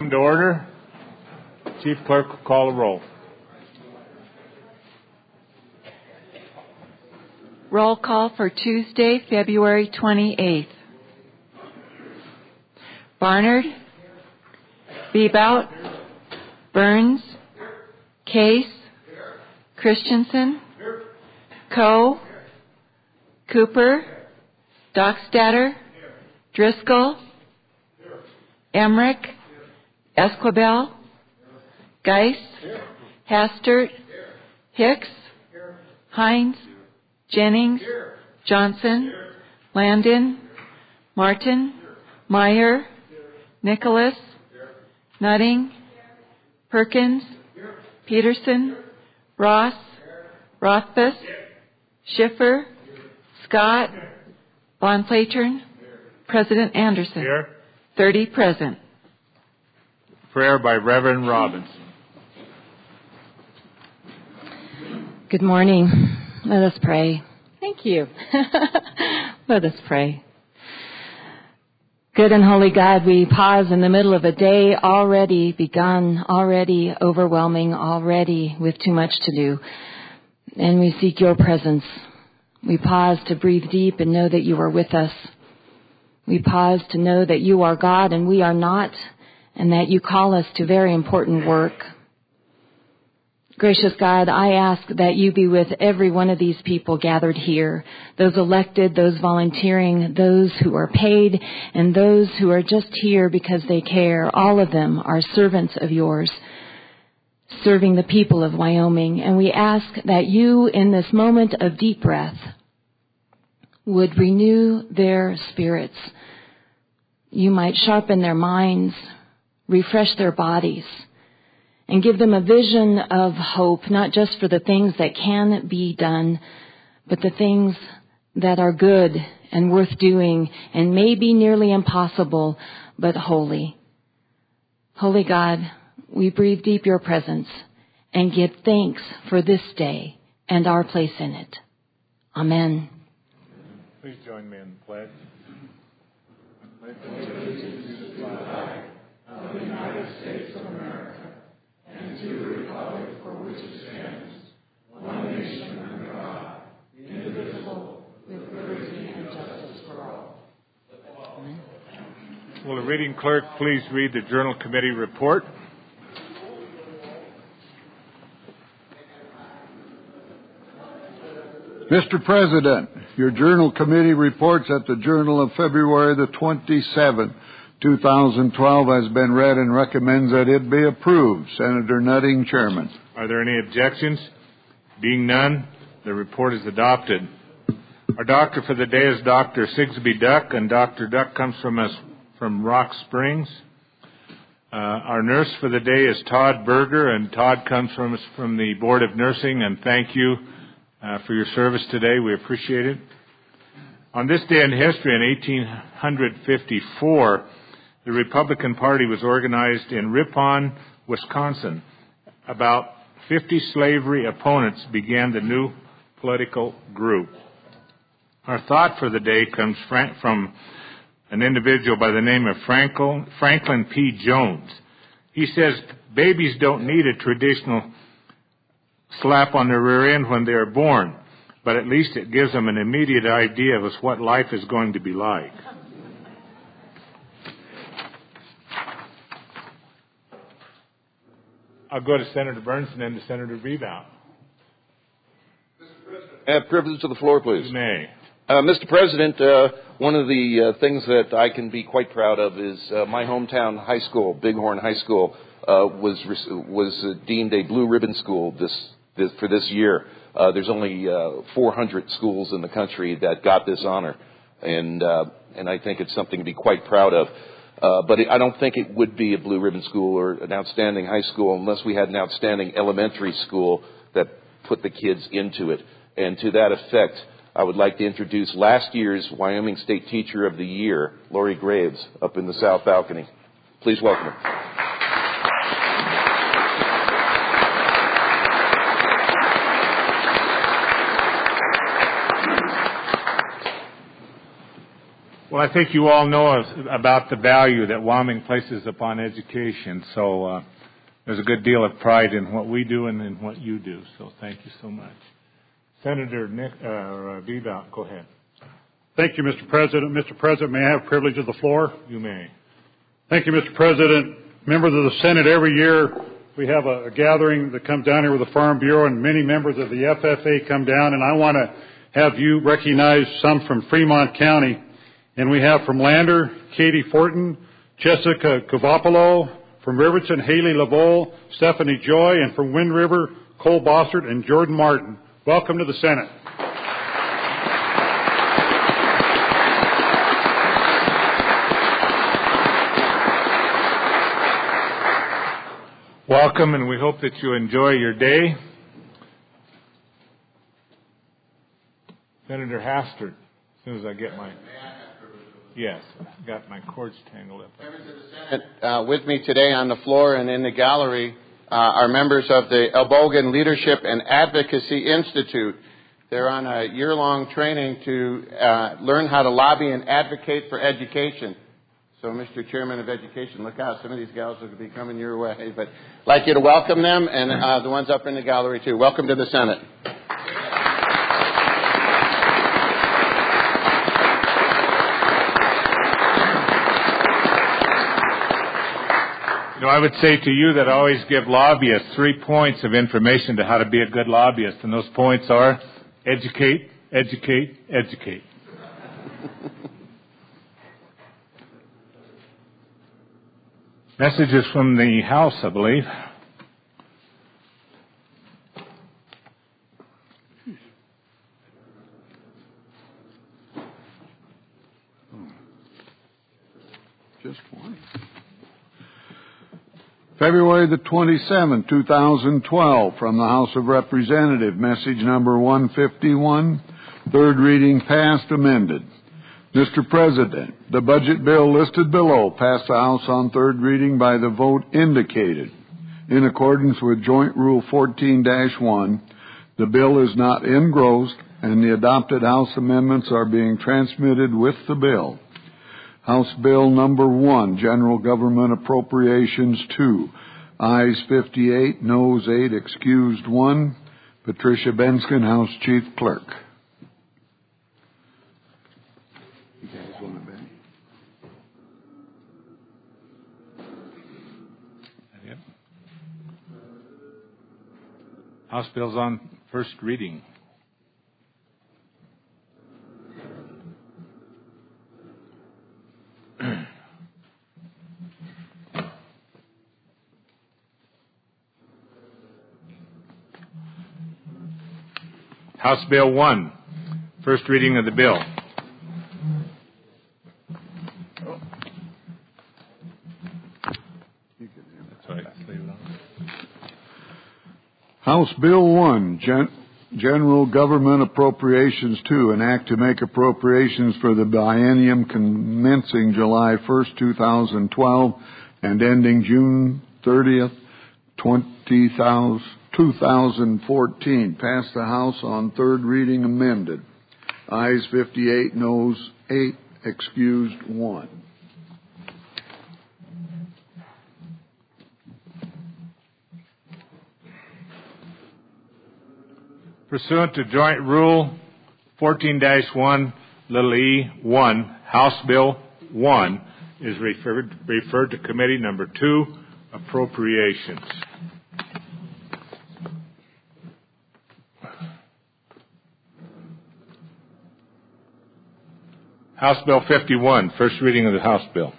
To order. Chief Clerk will call a roll. Roll call for Tuesday, February 28th. Barnard, Bebout, Burns, Case, Christensen, Coe, Cooper, Dockstader, Driscoll, Emmerich, Esquibel, Geis, Hastert, Hicks, Hines, Jennings, Johnson, Landon, Martin, Meyer, Nicholas, Nutting, Perkins, Peterson, Ross, Rothfuss, Schiffer, Scott, Von Platern, President Anderson. Here. 30 present. Prayer by Reverend Robbins. Good morning. Let us pray. Thank you. Let us pray. Good and holy God, we pause in the middle of a day already begun, already overwhelming, already with too much to do. And we seek your presence. We pause to breathe deep and know that you are with us. We pause to know that you are God and we are not, and that you call us to very important work. Gracious God, I ask that you be with every one of these people gathered here, those elected, those volunteering, those who are paid, and those who are just here because they care. All of them are servants of yours, serving the people of Wyoming. And we ask that you, in this moment of deep breath, would renew their spirits. You might sharpen their minds, refresh their bodies, and give them a vision of hope, not just for the things that can be done, but the things that are good and worth doing and may be nearly impossible, but holy. Holy God, we breathe deep your presence and give thanks for this day and our place in it. Amen. Please join me in the pledge. Of the United States of America, and to the republic for which it stands, one nation under God, indivisible, with liberty and justice for all. Amen. Will the reading clerk please read the Journal Committee report? Mr. President, your Journal Committee reports at the Journal of February the 27th, 2012 has been read and recommends that it be approved. Senator Nutting, Chairman. Are there any objections? Being none, the report is adopted. Our doctor for the day is Dr. Sigsbee Duck, and Dr. Duck comes from Rock Springs. Our nurse for the day is Todd Berger, and Todd comes from the Board of Nursing, and thank you for your service today. We appreciate it. On this day in history, in 1854, the Republican Party was organized in Ripon, Wisconsin. About 50 slavery opponents began the new political group. Our thought for the day comes from an individual by the name of Franklin P. Jones. He says babies don't need a traditional slap on their rear end when they are born, but at least it gives them an immediate idea of what life is going to be like. I'll go to Senator Burns and then to Senator Bebout. I have privilege to the floor, please. You may. Mr. President, one of the things that I can be quite proud of is my hometown high school, Bighorn High School, was deemed a blue ribbon school for this year. There's only 400 schools in the country that got this honor, and I think it's something to be quite proud of. But I don't think it would be a blue ribbon school or an outstanding high school unless we had an outstanding elementary school that put the kids into it. And to that effect, I would like to introduce last year's Wyoming State Teacher of the Year, Lori Graves, up in the South Balcony. Please welcome her. Well, I think you all know about the value that Wyoming places upon education. So there's a good deal of pride in what we do and in what you do. So thank you so much. Senator Viva, go ahead. Thank you, Mr. President. Mr. President, may I have privilege of the floor? You may. Thank you, Mr. President. Members of the Senate, every year we have a gathering that comes down here with the Farm Bureau, and many members of the FFA come down, and I want to have you recognize some from Fremont County. And we have from Lander, Katie Fortin, Jessica Cavapolo, from Riverton, Haley Lavole, Stephanie Joy, and from Wind River, Cole Bossert and Jordan Martin. Welcome to the Senate. Welcome, and we hope that you enjoy your day. Senator Hastert, as soon as I get my... Yes, I've got my cords tangled up. Members of the Senate, with me today on the floor and in the gallery are members of the Elbogen Leadership and Advocacy Institute. They're on a year-long training to learn how to lobby and advocate for education. So, Mr. Chairman of Education, look out. Some of these gals will be coming your way. But I'd like you to welcome them and the ones up in the gallery, too. Welcome to the Senate. I would say to you that I always give lobbyists 3 points of information to how to be a good lobbyist, and those points are educate, educate, educate. Messages from the House, I believe. Just one. February the 27th, 2012, from the House of Representatives, message number 151, third reading passed, amended. Mr. President, the budget bill listed below passed the House on third reading by the vote indicated. In accordance with Joint Rule 14-1, the bill is not engrossed, and the adopted House amendments are being transmitted with the bill. House Bill number 1, General Government Appropriations 2. Ayes 58, noes 8, excused 1. Patricia Benskin, House Chief Clerk. You guys want to Yep. House Bill's on first reading. House Bill 1, first reading of the bill. That's right. House Bill 1, General Government Appropriations 2, an act to make appropriations for the biennium commencing July 1st, 2012 and ending June 30th, 2014. Passed the House on third reading, amended. Ayes 58, noes 8, excused 1. Pursuant to Joint Rule 14-1, little e, 1, House Bill 1 is referred to Committee Number 2, Appropriations. House Bill 51, first reading of the House Bill.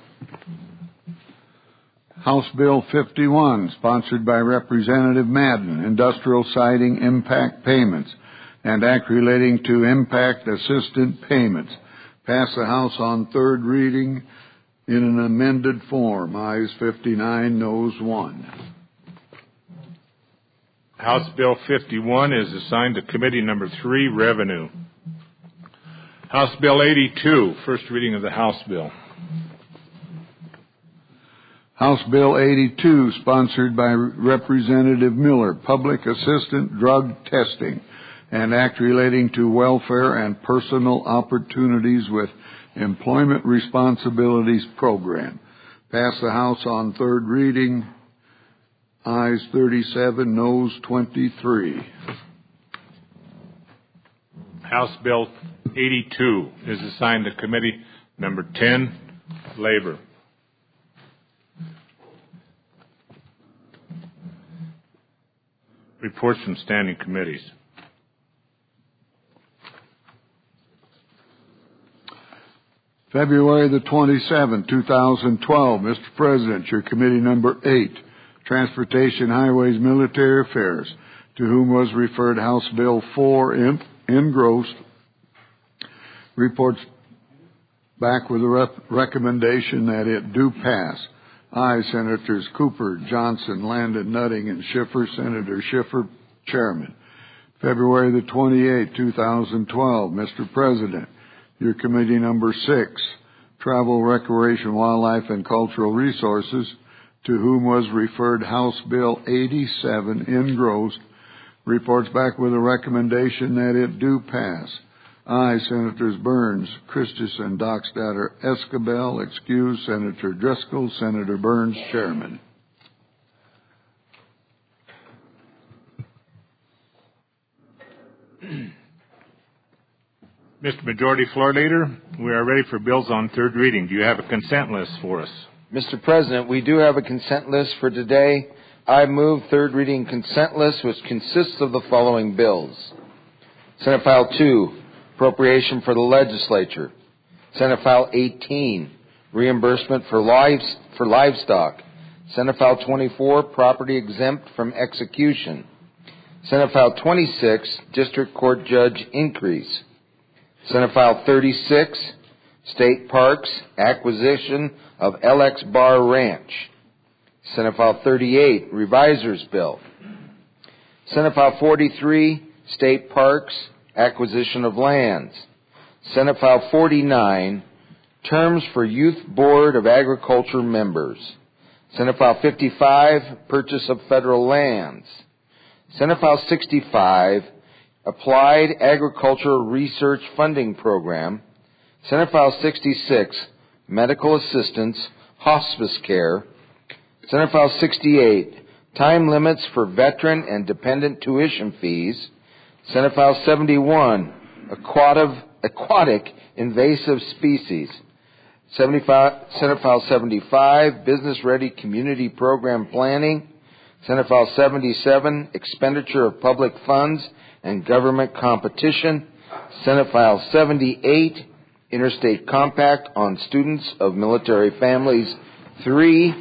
House Bill 51, sponsored by Representative Madden, Industrial Siding Impact Payments, and Act relating to Impact Assistant Payments. Passed the House on third reading in an amended form. Ayes 59, noes 1. House Bill 51 is assigned to Committee Number 3, Revenue. House Bill 82, first reading of the House Bill. House Bill 82, sponsored by Representative Miller, Public Assistant Drug Testing, and Act relating to welfare and personal opportunities with Employment Responsibilities Program. Pass the House on third reading. Ayes 37, noes 23. House Bill 82 is assigned to Committee Number 10, Labor. Reports from standing committees. February the 27th, 2012. Mr. President, your Committee Number 8, Transportation, Highways, Military Affairs, to whom was referred House Bill 4, engrossed, reports back with a recommendation that it do pass. Aye, Senators Cooper, Johnson, Landon, Nutting, and Schiffer. Senator Schiffer, Chairman. February the 28th, 2012. Mr. President, your Committee Number 6, Travel, Recreation, Wildlife, and Cultural Resources, to whom was referred House Bill 87, engrossed, reports back with a recommendation that it do pass. Aye, Senators Burns, Christensen, Dockstader, Escabel, excused, Senator Driscoll, Senator Burns, Chairman. Mr. Majority Floor Leader, we are ready for bills on third reading. Do you have a consent list for us? Mr. President, we do have a consent list for today. I move third reading consent list, which consists of the following bills. Senate File 2, Appropriation for the Legislature. Senate File 18, Reimbursement for Livestock. Senate File 24, Property Exempt from Execution. Senate File 26, District Court Judge Increase. Senate File 36, State Parks, Acquisition of LX Bar Ranch. Senate File 38, Revisor's Bill. Senate File 43, State Parks, Acquisition of Lands. Senate File 49, Terms for Youth Board of Agriculture Members. Senate File 55, Purchase of Federal Lands. Senate File 65, Applied Agricultural Research Funding Program. Senate File 66, Medical Assistance, Hospice Care. Senate File 68, Time Limits for Veteran and Dependent Tuition Fees. Senate File 71, Aquatic Invasive Species. Senate File 75, Business Ready Community Program Planning. Senate File 77, Expenditure of Public Funds and Government Competition. Senate File 78, Interstate Compact on Students of Military Families 3.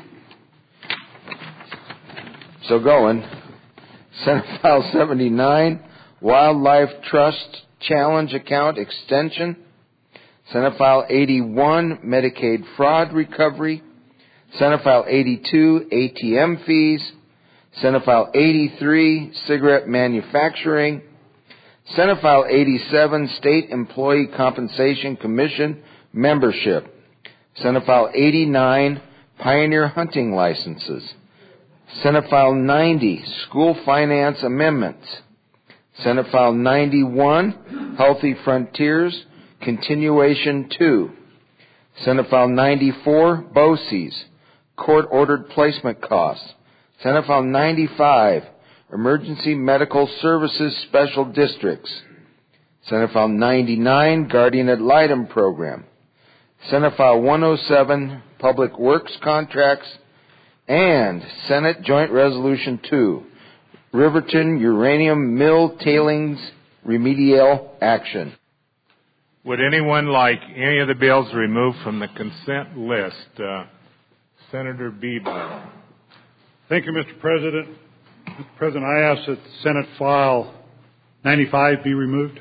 Senate File 79, Wildlife Trust Challenge Account Extension. Senate File 81, Medicaid Fraud Recovery. Senate File 82, ATM Fees. Senate File 83, Cigarette Manufacturing. Senate File 87, State Employee Compensation Commission Membership. Senate File 89, Pioneer Hunting Licenses. Senate File 90, School Finance Amendments. Senate File 91, Healthy Frontiers, Continuation 2. Senate File 94, BOCES, Court-Ordered Placement Costs. Senate File 95, Emergency Medical Services Special Districts. Senate File 99, Guardian Ad Litem Program. Senate File 107, Public Works Contracts. And Senate Joint Resolution 2, Riverton Uranium Mill Tailings Remedial Action. Would anyone like any of the bills removed from the consent list? Senator Beebe. Thank you, Mr. President. Mr. President, I ask that Senate File 95 be removed.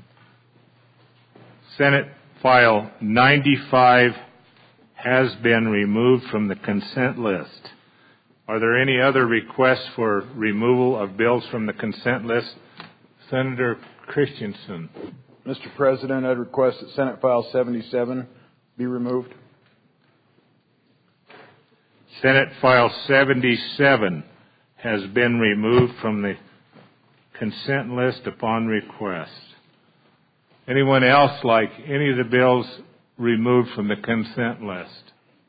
Senate File 95 has been removed from the consent list. Are there any other requests for removal of bills from the consent list? Senator Christensen. Mr. President, I'd request that Senate File 77 be removed. Senate File 77 has been removed from the consent list upon request. Anyone else like any of the bills removed from the consent list?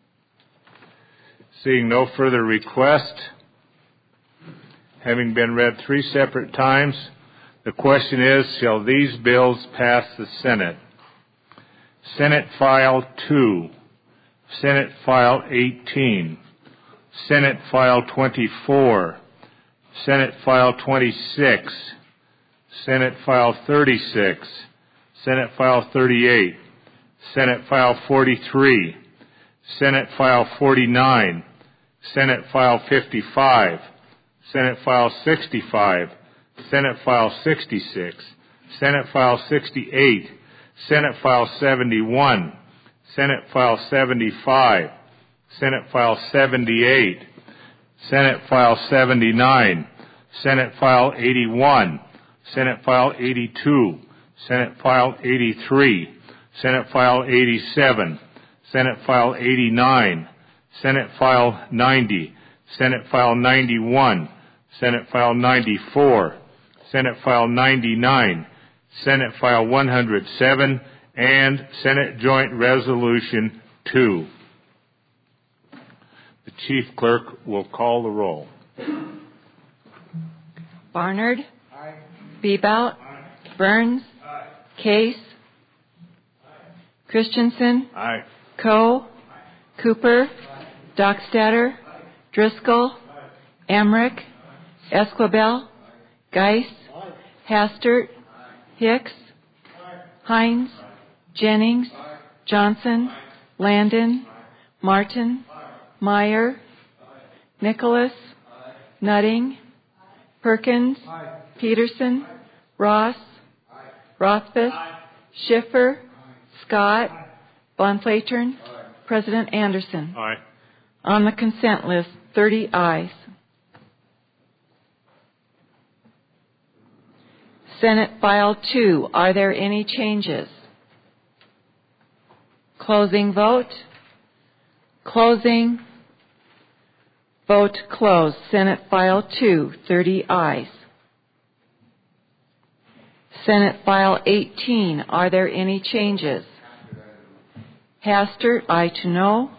Seeing no further request, having been read 3 separate times, the question is, shall these bills pass the Senate? Senate File 2, Senate File 18, Senate File 24, Senate File 26, Senate File 36, Senate File 38, Senate File 43, Senate File 49, Senate File 55, Senate File 65, Senate File 66, Senate File 68, Senate File 71, Senate File 75, Senate File 78, Senate File 79, Senate File 81, Senate File 82, Senate File 83, Senate File 87, Senate File 89, Senate File 90, Senate File 91, Senate File 94, Senate File 99, Senate File 107, and Senate Joint Resolution 2. The Chief Clerk will call the roll. Barnard. Aye. Bebout. Aye. Burns. Aye. Case. Aye. Christensen. Aye. Coe. Aye. Cooper. Aye. Dockstader. Aye. Driscoll. Aye. Emmerich. Aye. Esquibel. Aye. Geis. Aye. Hastert. Aye. Hicks. Aye. Hines. Aye. Jennings. Aye. Johnson. Aye. Landon. Aye. Martin. Aye. Meyer. Aye. Nicholas. Aye. Nutting. Perkins, aye. Peterson, aye. Ross, aye. Rothfuss, aye. Schiffer, aye. Scott, aye. Bonflatern, aye. President Anderson. Aye. On the consent list, 30 ayes. Senate File 2, are there any changes? Closing vote. Closing. Vote closed. Senate File 2, 30 ayes. Senate File 18, are there any changes? Hastert, aye to no.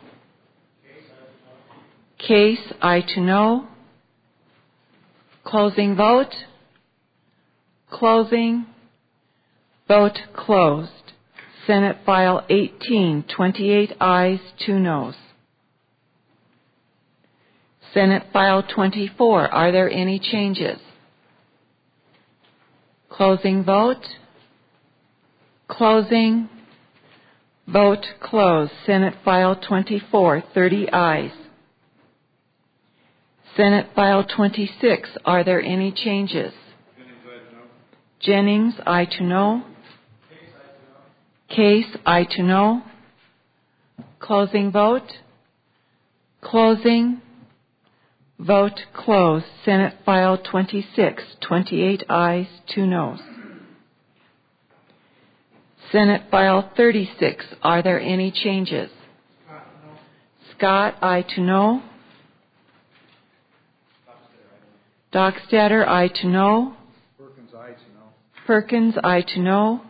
Case, aye to no. Closing vote. Closing. Vote closed. Senate File 18, 28 ayes, 2 noes. Senate File 24, are there any changes? Closing vote. Closing. Vote closed. Senate File 24, 30 ayes. Senate File 26, are there any changes? Jennings, aye to no. Case, aye to no. Closing vote. Closing. Vote closed. Senate File 26, 28 ayes, 2 noes. Senate File 36, are there any changes? Scott, aye to no. Dockstader, aye to no. Perkins, aye to no. Perkins, aye to no.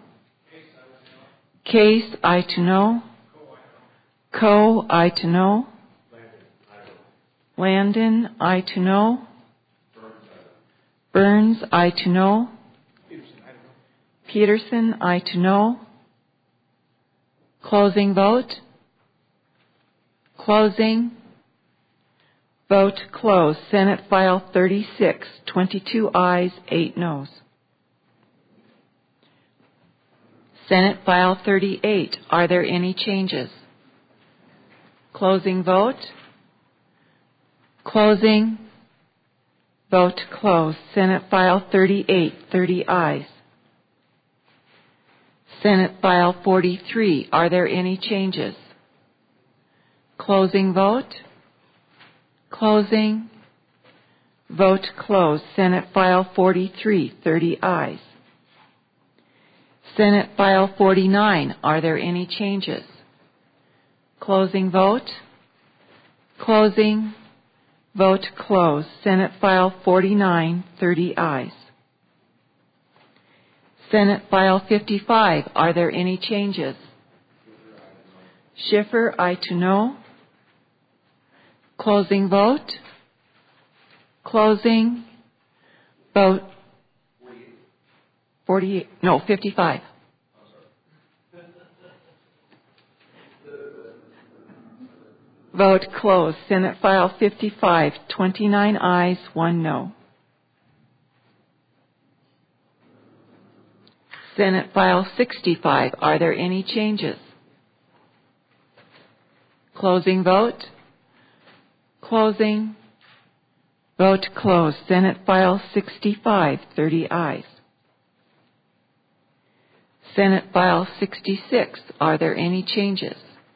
Case, aye to no. Coe, aye to no. Landon, aye to no. Burns, aye to no. Peterson, aye to no. Closing vote. Closing. Vote closed. Senate File 36, 22 ayes, 8 noes. Senate File 38, are there any changes? Closing vote. Closing. Vote closed. Senate File 38, 30 ayes. Senate File 43, are there any changes? Closing vote. Closing. Vote closed. Senate File 43, 30 ayes. Senate File 49, are there any changes? Closing vote. Closing. Vote closed. Senate File 49, 30 ayes. Senate File 55, are there any changes? Schiffer, aye to no. Closing vote. Closing. Vote. 55. Vote closed. Senate File 55, 29 ayes, 1 no. Senate File 65, are there any changes? Closing vote. Closing. Vote closed. Senate File 65, 30 ayes. Senate File 66, are there any changes?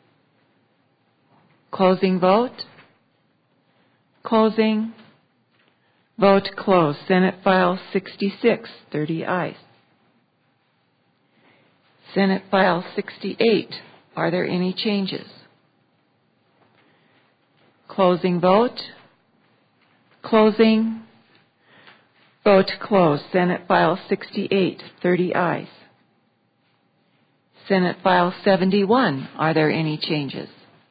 Closing vote. Closing. Vote closed. Senate File 66, 30 ayes. Senate File 68, are there any changes? Closing vote. Closing. Vote closed. Senate File 68, 30 ayes. Senate File 71, are there any changes?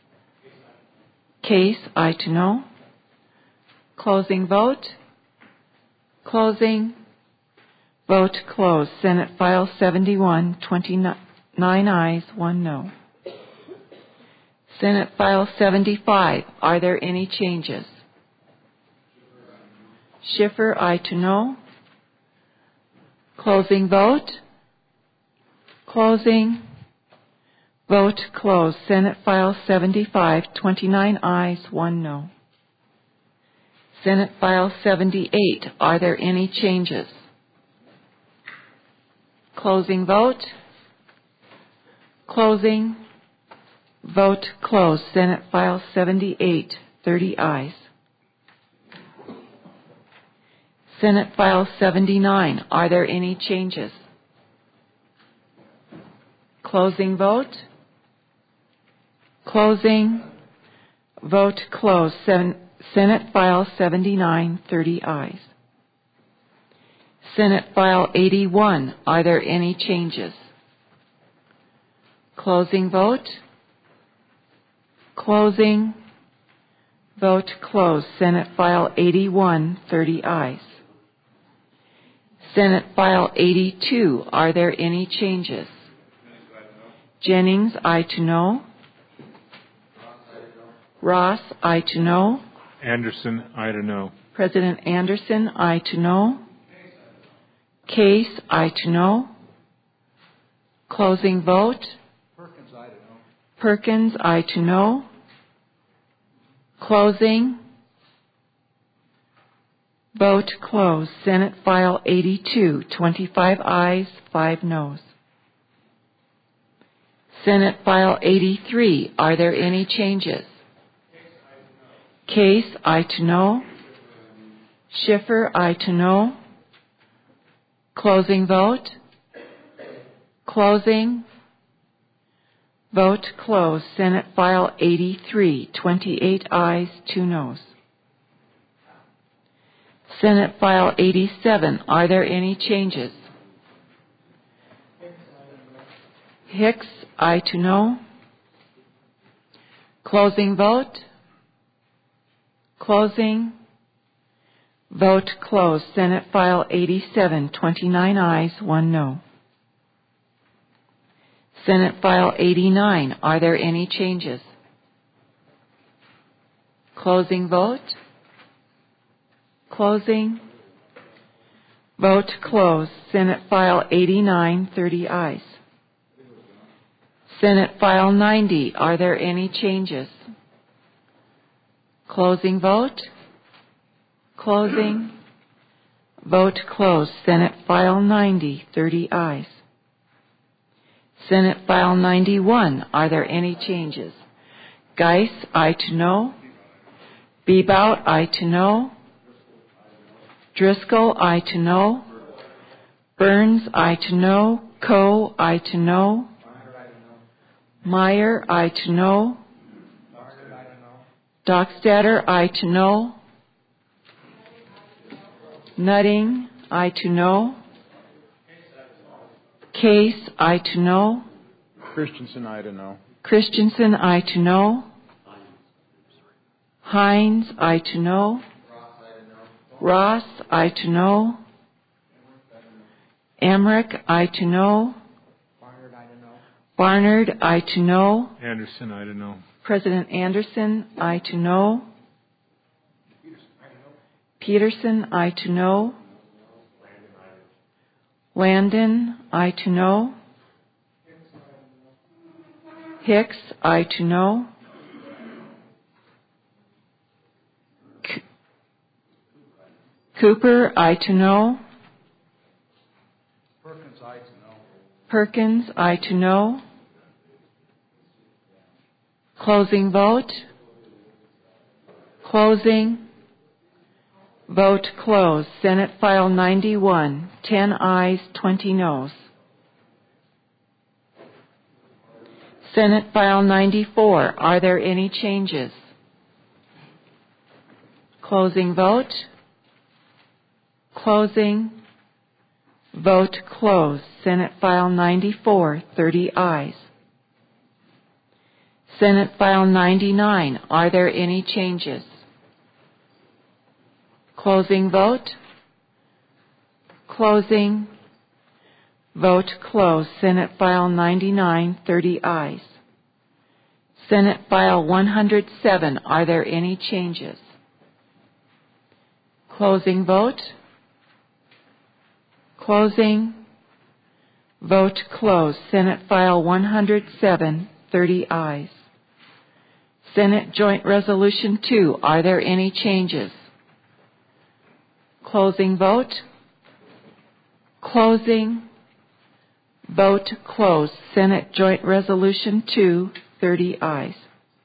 Case, aye to no. Closing vote. Closing. Vote closed. Senate File 71, 29 ayes, 1 no. Senate File 75, are there any changes? Schiffer, aye to no. Closing vote. Closing. Vote closed. Senate File 75, 29 ayes, 1 no. Senate File 78, are there any changes? Closing vote. Closing. Vote closed. Senate File 78, 30 ayes. Senate File 79, are there any changes? Closing vote. Closing. Vote closed. Senate File 79, 30 ayes. Senate File 81, are there any changes? Closing vote. Closing. Vote closed. Senate File 81, 30 ayes. Senate File 82, are there any changes? Jennings, aye to no. Ross, aye to no. Anderson, aye to no. President Anderson, aye to no. Case, aye to no. Closing vote. Perkins, aye to no. Perkins, aye to no. Closing. Vote closed. Senate File 82, 25 ayes, 5 noes. Senate File 83, are there any changes? Case, aye to no. Schiffer, aye to no. Closing vote. Closing. Vote closed. Senate File 83, 28 ayes, 2 noes. Senate File 87, are there any changes? Hicks, aye to no. Closing vote. Closing. Vote closed. Senate File 87, 29 ayes, 1 no. Senate File 89, are there any changes? Closing vote. Closing. Vote closed. Senate File 89, 30 ayes. Senate File 90, are there any changes? Closing vote. Closing. Vote closed. Senate File 90, 30 ayes. Senate File 91, are there any changes? Geis, aye to no. Bebout, aye to no. Driscoll, aye to no. Burns, aye to no. Coe, aye to no. Meyer, aye to no. Dockstader, aye to no. Nutting, aye to no. Case, aye to no. Christensen, aye to no. Christensen, aye to no. Hines, aye to no. Ross, aye to no. Emmerich, aye to no. Barnard, aye to no. Anderson, aye to no. President Anderson, aye to no. Peterson, aye to no. Landon, aye to no. Hicks, aye to no. Cooper, aye to no. Perkins, aye to no. Closing vote. Closing. Vote closed. Senate File 91. 10 ayes, 20 noes. Senate File 94. Are there any changes? Closing vote. Closing. Vote closed. Senate File 94. 30 ayes. Senate File 99. Are there any changes? Closing vote. Closing. Vote closed. Senate File 99, 30 ayes. Senate File 107. Are there any changes? Closing vote. Closing. Vote closed. Senate File 107, 30 ayes. Senate Joint Resolution 2. Are there any changes? Closing vote. Closing. Vote closed. Senate Joint Resolution 2, 30 ayes.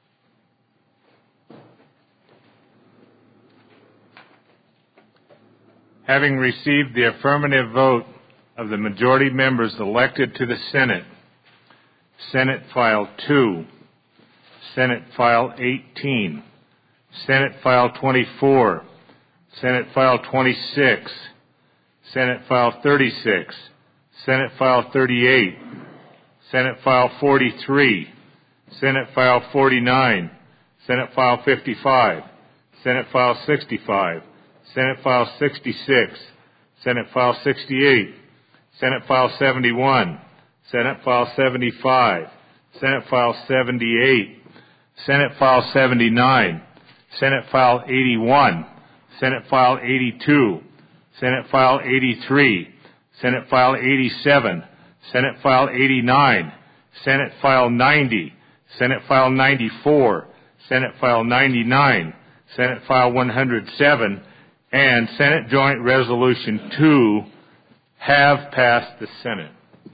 Having received the affirmative vote of the majority members elected to the Senate, Senate File 2, Senate File 18, Senate File 24, Senate File 26, Senate File 36, Senate File 38, Senate File 43, Senate File 49, Senate File 55, Senate File 65, Senate File 66, Senate File 68, Senate File 71, Senate File 75, Senate File 78, Senate File 79, Senate File 81, Senate File 82, Senate File 83, Senate File 87, Senate File 89, Senate File 90, Senate File 94, Senate File 99, Senate File 107, and Senate Joint Resolution 2 have passed the Senate.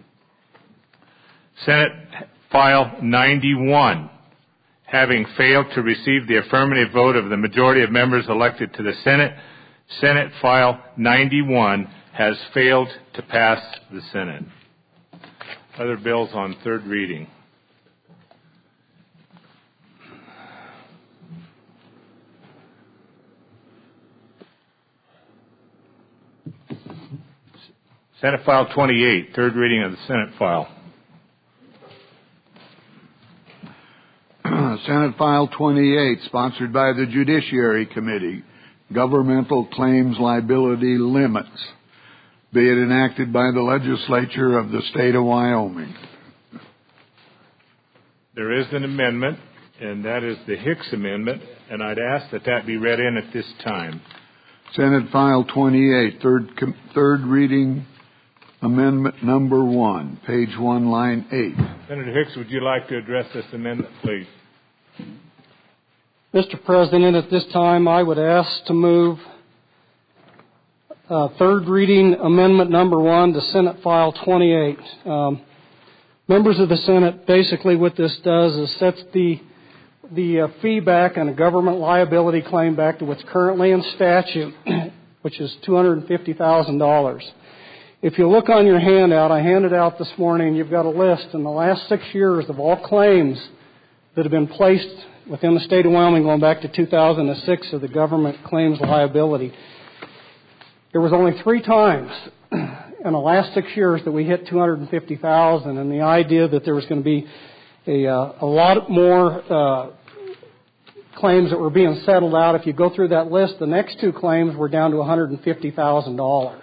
Senate File 91, having failed to receive the affirmative vote of the majority of members elected to the Senate, Senate File 91 has failed to pass the Senate. Other bills on third reading. Senate File 28, third reading of the Senate file. Senate File 28, sponsored by the Judiciary Committee, Governmental Claims Liability Limits, be it enacted by the legislature of the state of Wyoming. There is an amendment, and that is the Hicks Amendment, and I'd ask that that be read in at this time. Senate File 28, third reading, Amendment number 1, page 1, line 8. Senator Hicks, would you like to address this amendment, please? Mr. President, at this time I would ask to move third reading Amendment number 1 to Senate File 28. Members of the Senate, basically what this does is sets the fee back on a government liability claim back to what's currently in statute, which is $250,000. If you look on your handout, I handed out this morning, you've got a list in the last 6 years of all claims that have been placed within the state of Wyoming going back to 2006 of the government claims liability. There was only 3 times in the last 6 years that we hit $250,000, and the idea that there was going to be a lot more claims that were being settled out. If you go through that list, the next two claims were down to $150,000.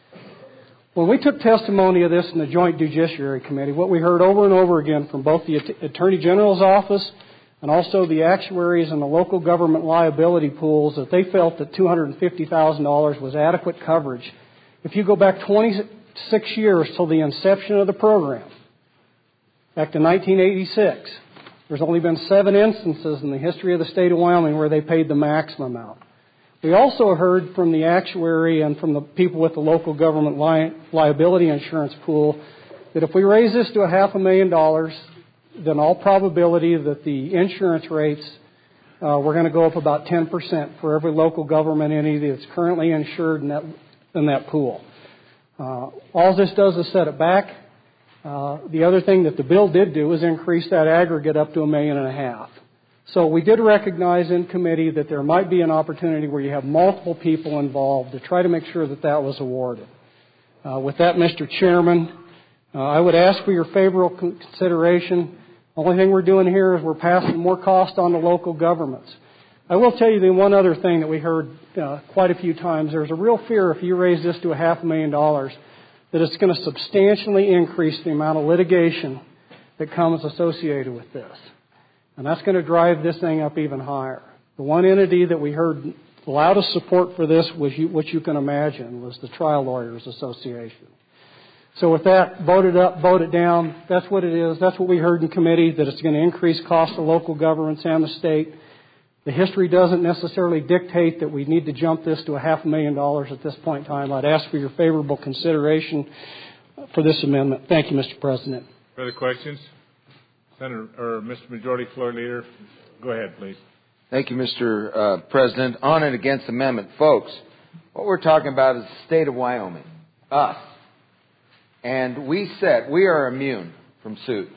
When we took testimony of this in the Joint Judiciary Committee, what we heard over and over again from both the Attorney General's office and also the actuaries and the local government liability pools that they felt that $250,000 was adequate coverage. If you go back 26 years till the inception of the program, back to 1986, there's only been 7 instances in the history of the state of Wyoming where they paid the maximum amount. We also heard from the actuary and from the people with the local government liability insurance pool that if we raise this to $500,000, then all probability that the insurance rates we're going to go up about 10% for every local government entity that's currently insured in that pool. All this does is set it back. The other thing that the bill did do is increase that aggregate up to $1.5 million. So we did recognize in committee that there might be an opportunity where you have multiple people involved to try to make sure that that was awarded. With that, Mr. Chairman, I would ask for your favorable consideration. The only thing we're doing here is we're passing more cost on the local governments. I will tell you the one other thing that we heard quite a few times. There's a real fear if you raise this to $500,000 that it's going to substantially increase the amount of litigation that comes associated with this. And that's going to drive this thing up even higher. The one entity that we heard loudest support for this was what you can imagine was the Trial Lawyers Association. So with that, vote it up, vote it down. That's what it is. That's what we heard in committee, that it's going to increase costs to local governments and the state. The history doesn't necessarily dictate that we need to jump this to $500,000 at this point in time. I'd ask for your favorable consideration for this amendment. Thank you, Mr. President. Further questions? Senator or Mr. Majority Floor Leader, go ahead, please. Thank you, Mr. President. On and against amendment. Folks, what we're talking about is the state of Wyoming, us. And we said we are immune from suit.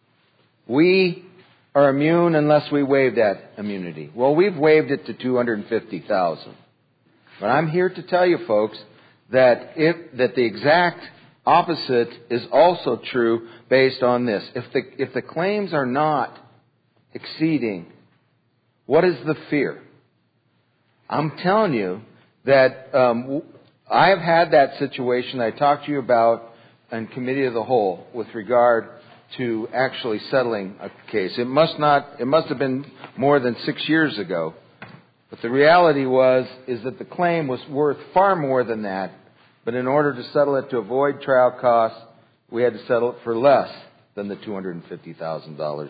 We are immune unless we waive that immunity. Well, we've waived it to $250,000. But I'm here to tell you, folks, that the exact opposite is also true based on this. If the claims are not exceeding, what is the fear? I'm telling you that I have had that situation I talked to you about in Committee of the Whole with regard to actually settling a case. It must have been more than 6 years ago. But the reality is that the claim was worth far more than that. But in order to settle it to avoid trial costs, we had to settle it for less than the $250,000.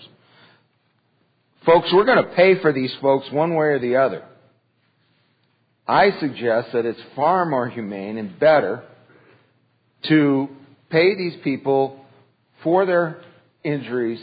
Folks, we're going to pay for these folks one way or the other. I suggest that it's far more humane and better to pay these people for their injuries,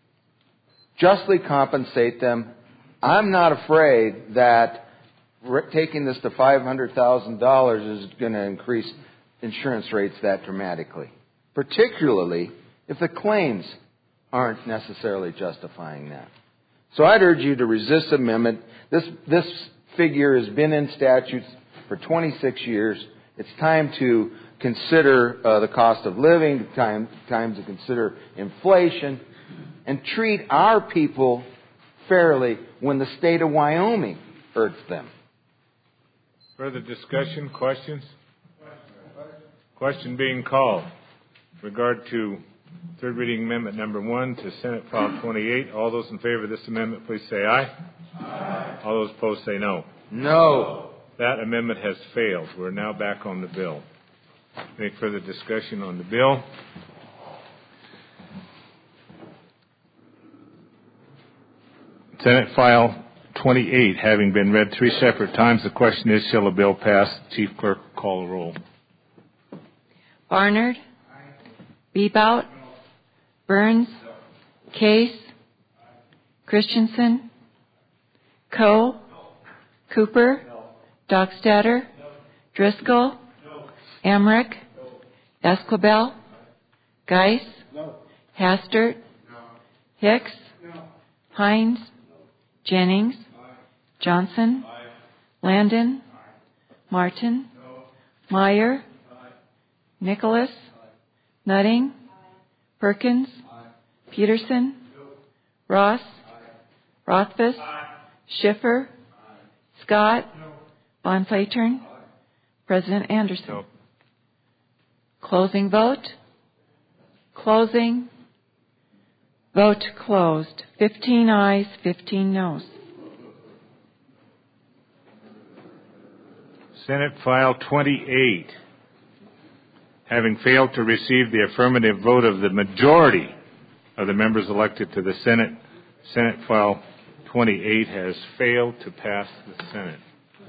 justly compensate them. I'm not afraid that taking this to $500,000 is going to increase insurance rates that dramatically, particularly if the claims aren't necessarily justifying that. So I'd urge you to resist amendment. This figure has been in statutes for 26 years. It's time to consider the cost of living, time to consider inflation, and treat our people fairly when the state of Wyoming hurts them. Further discussion, questions? Question being called. With regard to third reading amendment number 1 to Senate File 28, all those in favor of this amendment, please say aye. Aye. All those opposed say no. No. That amendment has failed. We're now back on the bill. Any further discussion on the bill? Senate File 28 having been read 3 separate times, the question is, shall the bill pass? Chief Clerk, call the roll. Barnard? Bebout? Burns? Case? Christensen? Coe? Cooper? Dockstader? Driscoll? Emmerich? Esquibel? Geis? Hastert? Hicks? Hines? Jennings? Johnson? Landon? Martin? Meyer? Nicholas? Nutting? Perkins? Peterson? Ross? Rothfuss? Schiffer? Scott? Von Flatern? President Anderson? No. Closing vote? Closing. Vote closed. 15 ayes, 15 noes. Senate File 28. Having failed to receive the affirmative vote of the majority of the members elected to the Senate, Senate File 28 has failed to pass the Senate.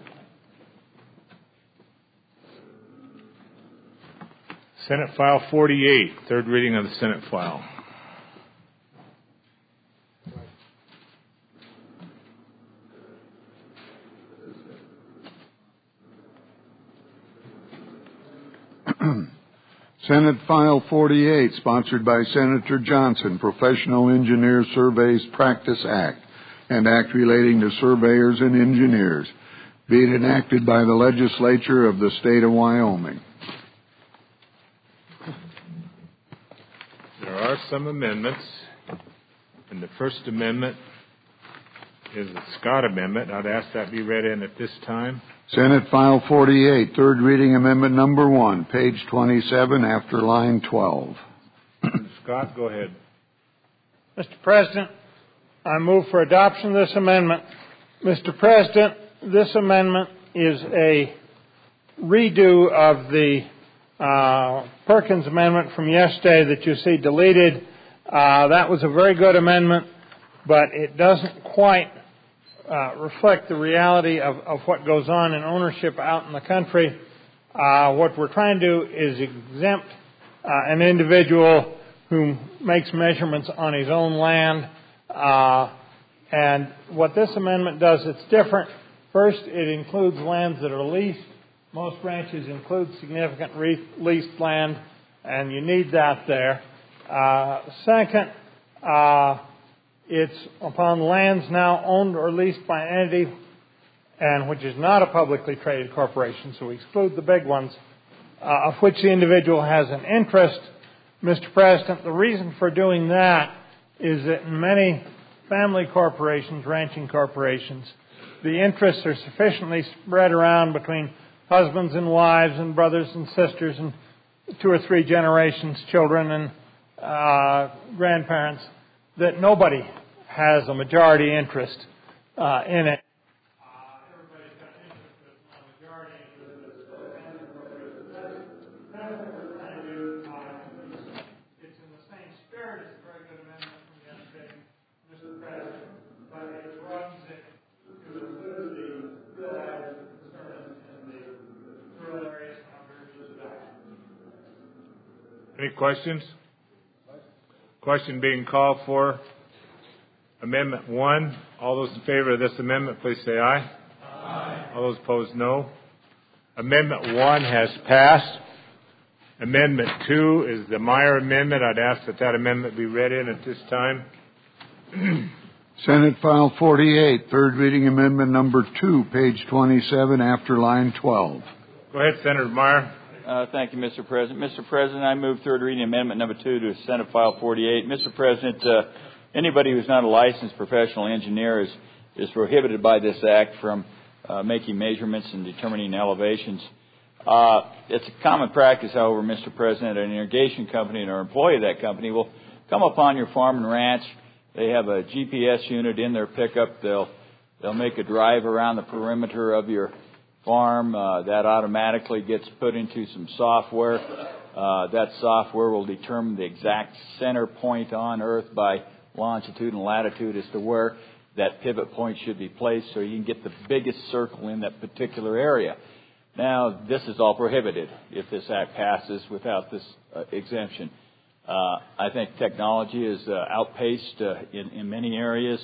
Senate File 48, third reading of the Senate file. Senate File 48, sponsored by Senator Johnson, Professional Engineer Surveys Practice Act, and Act relating to surveyors and engineers, being enacted by the legislature of the state of Wyoming. There are some amendments, and the first amendment is the Scott Amendment. I'd ask that be read in at this time. Senate File 48, third reading amendment number 1, page 27 after line 12. Scott, go ahead. Mr. President, I move for adoption of this amendment. Mr. President, this amendment is a redo of the Perkins Amendment from yesterday that you see deleted. That was a very good amendment, but it doesn't quite reflect the reality of what goes on in ownership out in the country. What we're trying to do is exempt an individual who makes measurements on his own land. And what this amendment does, it's different. First, it includes lands that are leased. Most ranches include significant leased land, and you need that there. Second, it's upon lands now owned or leased by an entity and which is not a publicly traded corporation, so we exclude the big ones, of which the individual has an interest. Mr. President, the reason for doing that is that in many family corporations, ranching corporations, the interests are sufficiently spread around between husbands and wives and brothers and sisters and 2 or 3 generations, children and grandparents, that nobody has a majority interest in it. Everybody's got an interest, but not a majority interest. That's what we're trying to do. It's in the same spirit as a very good amendment from yesterday, Mr. President, but it broadens it to include the real areas of concern in the rural areas and other areas of action. Any questions? Question being called for. Amendment 1. All those in favor of this amendment, please say aye. Aye. All those opposed, no. Amendment 1 has passed. Amendment 2 is the Meyer Amendment. I'd ask that that amendment be read in at this time. Senate File 48, third reading amendment number 2, page 27 after line 12. Go ahead, Senator Meyer. Thank you, Mr. President. Mr. President, I move third reading amendment number 2 to Senate File 48. Mr. President, anybody who's not a licensed professional engineer is prohibited by this act from making measurements and determining elevations. It's a common practice, however, Mr. President, an irrigation company and an employee of that company will come upon your farm and ranch. They have a GPS unit in their pickup. They'll make a drive around the perimeter of your farm. That automatically gets put into some software. That software will determine the exact center point on Earth by longitude and latitude as to where that pivot point should be placed so you can get the biggest circle in that particular area. Now, this is all prohibited if this act passes without this exemption. I think technology has outpaced in many areas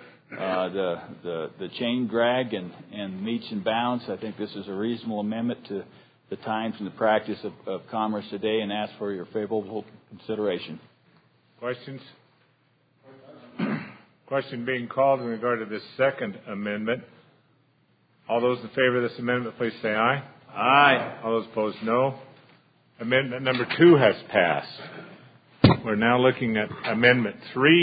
the chain drag and meets and bounds. I think this is a reasonable amendment to the times and the practice of commerce today, and ask for your favorable consideration. Questions? Question being called in regard to this second amendment. All those in favor of this amendment, please say aye. Aye. All those opposed, no. Amendment number 2 has passed. We're now looking at Amendment 3.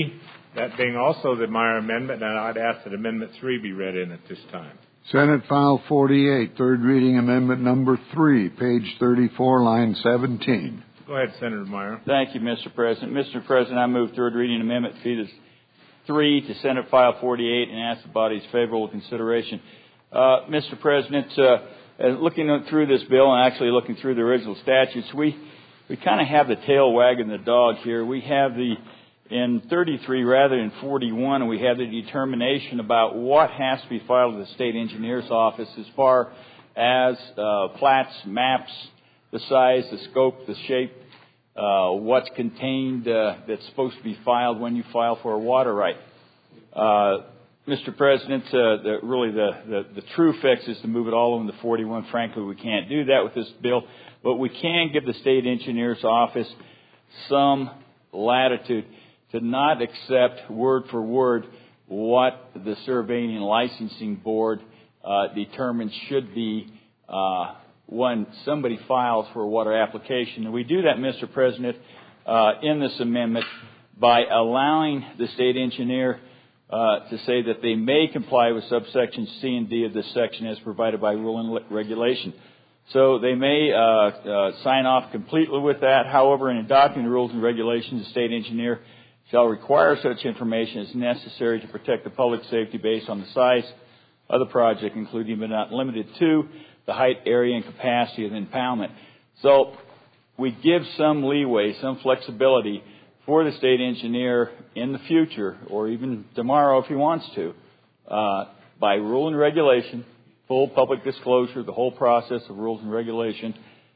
That being also the Meyer amendment, and I'd ask that Amendment 3 be read in at this time. Senate File 48, third reading amendment number 3, page 34, line 17. Go ahead, Senator Meyer. Thank you, Mr. President. Mr. President, I move third reading amendment 3 to Senate File 48 and ask the body's favorable consideration. Mr. President, looking through this bill and actually looking through the original statutes, we kind of have the tail wagging the dog here. We have in 33 rather than 41, we have the determination about what has to be filed with the state engineer's office as far as plats, maps, the size, the scope, the shape, what's contained that's supposed to be filed when you file for a water right. Mr. President, the true fix is to move it all into 41. Frankly, we can't do that with this bill, but we can give the state engineer's office some latitude to not accept word for word what the Surveying and Licensing Board determines should be when somebody files for a water application. And we do that, Mr. President, in this amendment by allowing the state engineer to say that they may comply with subsections C and D of this section as provided by rule and regulation. So they may sign off completely with that. However, in adopting the rules and regulations, the state engineer shall require such information as necessary to protect the public safety based on the size of the project, including but not limited to the height, area, and capacity of the impoundment. So we give some leeway, some flexibility for the state engineer in the future, or even tomorrow if he wants to, by rule and regulation, full public disclosure, the whole process of rules and regulation,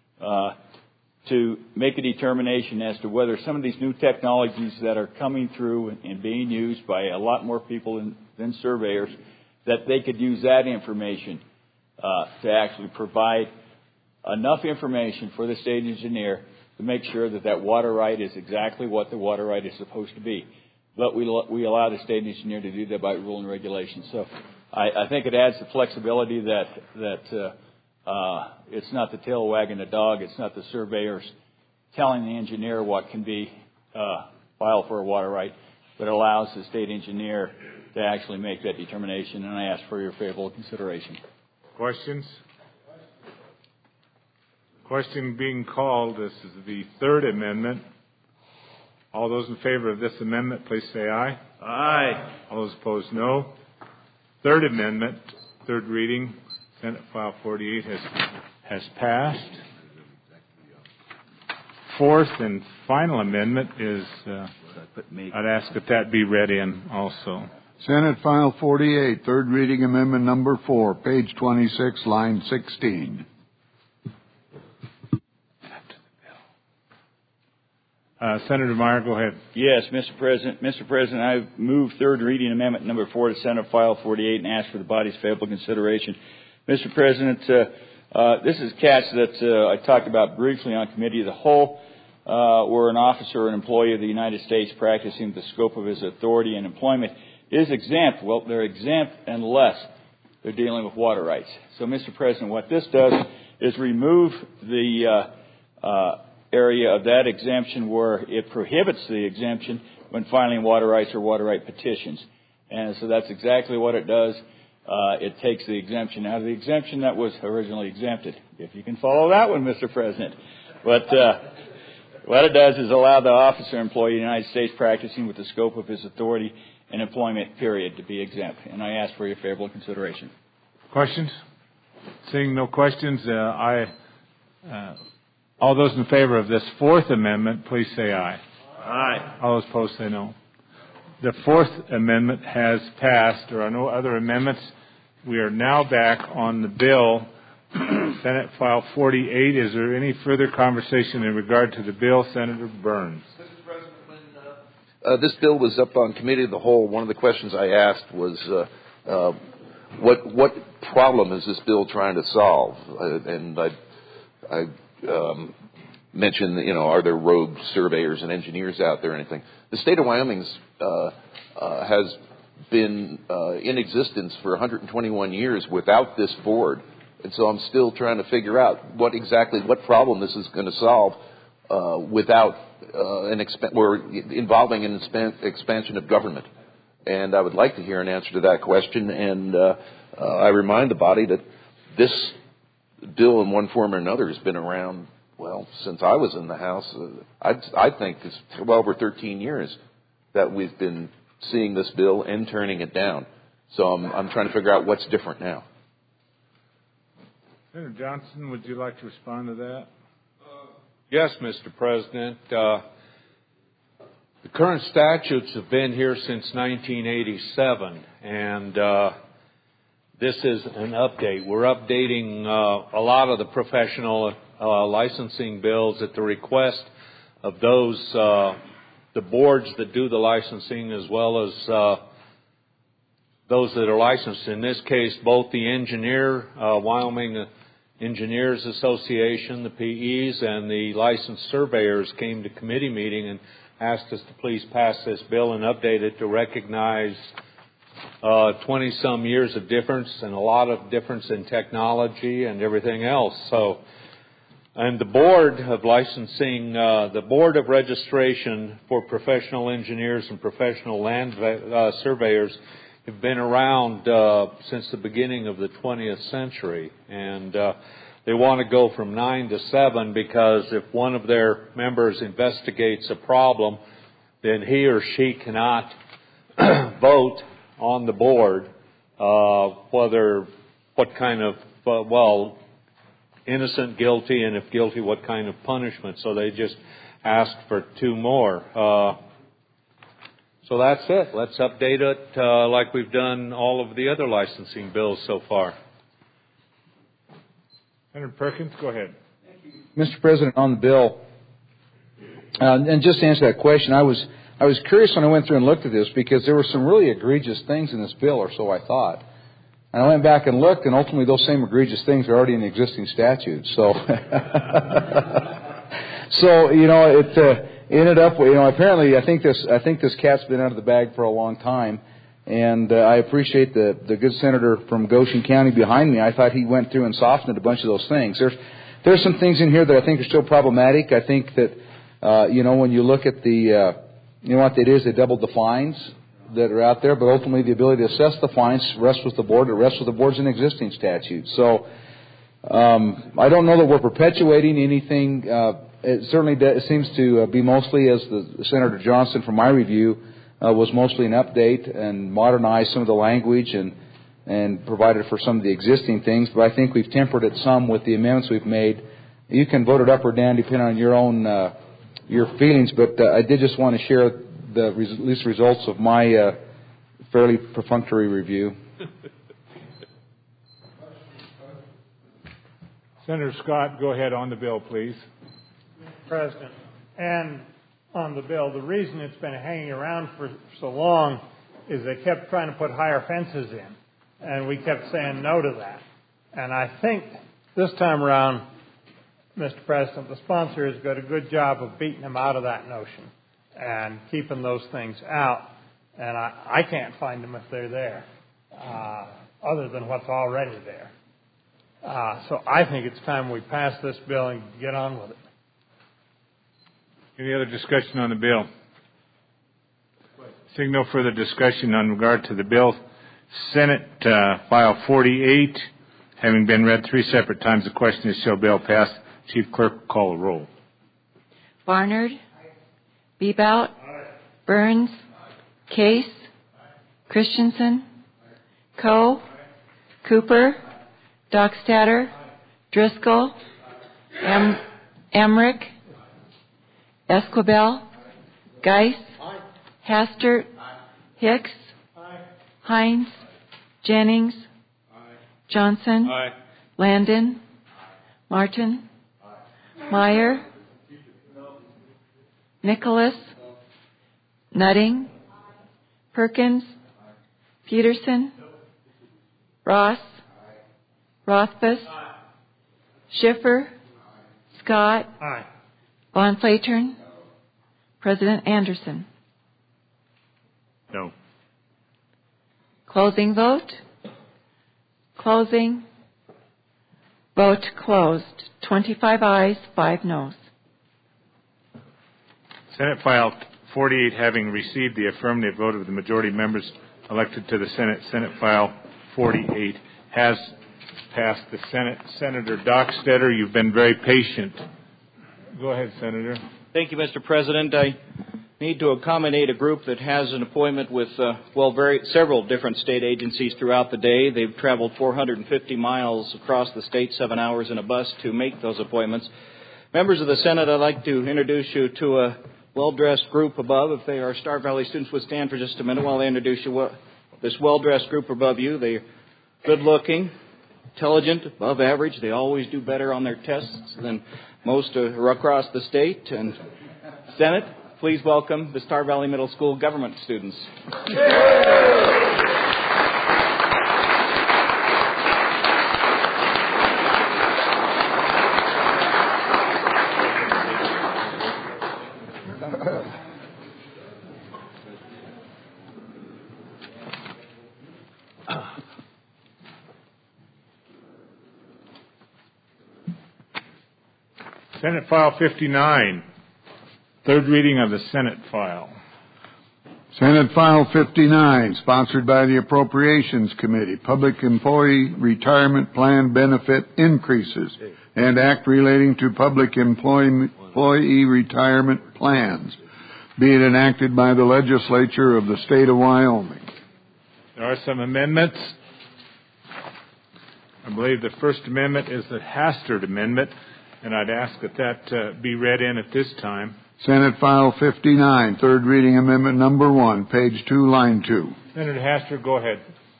to make a determination as to whether some of these new technologies that are coming through and being used by a lot more people than surveyors, that they could use that information to actually provide enough information for the state engineer to make sure that that water right is exactly what the water right is supposed to be. But we allow the state engineer to do that by rule and regulation. So I think it adds the flexibility that it's not the tail wagging the dog. It's not the surveyors telling the engineer what can be filed for a water right, but it allows the state engineer to actually make that determination. And I ask for your favorable consideration. Questions? Question being called. This is the third amendment. All those in favor of this amendment, please say aye. Aye. All those opposed, no. Third amendment, third reading, Senate File 48 has passed. Fourth and final amendment is, I'd ask that be read in also. Senate File 48, third reading amendment number 4, page 26, line 16. Senator Meyer, go ahead. Yes, Mr. President. Mr. President, I move third reading amendment number 4 to Senate File 48 and ask for the body's favorable consideration. Mr. President, this is catch that I talked about briefly on Committee of the Whole, where an officer or an employee of the United States practicing the scope of his authority and employment is exempt. Well, they're exempt unless they're dealing with water rights. So, Mr. President, what this does is remove the area of that exemption where it prohibits the exemption when filing water rights or water right petitions. And so that's exactly what it does. It takes the exemption out of the exemption that was originally exempted, if you can follow that one, Mr. President. But what it does is allow the officer or employee of the United States practicing with the scope of his authority and employment period to be exempt. And I ask for your favorable consideration. Questions? Seeing no questions, all those in favor of this fourth amendment, please say aye. Aye. All those opposed say no. The fourth amendment has passed. There are no other amendments. We are now back on the bill, Senate File 48. Is there any further conversation in regard to the bill? Senator Burns. Mr. President, when this bill was up on Committee of the Whole, one of the questions I asked was what problem is this bill trying to solve? And I mentioned, are there rogue surveyors and engineers out there or anything? The state of Wyoming has been in existence for 121 years without this board. And so I'm still trying to figure out what problem this is going to solve without or involving an expansion of government. And I would like to hear an answer to that question. And I remind the body that this bill, in one form or another, has been around, well, since I was in the House. I think it's 12 or 13 years that we've been seeing this bill and turning it down. So I'm trying to figure out what's different now. Senator Johnson, would you like to respond to that? Yes, Mr. President. The current statutes have been here since 1987, and this is an update. We're updating a lot of the professional licensing bills at the request of those, the boards that do the licensing, as well as those that are licensed. In this case, both the Wyoming Engineers Association, the PEs, and the licensed surveyors came to committee meeting and asked us to please pass this bill and update it to recognize 20-some years of difference and a lot of difference in technology and everything else. And the Board of Licensing, the Board of Registration for Professional Engineers and Professional Land Surveyors have been around since the beginning of the 20th century. And they want to go from 9 to 7 because if one of their members investigates a problem, then he or she cannot vote on the board what kind of, innocent, guilty, and if guilty, what kind of punishment. So they just asked for 2 more. So that's it. Let's update it like we've done all of the other licensing bills so far. Senator Perkins, go ahead. Mr. President, on the bill, and just to answer that question, I was curious when I went through and looked at this because there were some really egregious things in this bill, or so I thought. And I went back and looked, and ultimately those same egregious things are already in the existing statute. So, it ended up, apparently I think this cat's been out of the bag for a long time. And I appreciate the good senator from Goshen County behind me. I thought he went through and softened a bunch of those things. There's some things in here that I think are still problematic. I think that, when you look at what it is, they doubled the fines that are out there, but ultimately the ability to assess the fines rests with the board. It rests with the board's in existing statute. So I don't know that we're perpetuating anything. It certainly seems to be mostly, as the Senator Johnson, from my review, was mostly an update and modernized some of the language and provided for some of the existing things. But I think we've tempered it some with the amendments we've made. You can vote it up or down depending on your own your feelings. But I did just want to share at least results of my fairly perfunctory review. Senator Scott, go ahead on the bill, please. Mr. President, and on the bill, the reason it's been hanging around for so long is they kept trying to put higher fences in, and we kept saying no to that. And I think this time around, Mr. President, the sponsor has got a good job of beating them out of that notion and keeping those things out. And I can't find them if they're there, other than what's already there. So I think it's time we pass this bill and get on with it. Any other discussion on the bill? Seeing no further discussion on regard to the bill, Senate File 48, having been read 3 separate times, the question is, shall bill pass? Chief Clerk, call the roll. Barnard, Bebout, Burns, Case, Christensen, Coe, Cooper, Dockstader, Driscoll, Emmerich, Esquivel, Geis, Hastert, Hicks, Hines, Jennings, Johnson, Landon, Martin, Meyer, Nicholas, Nutting, Perkins, Peterson, Ross, Rothfuss, Schiffer, Scott, Von Flatern, President Anderson. No. Closing vote. Closing. Vote closed. 25 ayes, 5 noes. Senate File 48, having received the affirmative vote of the majority of members elected to the Senate, Senate File 48 has passed the Senate. Senator Dockstader, you've been very patient. Go ahead, Senator. Thank you, Mr. President. I need to accommodate a group that has an appointment with, several different state agencies throughout the day. They've traveled 450 miles across the state, 7 hours in a bus to make those appointments. Members of the Senate, I'd like to introduce you to a well-dressed group above. If they are Star Valley students, would stand for just a minute while I introduce you this well-dressed group above you. They're good-looking, intelligent, above average. They always do better on their tests than most across the state. And Senate, please welcome the Star Valley Middle School government students. Senate File 59, third reading of the Senate file. Senate File 59, sponsored by the Appropriations Committee, Public Employee Retirement Plan Benefit Increases and Act relating to public employee retirement plans, be it enacted by the legislature of the state of Wyoming. There are some amendments. I believe the first amendment is the Hastert Amendment, and I'd ask that be read in at this time. Senate File 59, third reading amendment number 1, page 2, line 2. Senator Hastert, go ahead.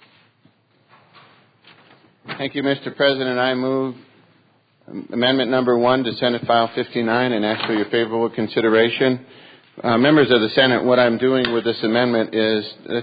Thank you, Mr. President. I move amendment number 1 to Senate File 59 and ask for your favorable consideration. Members of the Senate, what I'm doing with this amendment is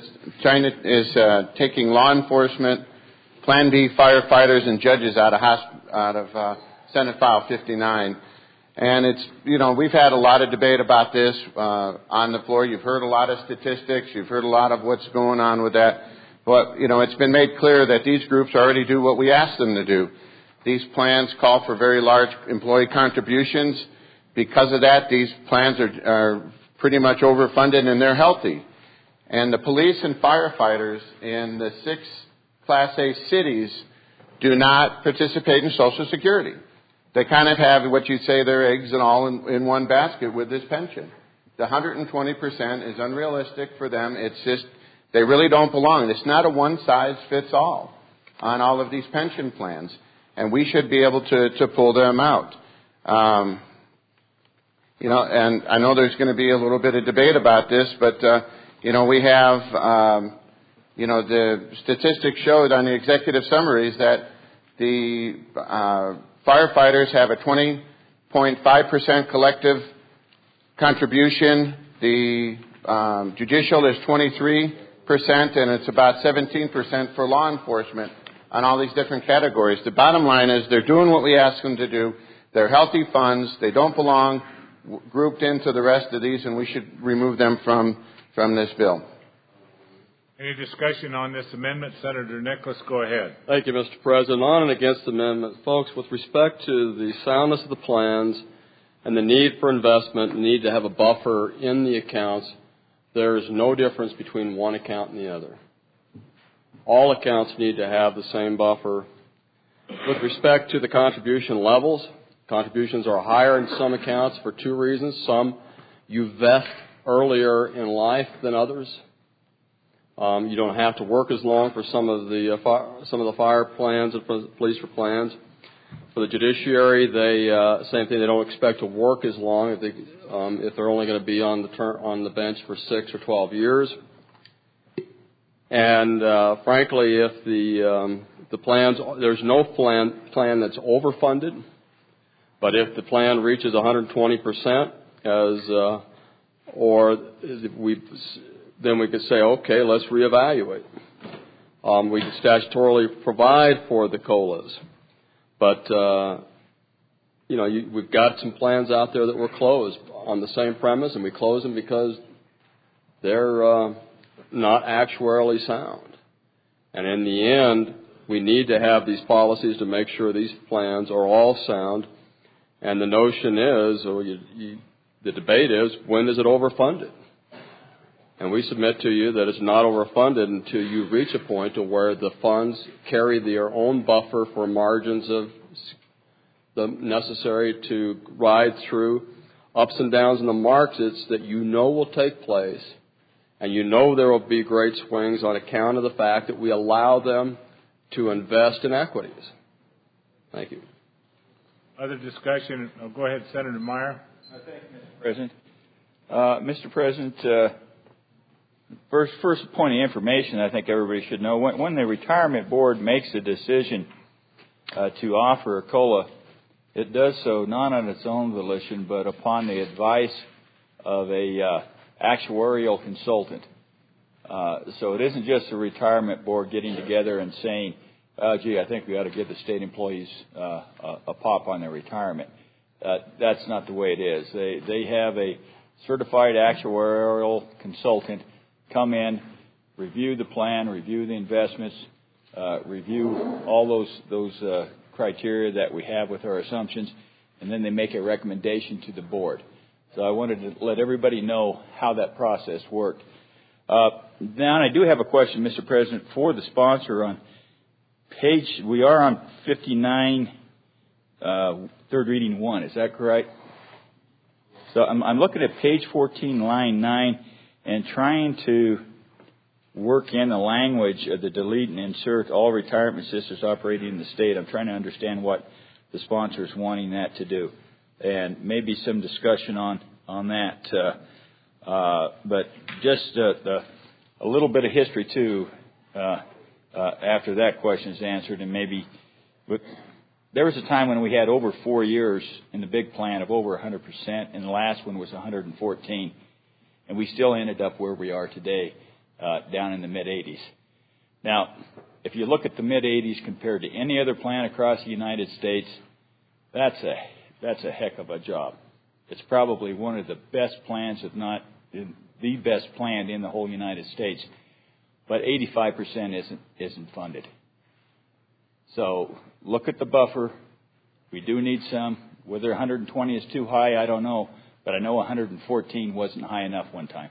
taking law enforcement, Plan B firefighters, and judges out of Senate File 59. And we've had a lot of debate about this on the floor. You've heard a lot of statistics. You've heard a lot of what's going on with that. But, it's been made clear that these groups already do what we ask them to do. These plans call for very large employee contributions. Because of that, these plans are pretty much overfunded, and they're healthy. And the police and firefighters in the 6 Class A cities do not participate in Social Security. They kind of have what you'd say their eggs and all in one basket with this pension. The 120% is unrealistic for them. It's just, they really don't belong. It's not a one-size-fits-all on all of these pension plans. And we should be able to pull them out. And I know there's going to be a little bit of debate about this, but, we have, the statistics showed on the executive summaries that the firefighters have a 20.5% collective contribution. The judicial is 23%, and it's about 17% for law enforcement on all these different categories. The bottom line is they're doing what we ask them to do. They're healthy funds. They don't belong grouped into the rest of these, and we should remove them from this bill. Any discussion on this amendment? Senator Nicholas, go ahead. Thank you, Mr. President. On and against the amendment, folks, with respect to the soundness of the plans and the need for investment, the need to have a buffer in the accounts, there is no difference between one account and the other. All accounts need to have the same buffer. With respect to the contribution levels, contributions are higher in some accounts for 2 reasons. Some you vest earlier in life than others. You don't have to work as long for some of the fire plans and for the police plans. For the judiciary, same thing. They don't expect to work as long if they're only going to be on the bench for 6 or 12 years. And frankly, if the plans, there's no plan that's overfunded, but if the plan reaches 120%, then we could say, okay, let's reevaluate. We could statutorily provide for the COLAs. But, we've got some plans out there that were closed on the same premise, and we close them because they're not actuarially sound. And in the end, we need to have these policies to make sure these plans are all sound. And the notion is, The debate is, when is it overfunded? And we submit to you that it's not overfunded until you reach a point to where the funds carry their own buffer for margins of the necessary to ride through ups and downs in the markets that you know will take place, and you know there will be great swings on account of the fact that we allow them to invest in equities. Thank you. Other discussion? Oh, go ahead, Senator Meyer. Thank you, Mr. President. Mr. President, first point of information I think everybody should know, when the retirement board makes a decision to offer a COLA, it does so not on its own volition, but upon the advice of a actuarial consultant. So it isn't just the retirement board getting together and saying, gee, I think we ought to give the state employees a pop on their retirement. That's not the way it is. They have a certified actuarial consultant come in, review the plan, review the investments, review all those criteria that we have with our assumptions, and then they make a recommendation to the board. So I wanted to let everybody know how that process worked. Now, I do have a question, Mr. President, for the sponsor on we are on 59, third reading 1, is that correct? So I'm looking at page 14, line 9, and trying to work in the language of the delete and insert all retirement systems operating in the state. I'm trying to understand what the sponsor is wanting that to do, and maybe some discussion on that. But just a little bit of history too. After that question is answered, and maybe there was a time when we had over 4 years in the big plan of over 100%, and the last one was 114, and we still ended up where we are today, down in the mid-80s. Now, if you look at the mid-80s compared to any other plan across the United States, that's a heck of a job. It's probably one of the best plans, if not the best plan in the whole United States. But 85% isn't funded. So look at the buffer. We do need some. Whether 120 is too high, I don't know. But I know 114 wasn't high enough one time.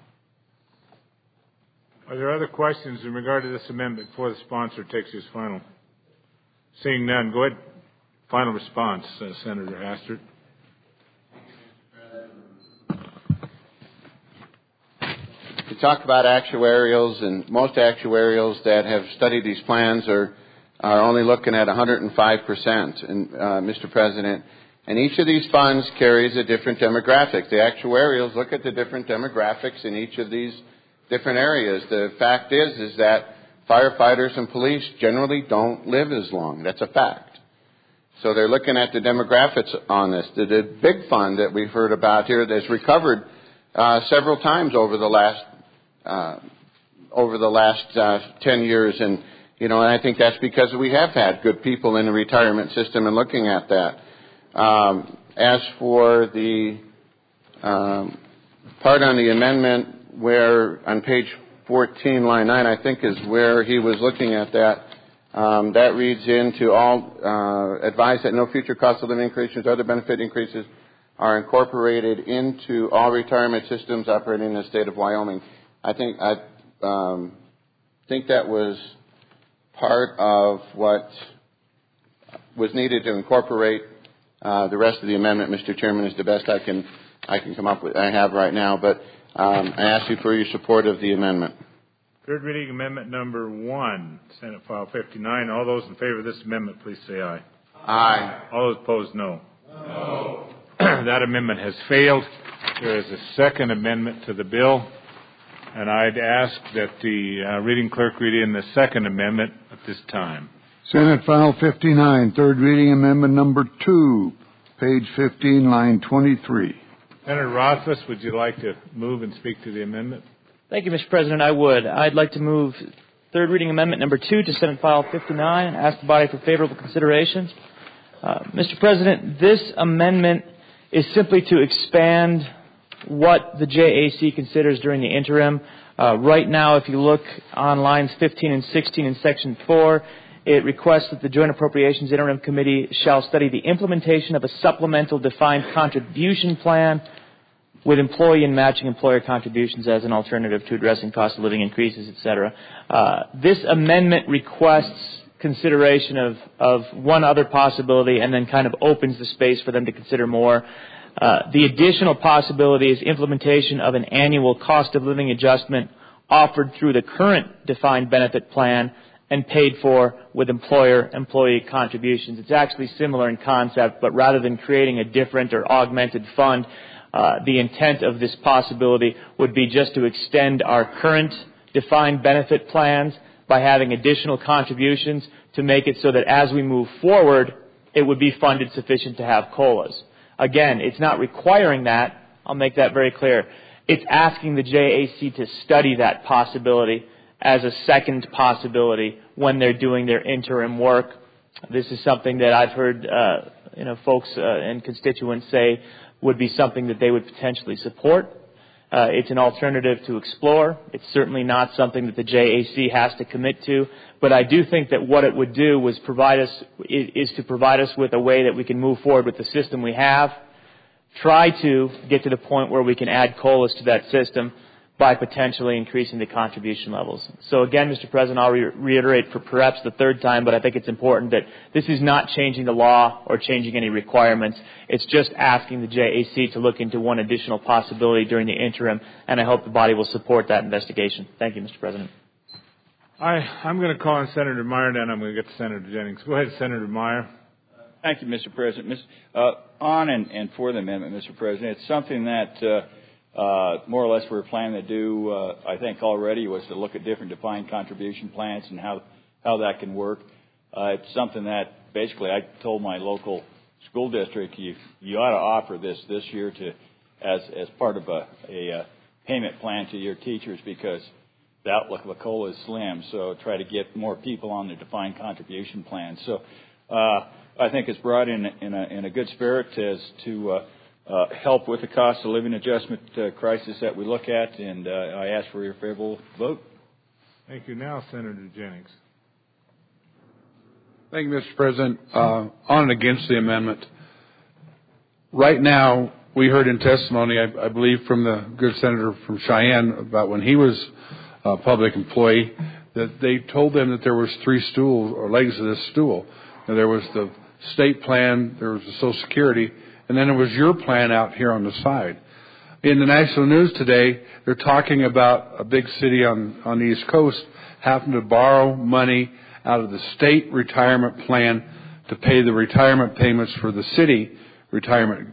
Are there other questions in regard to this amendment before the sponsor takes his final? Seeing none, go ahead. Final response, Senator Hastert. You talk about actuarials, and most actuarials that have studied these plans are only looking at 105%, and Mr. President. And each of these funds carries a different demographic. The actuarials look at the different demographics in each of these different areas. The fact is that firefighters and police generally don't live as long. That's a fact. So they're looking at the demographics on this. The big fund that we've heard about here that's recovered several times over the last 10 years, and and I think that's because we have had good people in the retirement system and looking at that. As for the part on the amendment where on page 14, line 9, I think is where he was looking at that. That reads into all advice that no future cost of living increases, other benefit increases are incorporated into all retirement systems operating in the state of Wyoming. I think that was part of what was needed to incorporate the rest of the amendment. Mr. Chairman, is the best I can come up with. I have right now, but I ask you for your support of the amendment. Third reading amendment number 1, Senate File 59. All those in favor of this amendment, please say aye. Aye. All those opposed, no. No. That amendment has failed. There is a second amendment to the bill, and I'd ask that the reading clerk read in the second amendment at this time. Senate File 59, third reading amendment number 2, page 15, line 23. Senator Rothfuss, would you like to move and speak to the amendment? Thank you, Mr. President. I would. I'd like to move third reading amendment number 2 to Senate File 59 and ask the body for favorable consideration. Mr. President, this amendment is simply to expand what the JAC considers during the interim. Right now, if you look on lines 15 and 16 in Section 4, it requests that the Joint Appropriations Interim Committee shall study the implementation of a supplemental defined contribution plan with employee and matching employer contributions as an alternative to addressing cost of living increases, etc. This amendment requests consideration of one other possibility and then kind of opens the space for them to consider more. The additional possibility is implementation of an annual cost of living adjustment offered through the current defined benefit plan and paid for with employer-employee contributions. It's actually similar in concept, but rather than creating a different or augmented fund, the intent of this possibility would be just to extend our current defined benefit plans by having additional contributions to make it so that as we move forward, it would be funded sufficient to have COLAs. Again, it's not requiring that. I'll make that very clear. It's asking the JAC to study that possibility as a second possibility when they're doing their interim work. This is something that I've heard folks and constituents say would be something that they would potentially support. It's an alternative to explore. It's certainly not something that the JAC has to commit to, but I do think that what it would do was to provide us with a way that we can move forward with the system we have, try to get to the point where we can add COLAs to that system by potentially increasing the contribution levels. So again, Mr. President, I'll reiterate for perhaps the third time, but I think it's important that this is not changing the law or changing any requirements. It's just asking the JAC to look into one additional possibility during the interim, and I hope the body will support that investigation. Thank you, Mr. President. I'm going to call on Senator Meyer, then I'm going to get to Senator Jennings. Go ahead, Senator Meyer. Thank you, Mr. President. On and for the amendment, Mr. President, it's something that more or less we're planning to do, I think already, was to look at different defined contribution plans and how that can work. It's something that basically I told my local school district, you ought to offer this year as part of a payment plan to your teachers, because the outlook of a COLA is slim. So try to get more people on the defined contribution plan. So I think it's brought in a good spirit as to help with the cost of living adjustment crisis that we look at, and I ask for your favorable vote. Thank you. Now, Senator Jennings. Thank you, Mr. President. On and against the amendment. Right now, we heard in testimony, I believe from the good senator from Cheyenne, about when he was a public employee, that they told them that there was three stools or legs of this stool. Now, there was the state plan, there was the Social Security, and then there was your plan out here on the side. In the national news today, they're talking about a big city on the East Coast having to borrow money out of the state retirement plan to pay the retirement payments for the city retirement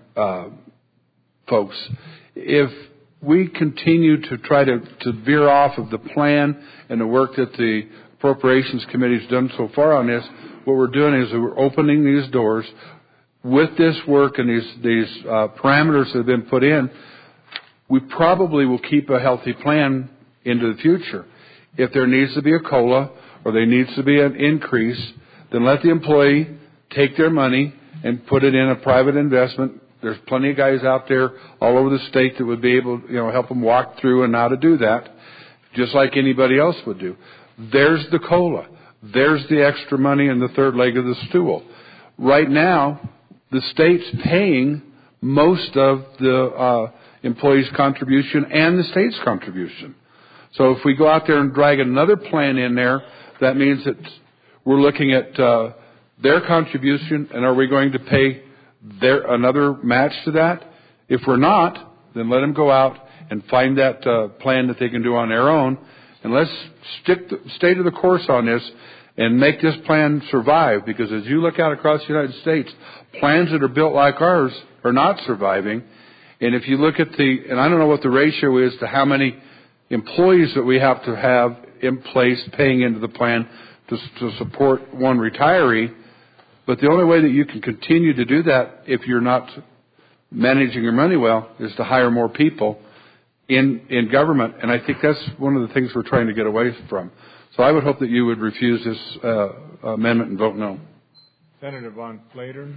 folks. If we continue to try to veer off of the plan and the work that the Appropriations Committee has done so far on this, what we're doing is we're opening these doors. With this work and these parameters that have been put in, we probably will keep a healthy plan into the future. If there needs to be a COLA or there needs to be an increase, then let the employee take their money and put it in a private investment. There's plenty of guys out there all over the state that would be able to, help them walk through and how to do that, just like anybody else would do. There's the COLA. There's the extra money in the third leg of the stool. Right now, the state's paying most of the employee's contribution and the state's contribution. So if we go out there and drag another plan in there, that means that we're looking at their contribution, and are we going to pay another match to that? If we're not, then let them go out and find that plan that they can do on their own, and let's stay to the course on this and make this plan survive, because as you look out across the United States, plans that are built like ours are not surviving. And if you look at and I don't know what the ratio is to how many employees that we have to have in place paying into the plan to support one retiree, but the only way that you can continue to do that if you're not managing your money well is to hire more people in government. And I think that's one of the things we're trying to get away from. So I would hope that you would refuse this amendment and vote no. Senator Von Flater.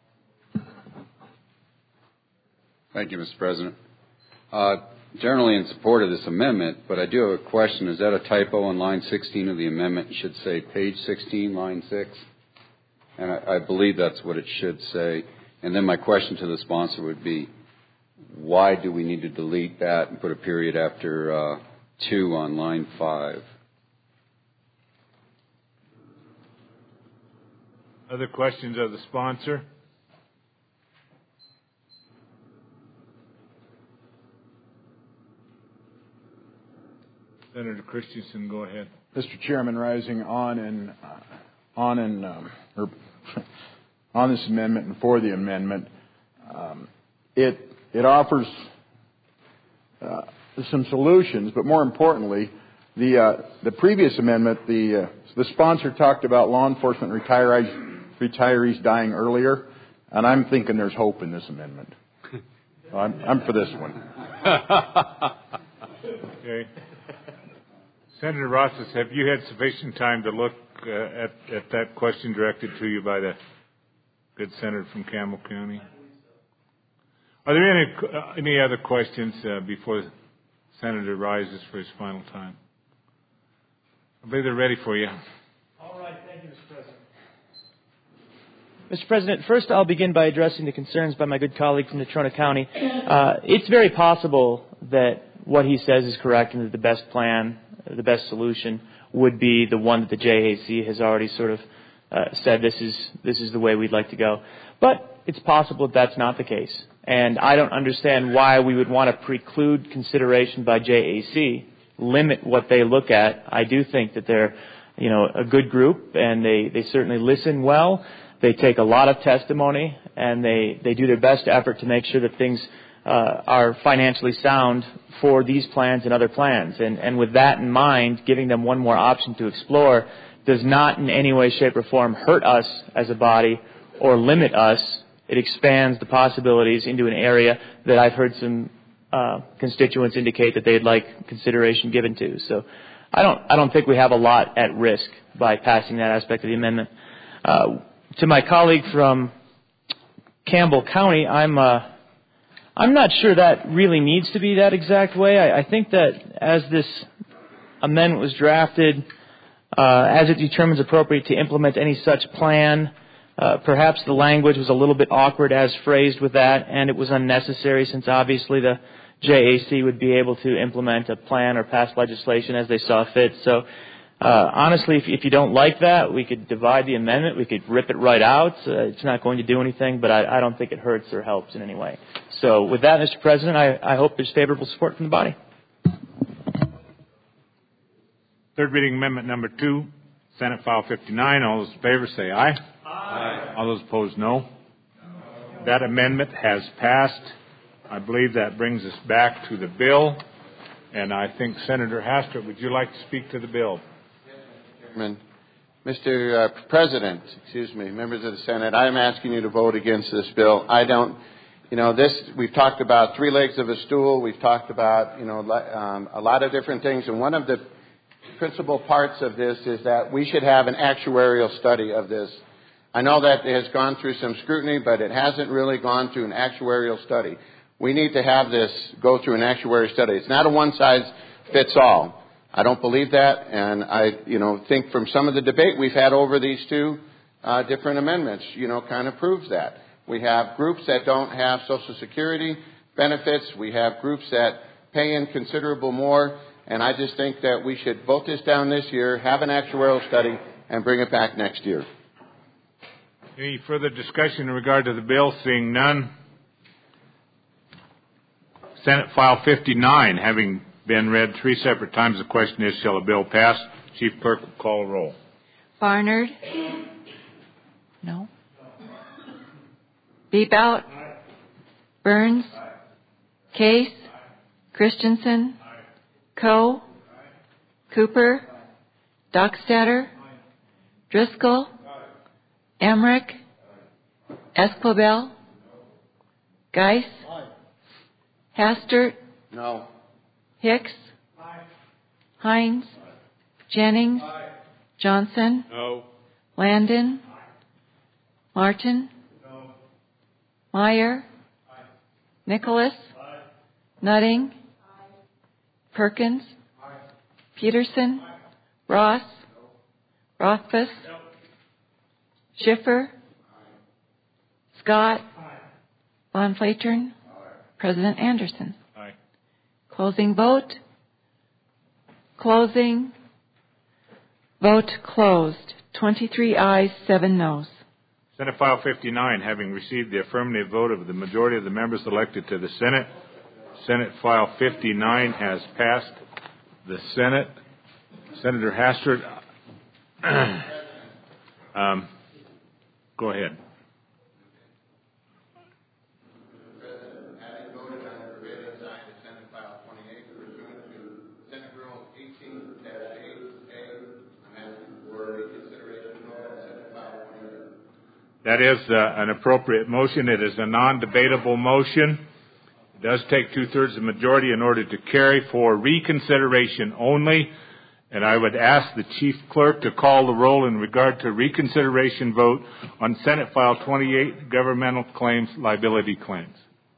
Thank you, Mr. President. Generally in support of this amendment, but I do have a question. Is that a typo on line 16 of the amendment? It should say page 16, line 6. And I believe that's what it should say. And then my question to the sponsor would be, why do we need to delete that and put a period after 2 on line 5? Other questions of the sponsor? Senator Christensen, go ahead. Mr. Chairman, rising on this amendment and for the amendment, it offers some solutions, but more importantly, the previous amendment, the sponsor talked about law enforcement retirees dying earlier, and I'm thinking there's hope in this amendment. I'm for this one. Okay. Senator Rosas, have you had sufficient time to look at that question directed to you by the good senator from Campbell County? Are there any other questions before the senator rises for his final time? I believe they're ready for you. All right. Thank you, Mr. President. Mr. President, first I'll begin by addressing the concerns by my good colleague from Natrona County. It's very possible that what he says is correct and that the best plan, the best solution would be the one that the JAC has already sort of said this is the way we'd like to go. But it's possible that that's not the case. And I don't understand why we would want to preclude consideration by JAC, limit what they look at. I do think that they're, a good group, and they certainly listen well. They take a lot of testimony, and they do their best effort to make sure that things are financially sound for these plans and other plans. And with that in mind, giving them one more option to explore does not in any way, shape, or form hurt us as a body or limit us. It expands the possibilities into an area that I've heard some constituents indicate that they'd like consideration given to. So I don't think we have a lot at risk by passing that aspect of the amendment. To my colleague from Campbell County, I'm not sure that really needs to be that exact way. I think that as this amendment was drafted, as it determines appropriate to implement any such plan, perhaps the language was a little bit awkward as phrased with that, and it was unnecessary since obviously the JAC would be able to implement a plan or pass legislation as they saw fit. So honestly, if you don't like that, we could divide the amendment. We could rip it right out. It's not going to do anything, but I don't think it hurts or helps in any way. So with that, Mr. President, I hope there's favorable support from the body. Third reading amendment number 2, Senate File 59. All those in favor say aye. Aye. All those opposed, no. That amendment has passed. I believe that brings us back to the bill. And I think, Senator Hastert, would you like to speak to the bill? Mr. President, members of the Senate, I'm asking you to vote against this bill. We've talked about 3 legs of a stool. We've talked about, a lot of different things. And one of the principal parts of this is that we should have an actuarial study of this. I know that it has gone through some scrutiny, but it hasn't really gone through an actuarial study. We need to have this go through an actuarial study. It's not a one-size-fits-all. I don't believe that, and I think from some of the debate we've had over these 2 different amendments, kind of proves that. We have groups that don't have Social Security benefits. We have groups that pay in considerable more, and I just think that we should vote this down this year, have an actuarial study, and bring it back next year. Any further discussion in regard to the bill? Seeing none. Senate File 59, having been read 3 separate times, the question is, shall a bill pass? Chief Clerk will call a roll. Barnard? No. Beebout? Burns? Case? Christensen? Coe? Cooper? Dockstader? Driscoll? Emmerich? Esquivel? Geis? Hastert? No. Hicks? Hines? Jennings? Johnson? No. Landon? Martin? No. Meyer? Nicholas? Nutting? Perkins? Peterson? Ross? Rothfuss? Schiffer? Scott? Von Flatern? President Anderson. Aye. Closing vote. Closing. Vote closed. 23 ayes, 7 noes. Senate File 59, having received the affirmative vote of the majority of the members elected to the Senate, Senate File 59 has passed the Senate. Senator Hastert, go ahead. That is an appropriate motion. It is a non-debatable motion. It does take 2/3 of the majority in order to carry for reconsideration only. And I would ask the Chief Clerk to call the roll in regard to reconsideration vote on Senate File 28, governmental claims, liability claims.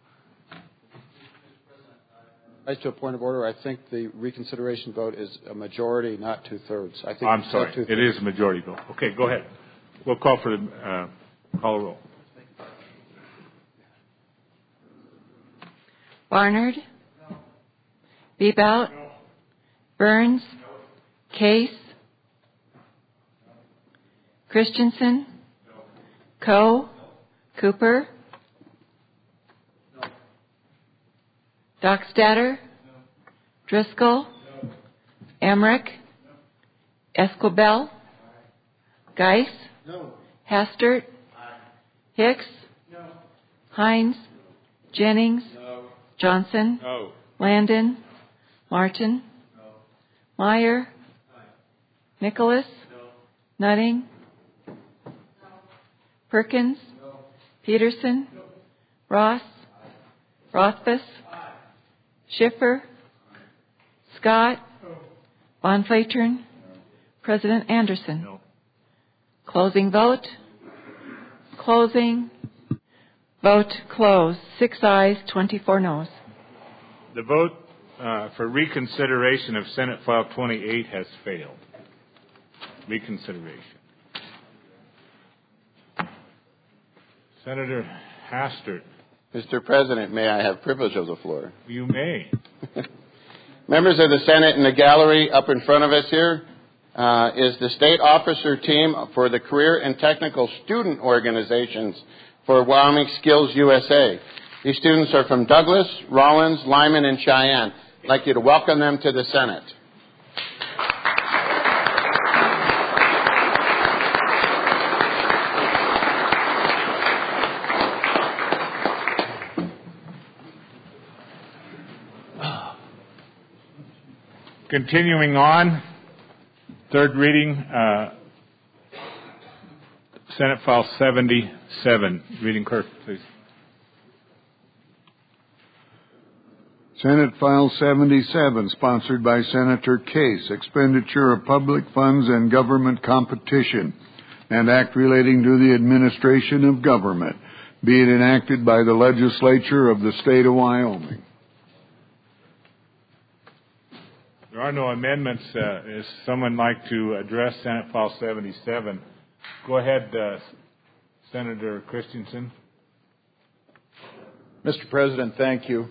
Rise to a point of order. I think the reconsideration vote is a majority, not 2/3. I think I'm sorry. It is a majority vote. Okay, go ahead. We'll call for the call the roll. Barnard. No. Bebout. No. Burns. No. Case. No. Christensen. No. Coe. No. Cooper. No. Dockstader. No. Driscoll. No. Emmerich. No. Esquibel. Aye. Geis. No. Hastert. Aye. Hicks. No. Hines. Jennings. No. Johnson. No. Landon. Martin. No. Meyer. Aye. Nicholas. No. Nutting. No. Perkins. No. Peterson. No. Ross. Aye. Rothfuss. Aye. Schiffer. Scott. No. Von Flatern. No. President Anderson. No. Closing vote. Closing. Vote closed. 6 ayes, 24 noes. The vote for reconsideration of Senate File 28 has failed. Reconsideration. Senator Hastert. Mr. President, may I have privilege of the floor? You may. Members of the Senate in the gallery up in front of us here is the state officer team for the Career and Technical Student Organizations for Wyoming Skills USA. These students are from Douglas, Rawlins, Lyman, and Cheyenne. I'd like you to welcome them to the Senate. Continuing on, third reading, Senate File 77. Reading clerk, please. Senate File 77, sponsored by Senator Case, expenditure of public funds and government competition, and act relating to the administration of government, be it enacted by the legislature of the state of Wyoming. There are no amendments. Does someone like to address Senate File 77? Go ahead, Senator Christensen. Mr. President, thank you.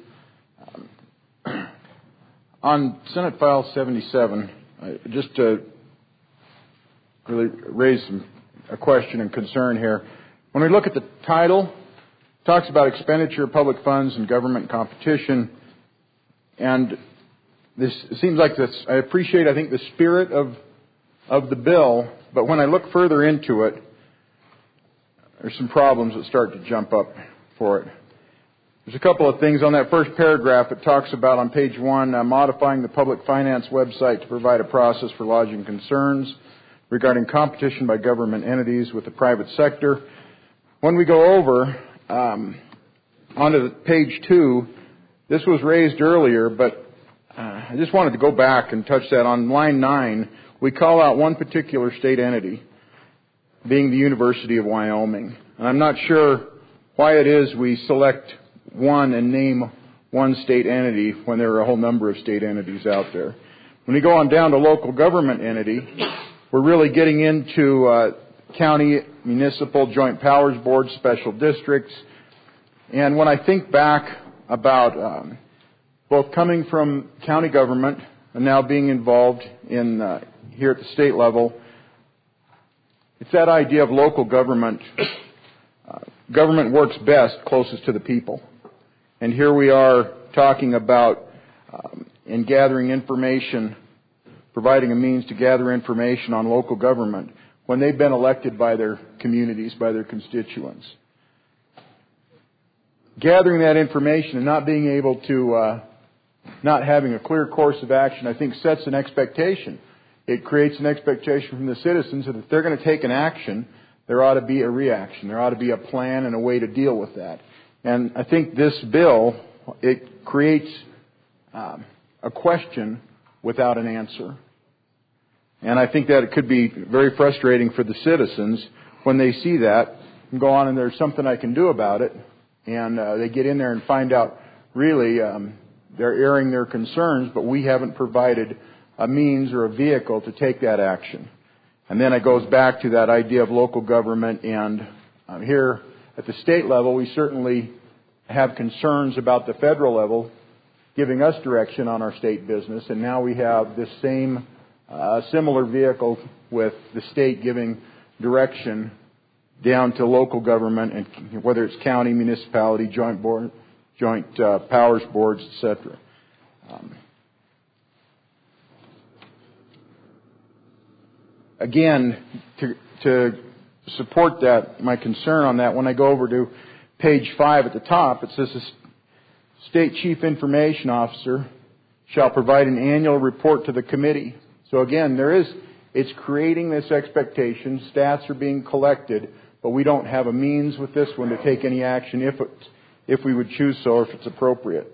On Senate File 77, just to really raise a question and concern here. When we look at the title, it talks about expenditure of public funds and government competition, and this seems like this. I appreciate, I think, the spirit of the bill, but when I look further into it, there's some problems that start to jump up for it. There's a couple of things on that first paragraph. It talks about on page 1, modifying the public finance website to provide a process for lodging concerns regarding competition by government entities with the private sector. When we go over onto page 2, this was raised earlier, but I just wanted to go back and touch that. On line 9, we call out one particular state entity, being the University of Wyoming. And I'm not sure why it is we select one and name one state entity when there are a whole number of state entities out there. When we go on down to local government entity, we're really getting into county, municipal, joint powers boards, special districts. And when I think back about both coming from county government and now being involved in here at the state level. It's that idea of local government. Government works best closest to the people. And here we are talking about in gathering information, providing a means to gather information on local government when they've been elected by their communities, by their constituents. Gathering that information and not being able to, not having a clear course of action, I think sets an expectation. It creates an expectation from the citizens that if they're going to take an action, there ought to be a reaction. There ought to be a plan and a way to deal with that. And I think this bill, it creates a question without an answer. And I think that it could be very frustrating for the citizens when they see that and go on and there's something I can do about it. And they get in there and find out really they're airing their concerns, but we haven't provided a means or a vehicle to take that action. And then it goes back to that idea of local government. And here at the state level, we certainly have concerns about the federal level giving us direction on our state business. And now we have this same similar vehicle with the state giving direction down to local government, and whether it's county, municipality, joint powers boards, etc. Again, to support that, my concern on that, when I go over to page 5 at the top, it says the State Chief Information Officer shall provide an annual report to the committee. So again, it's creating this expectation. Stats are being collected, but we don't have a means with this one to take any action if we would choose so, or if it's appropriate.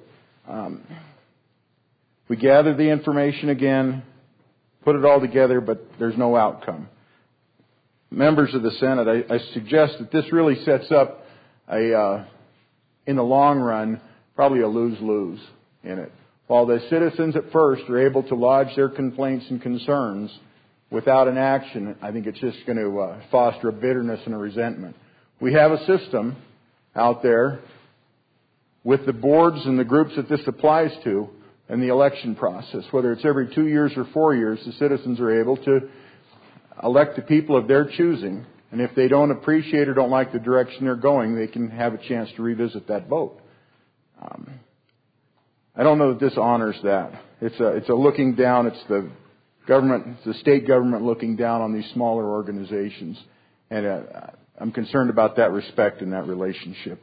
We gather the information again, put it all together, but there's no outcome. Members of the Senate, I suggest that this really sets up in the long run, probably a lose-lose in it. While the citizens at first are able to lodge their complaints and concerns without an action, I think it's just going to foster a bitterness and a resentment. We have a system out there with the boards and the groups that this applies to and the election process. Whether it's every 2 years or 4 years, the citizens are able to elect the people of their choosing. And if they don't appreciate or don't like the direction they're going, they can have a chance to revisit that vote. I don't know that this honors that. It's a looking down. It's the government, it's the state government looking down on these smaller organizations. And I'm concerned about that respect and that relationship.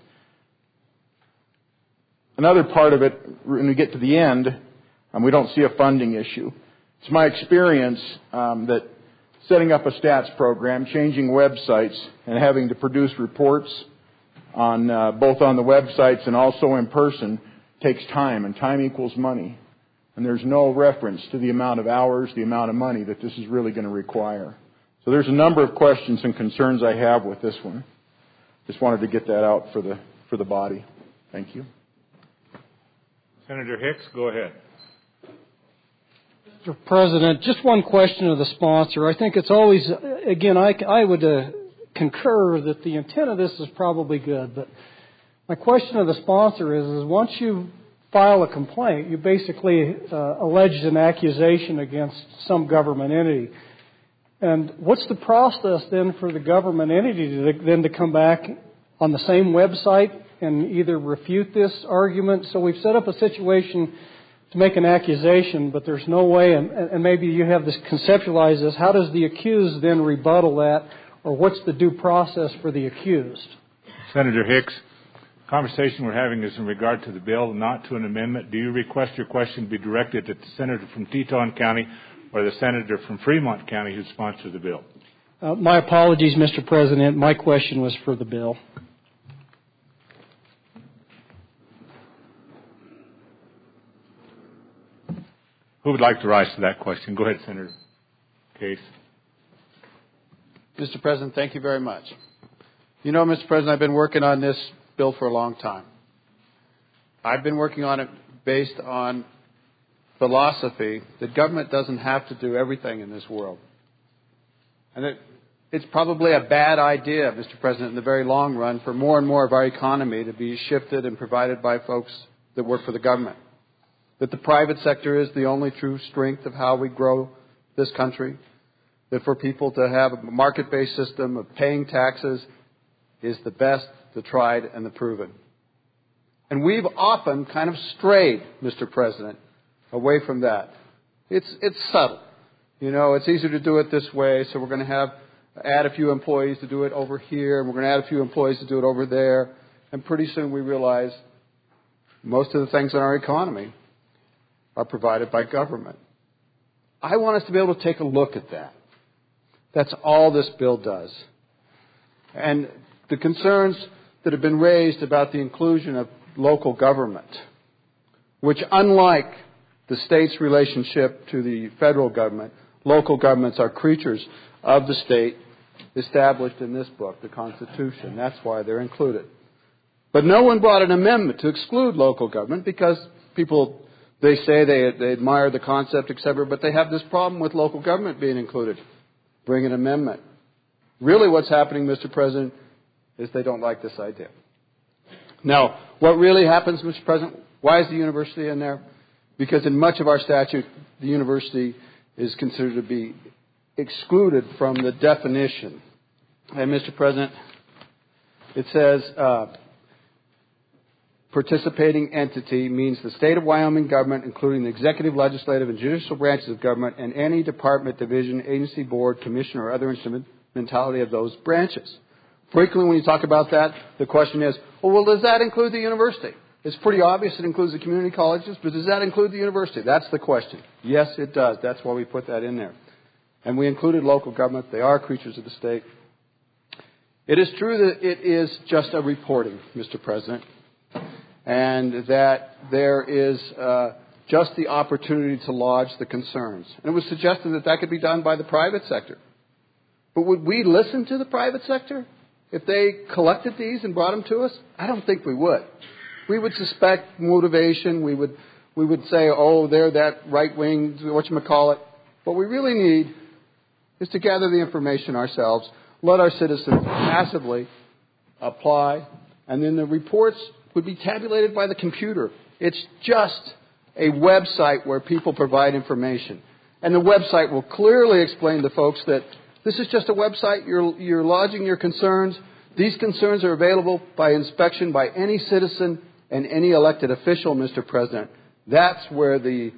Another part of it, when we get to the end, we don't see a funding issue. It's my experience that setting up a stats program, changing websites, and having to produce reports on both on the websites and also in person takes time, and time equals money. And there's no reference to the amount of hours, the amount of money that this is really going to require. So there's a number of questions and concerns I have with this one. Just wanted to get that out for the body. Thank you. Senator Hicks, go ahead. Mr. President, just one question of the sponsor. I think it's always, again, I would concur that the intent of this is probably good, but my question of the sponsor is once you file a complaint, you basically alleged an accusation against some government entity. And what's the process then for the government entity to come back on the same website and either refute this argument? So we've set up a situation to make an accusation, but there's no way, and maybe you have this conceptualized as, how does the accused then rebuttal that, or what's the due process for the accused? Senator Hicks, the conversation we're having is in regard to the bill, not to an amendment. Do you request your question be directed at the senator from Teton County or the senator from Fremont County who sponsored the bill? My apologies, Mr. President. My question was for the bill. Who would like to rise to that question? Go ahead, Senator Case. Mr. President, thank you very much. You know, Mr. President, I've been working on this bill for a long time. I've been working on it based on philosophy that government doesn't have to do everything in this world. And it's probably a bad idea, Mr. President, in the very long run, for more and more of our economy to be shifted and provided by folks that work for the government. That the private sector is the only true strength of how we grow this country. That for people to have a market-based system of paying taxes is the best, the tried, and the proven. And we've often kind of strayed, Mr. President, away from that. It's subtle. You know, it's easier to do it this way, so we're going to add a few employees to do it over here, and we're going to add a few employees to do it over there. And pretty soon we realize most of the things in our economy are provided by government. I want us to be able to take a look at that. That's all this bill does. And the concerns that have been raised about the inclusion of local government, which unlike the state's relationship to the federal government, local governments are creatures of the state established in this book, the Constitution. That's why they're included. But no one brought an amendment to exclude local government because people, they say they admire the concept, etc., but they have this problem with local government being included. Bring an amendment. Really what's happening, Mr. President, is they don't like this idea. Now, what really happens, Mr. President, why is the university in there? Because in much of our statute, the university is considered to be excluded from the definition. And, Mr. President, it says participating entity means the state of Wyoming government, including the executive, legislative, and judicial branches of government, and any department, division, agency, board, commission, or other instrumentality of those branches. Frequently when you talk about that, the question is, well, does that include the university? It's pretty obvious it includes the community colleges, but does that include the university? That's the question. Yes, it does. That's why we put that in there. And we included local government. They are creatures of the state. It is true that it is just a reporting, Mr. President, and that there is just the opportunity to lodge the concerns. And it was suggested that that could be done by the private sector. But would we listen to the private sector if they collected these and brought them to us? I don't think we would. We would suspect motivation. We would say, oh, they're that right-wing, whatchamacallit. What we really need is to gather the information ourselves, let our citizens passively apply, and then the reports would be tabulated by the computer. It's just a website where people provide information. And the website will clearly explain to folks that this is just a website. You're lodging your concerns. These concerns are available by inspection by any citizen and any elected official, Mr. President. That's where the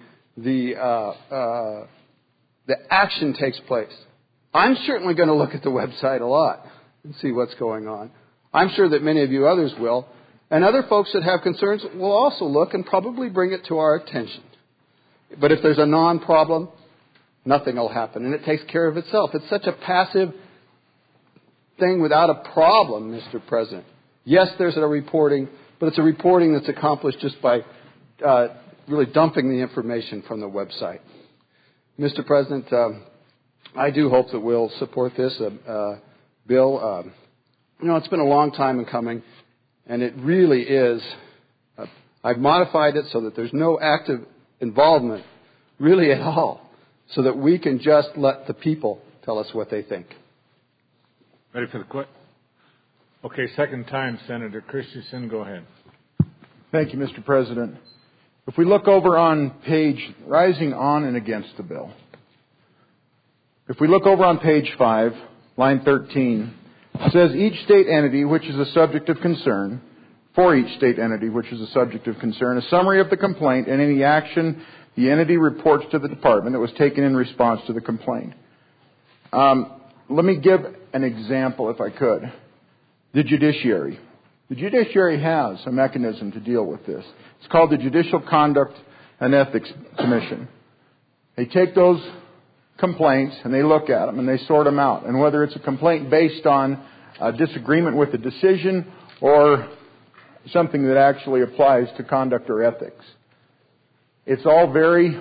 action takes place. I'm certainly going to look at the website a lot and see what's going on. I'm sure that many of you others will. And other folks that have concerns will also look and probably bring it to our attention. But if there's a non-problem, nothing will happen. And it takes care of itself. It's such a passive thing without a problem, Mr. President. Yes, there's a reporting, but it's a reporting that's accomplished just by really dumping the information from the website. Mr. President, I do hope that we'll support this bill. It's been a long time in coming, and it really is. I've modified it so that there's no active involvement really at all, so that we can just let the people tell us what they think. Ready for the question? Okay, second time, Senator Christensen, go ahead. Thank you, Mr. President. If we look over on page, rising on and against the bill. If we look over on page 5, line 13, it says each state entity which is a subject of concern, for each state entity which is a subject of concern, a summary of the complaint and any action the entity reports to the department that was taken in response to the complaint. Let me give an example, if I could. The judiciary. The judiciary has a mechanism to deal with this. It's called the Judicial Conduct and Ethics Commission. They take those complaints and they look at them and they sort them out. And whether it's a complaint based on a disagreement with the decision or something that actually applies to conduct or ethics. It's all very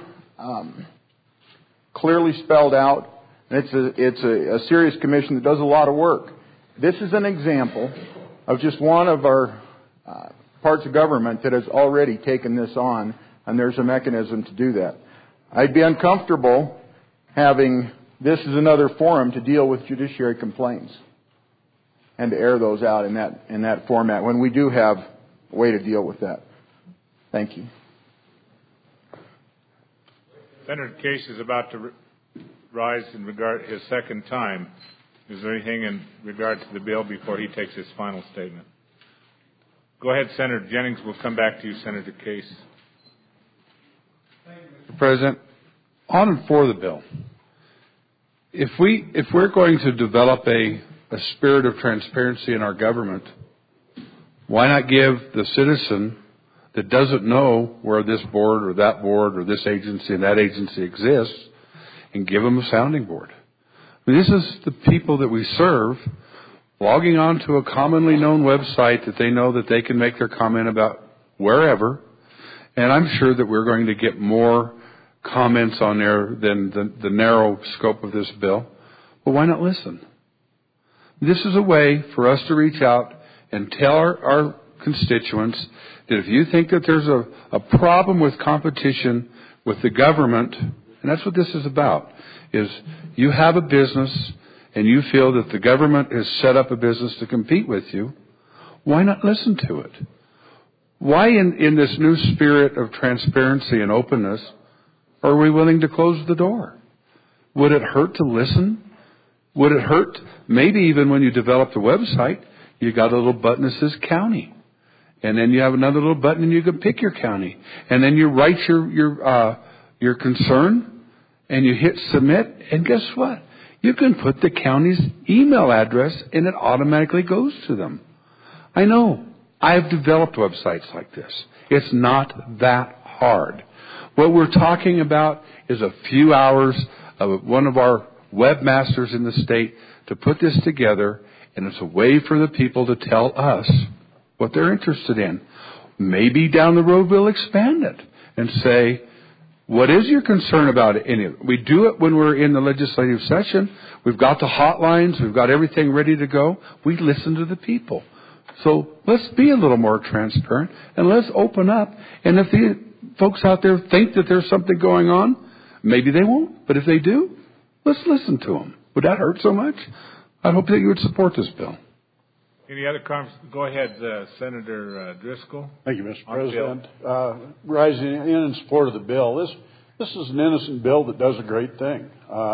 clearly spelled out. And it's a serious commission that does a lot of work. This is an example of just one of our parts of government that has already taken this on, and there's a mechanism to do that. I'd be uncomfortable having this as another forum to deal with judiciary complaints and to air those out in that format when we do have a way to deal with that. Thank you. Senator Case is about to rise in regard his second time. Is there anything in regard to the bill before he takes his final statement? Go ahead, Senator Jennings. We'll come back to you, Senator Case. Mr. President, on and for the bill. If we're going to develop a spirit of transparency in our government, why not give the citizen that doesn't know where this board or this agency and that agency exists, and give them a sounding board? I mean, this is the people that we serve logging on to a commonly known website that they know that they can make their comment about wherever, and I'm sure that we're going to get more comments on there than the narrow scope of this bill. But why not listen? This is a way for us to reach out and tell our constituents that if you think that there's a problem with competition with the government, and that's what this is about, is you have a business and you feel that the government has set up a business to compete with you, why not listen to it? Why in this new spirit of transparency and openness are we willing to close the door? Would it hurt to listen? Would it hurt? Maybe even when you develop the website, you got a little button that says county. And then you have another little button and you can pick your county. And then you write your concern and you hit submit. And guess what? You can put the county's email address and it automatically goes to them. I know. I've developed websites like this. It's not that hard. What we're talking about is a few hours of one of our webmasters in the state to put this together, and it's a way for the people to tell us what they're interested in. Maybe down the road we'll expand it and say, what is your concern about any of it? We do it when we're in the legislative session. We've got the hotlines. We've got everything ready to go. We listen to the people. So let's be a little more transparent and let's open up. And if the folks out there think that there's something going on, maybe they won't. But if they do, let's listen to them. Would that hurt so much? I hope that you would support this bill. Any other comments? Go ahead, Senator Driscoll. Thank you, Mr. President. Rising in support of the bill. This is an innocent bill that does a great thing.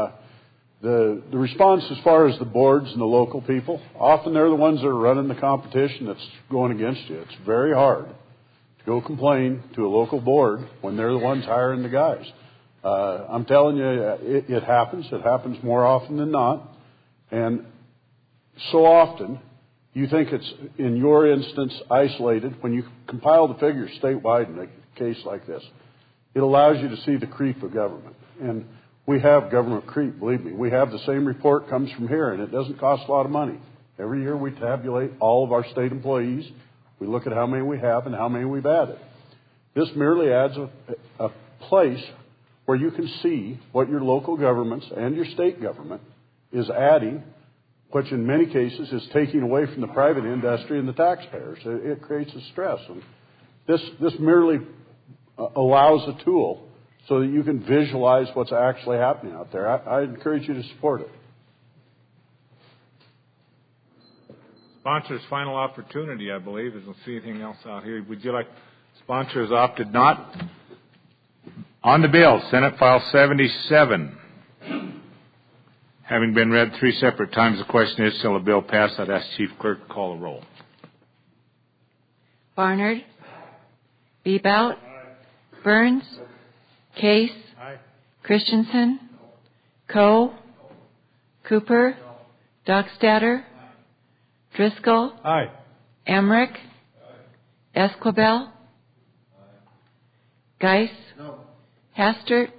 The response as far as the boards and the local people, often they're the ones that are running the competition that's going against you. It's very hard to go complain to a local board when they're the ones hiring the guys. I'm telling you, it happens. It happens more often than not. And so often, you think it's, in your instance, isolated. When you compile the figures statewide in a case like this, it allows you to see the creep of government. And we have government creep, believe me. We have the same report comes from here, and it doesn't cost a lot of money. Every year we tabulate all of our state employees. We look at how many we have and how many we've added. This merely adds a place where you can see what your local governments and your state government is adding, which in many cases is taking away from the private industry and the taxpayers. It creates a stress. And this merely allows a tool so that you can visualize what's actually happening out there. I encourage you to support it. Sponsor's final opportunity, I believe, is we'll see anything else out here. Would you like, sponsors opted not. On the bill, Senate File 77. Having been read 3 separate times, the question is, shall the bill pass? I'd ask Chief Clerk to call a roll. Barnard. Bebout. Burns. Case. Christensen. Coe. Cooper. Dockstader. Driscoll. Emmerich. Esquivel. Geis. Hastert.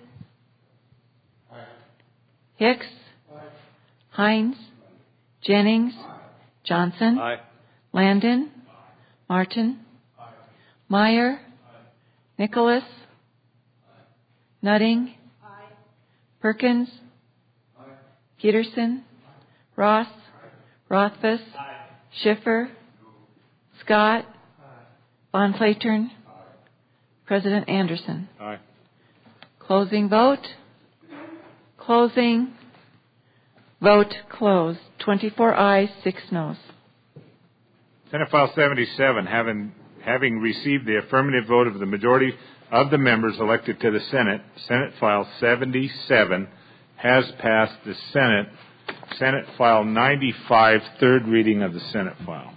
Hicks. Hines. Jennings. Johnson. Landon. Martin. Meyer. Nicholas. Nutting. Perkins. Peterson. Ross. Rothfuss. Schiffer. Scott. Von Flatern. President Anderson. Aye. Closing vote. Closing. Vote closed. 24 ayes, 6 noes. Senate File 77, having having received the affirmative vote of the majority of the members elected to the Senate, Senate File 77 has passed the Senate. Senate File 95, third reading of the Senate file.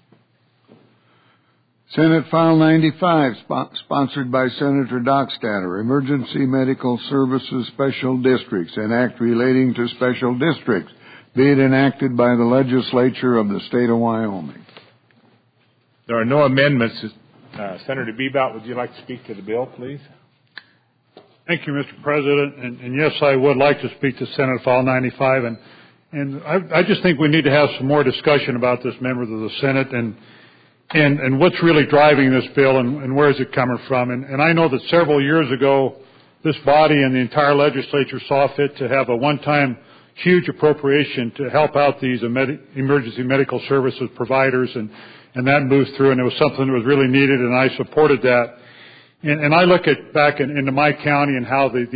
Senate File 95, sponsored by Senator Dockstader, Emergency Medical Services Special Districts, an act relating to special districts, be it enacted by the legislature of the state of Wyoming. There are no amendments. Senator Bebout, would you like to speak to the bill, please? Thank you, Mr. President. And yes, I would like to speak to Senate File 95. And I just think we need to have some more discussion about this, members of the Senate, and what's really driving this bill and where is it coming from. And I know that several years ago, this body and the entire legislature saw fit to have a one-time huge appropriation to help out these emergency medical services providers, and that moved through, and it was something that was really needed, and I supported that. And I look at back into my county and how the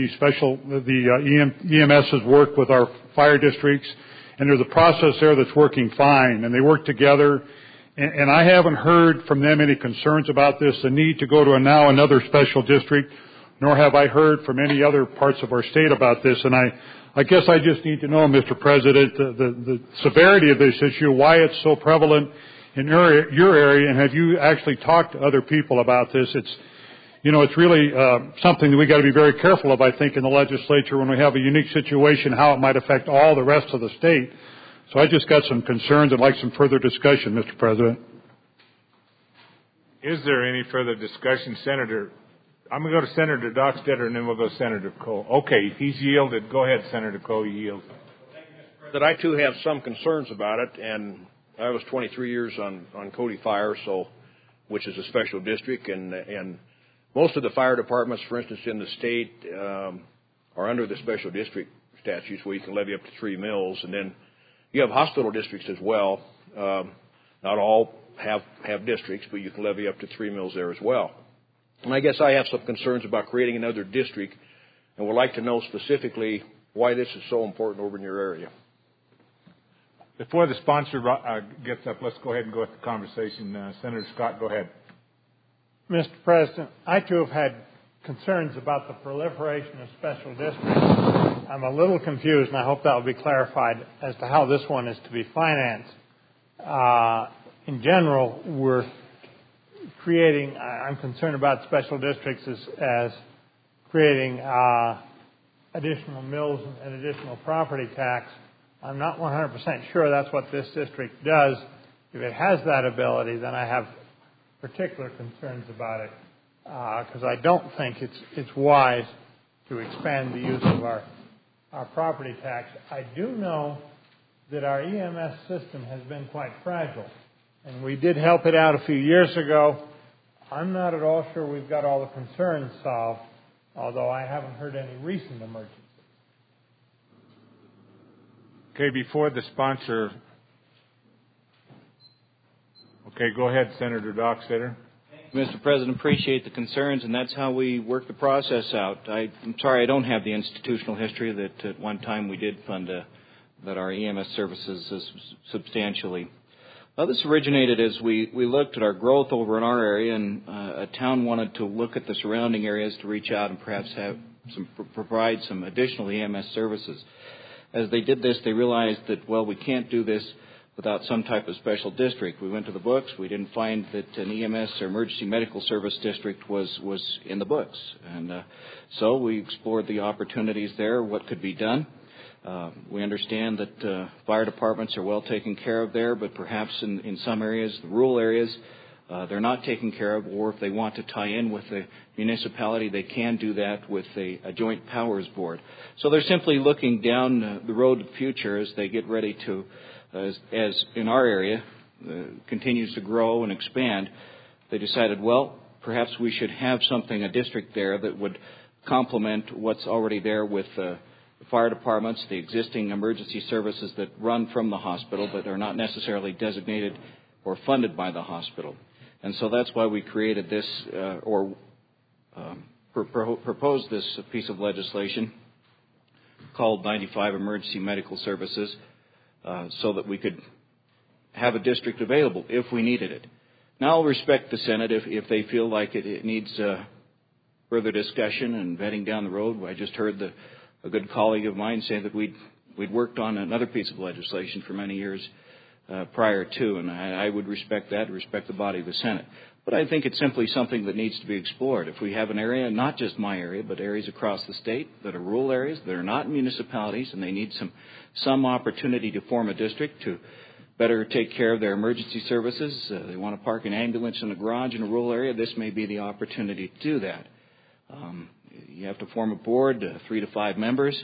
EMSs work with our fire districts, and there's a process there that's working fine, and they work together. And I haven't heard from them any concerns about this, the need to go to another special district, nor have I heard from any other parts of our state about this. And I guess I just need to know, Mr. President, the severity of this issue, why it's so prevalent in your area, and have you actually talked to other people about this? It's really something that we got to be very careful of, I think, in the legislature when we have a unique situation, how it might affect all the rest of the state. So I just got some concerns. I'd like some further discussion, Mr. President. Is there any further discussion, Senator? I'm going to go to Senator Dockstader, and then we'll go to Senator Cole. Okay, he's yielded. Go ahead, Senator Cole. You yield. Thank you, Mr. President. I, too, have some concerns about it, and I was 23 years on Cody Fire, which is a special district, and most of the fire departments, for instance, in the state are under the special district statutes where you can levy up to 3 mills, and then you have hospital districts as well. Not all have districts, but you can levy up to 3 mills there as well. And I guess I have some concerns about creating another district, and would like to know specifically why this is so important over in your area. Before the sponsor gets up, let's go ahead and go with the conversation. Senator Scott, go ahead. Mr. President, I too have had concerns about the proliferation of special districts. I'm a little confused, and I hope that will be clarified as to how this one is to be financed. In general, we're creating, I'm concerned about special districts as creating additional mills and additional property tax. I'm not 100% sure that's what this district does. If it has that ability, then I have particular concerns about it, because I don't think it's wise to expand the use of our property tax. I do know that our EMS system has been quite fragile, and we did help it out a few years ago. I'm not at all sure we've got all the concerns solved, although I haven't heard any recent emergencies. Okay, before the sponsor. Okay, go ahead, Senator Dockstader. Mr. President, appreciate the concerns, and that's how we work the process out. I'm sorry I don't have the institutional history that at one time we did fund that our EMS services substantially. This originated as we looked at our growth over in our area, and a town wanted to look at the surrounding areas to reach out and perhaps provide some additional EMS services. As they did this, they realized that, well, we can't do this without some type of special district. We went to the books. We didn't find that an EMS or emergency medical service district was in the books. And so we explored the opportunities there, what could be done. We understand that fire departments are well taken care of there, but perhaps in some areas, the rural areas, they're not taken care of, or if they want to tie in with the municipality, they can do that with a joint powers board. So they're simply looking down the road to the future as they get ready to, as in our area, continues to grow and expand. They decided, well, perhaps we should have a district there that would complement what's already there with the fire departments, the existing emergency services that run from the hospital but are not necessarily designated or funded by the hospital. And so that's why we created this proposed this piece of legislation called 95 Emergency Medical Services so that we could have a district available if we needed it. Now I'll respect the Senate if they feel like it needs further discussion and vetting down the road. I just heard a good colleague of mine say that we'd worked on another piece of legislation for many years prior to, and I would respect that, respect the body of the Senate. But I think it's simply something that needs to be explored. If we have an area, not just my area, but areas across the state that are rural areas, that are not municipalities, and they need some opportunity to form a district to better take care of their emergency services. They want to park an ambulance in a garage in a rural area. This may be the opportunity to do that. You have to form a board, 3 to 5 members.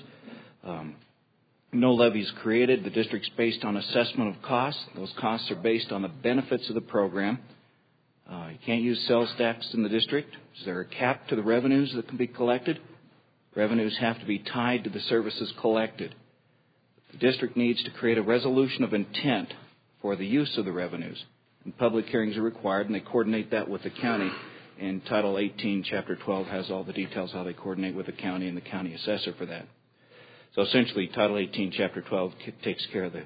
No levies created. The district's based on assessment of costs. Those costs are based on the benefits of the program. You can't use sales tax in the district. Is there a cap to the revenues that can be collected? Revenues have to be tied to the services collected. The district needs to create a resolution of intent for the use of the revenues. And public hearings are required, and they coordinate that with the county. And Title 18, Chapter 12 has all the details how they coordinate with the county and the county assessor for that. So essentially, Title 18, Chapter 12 takes care of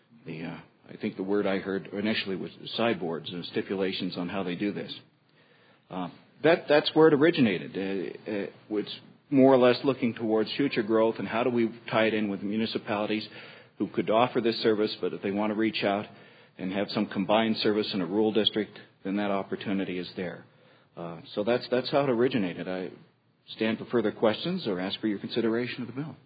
I think the word I heard initially was sideboards and stipulations on how they do this. That's where it originated. It's more or less looking towards future growth and how do we tie it in with municipalities who could offer this service, but if they want to reach out and have some combined service in a rural district, then that opportunity is there. So that's how it originated. I stand for further questions or ask for your consideration of the bill.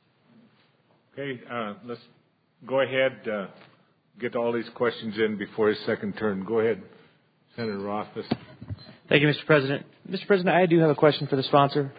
Okay, let's go ahead, get all these questions in before his second turn. Go ahead, Senator Rothfuss. Thank you, Mr. President. Mr. President, I do have a question for the sponsor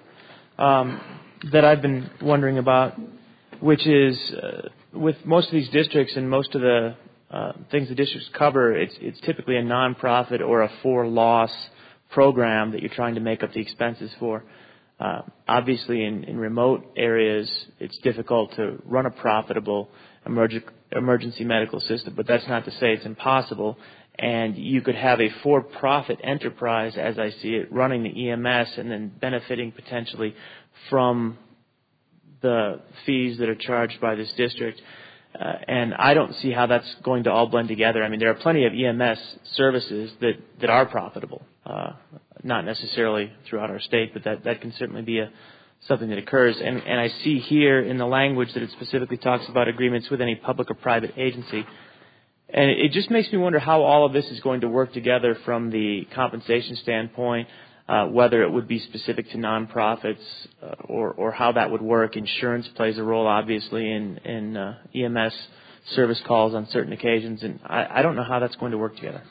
that I've been wondering about, which is with most of these districts and most of the things the districts cover, it's typically a nonprofit or a for-loss program that you're trying to make up the expenses for. Obviously, in remote areas, it's difficult to run a profitable emergency medical system, but that's not to say it's impossible. And you could have a for-profit enterprise, as I see it, running the EMS and then benefiting potentially from the fees that are charged by this district. And I don't see how that's going to all blend together. I mean, there are plenty of EMS services that are profitable, not necessarily throughout our state, but that can certainly be something that occurs. And I see here in the language that it specifically talks about agreements with any public or private agency. And it just makes me wonder how all of this is going to work together from the compensation standpoint, whether it would be specific to nonprofits or how that would work. Insurance plays a role, obviously, in EMS service calls on certain occasions, and I don't know how that's going to work together.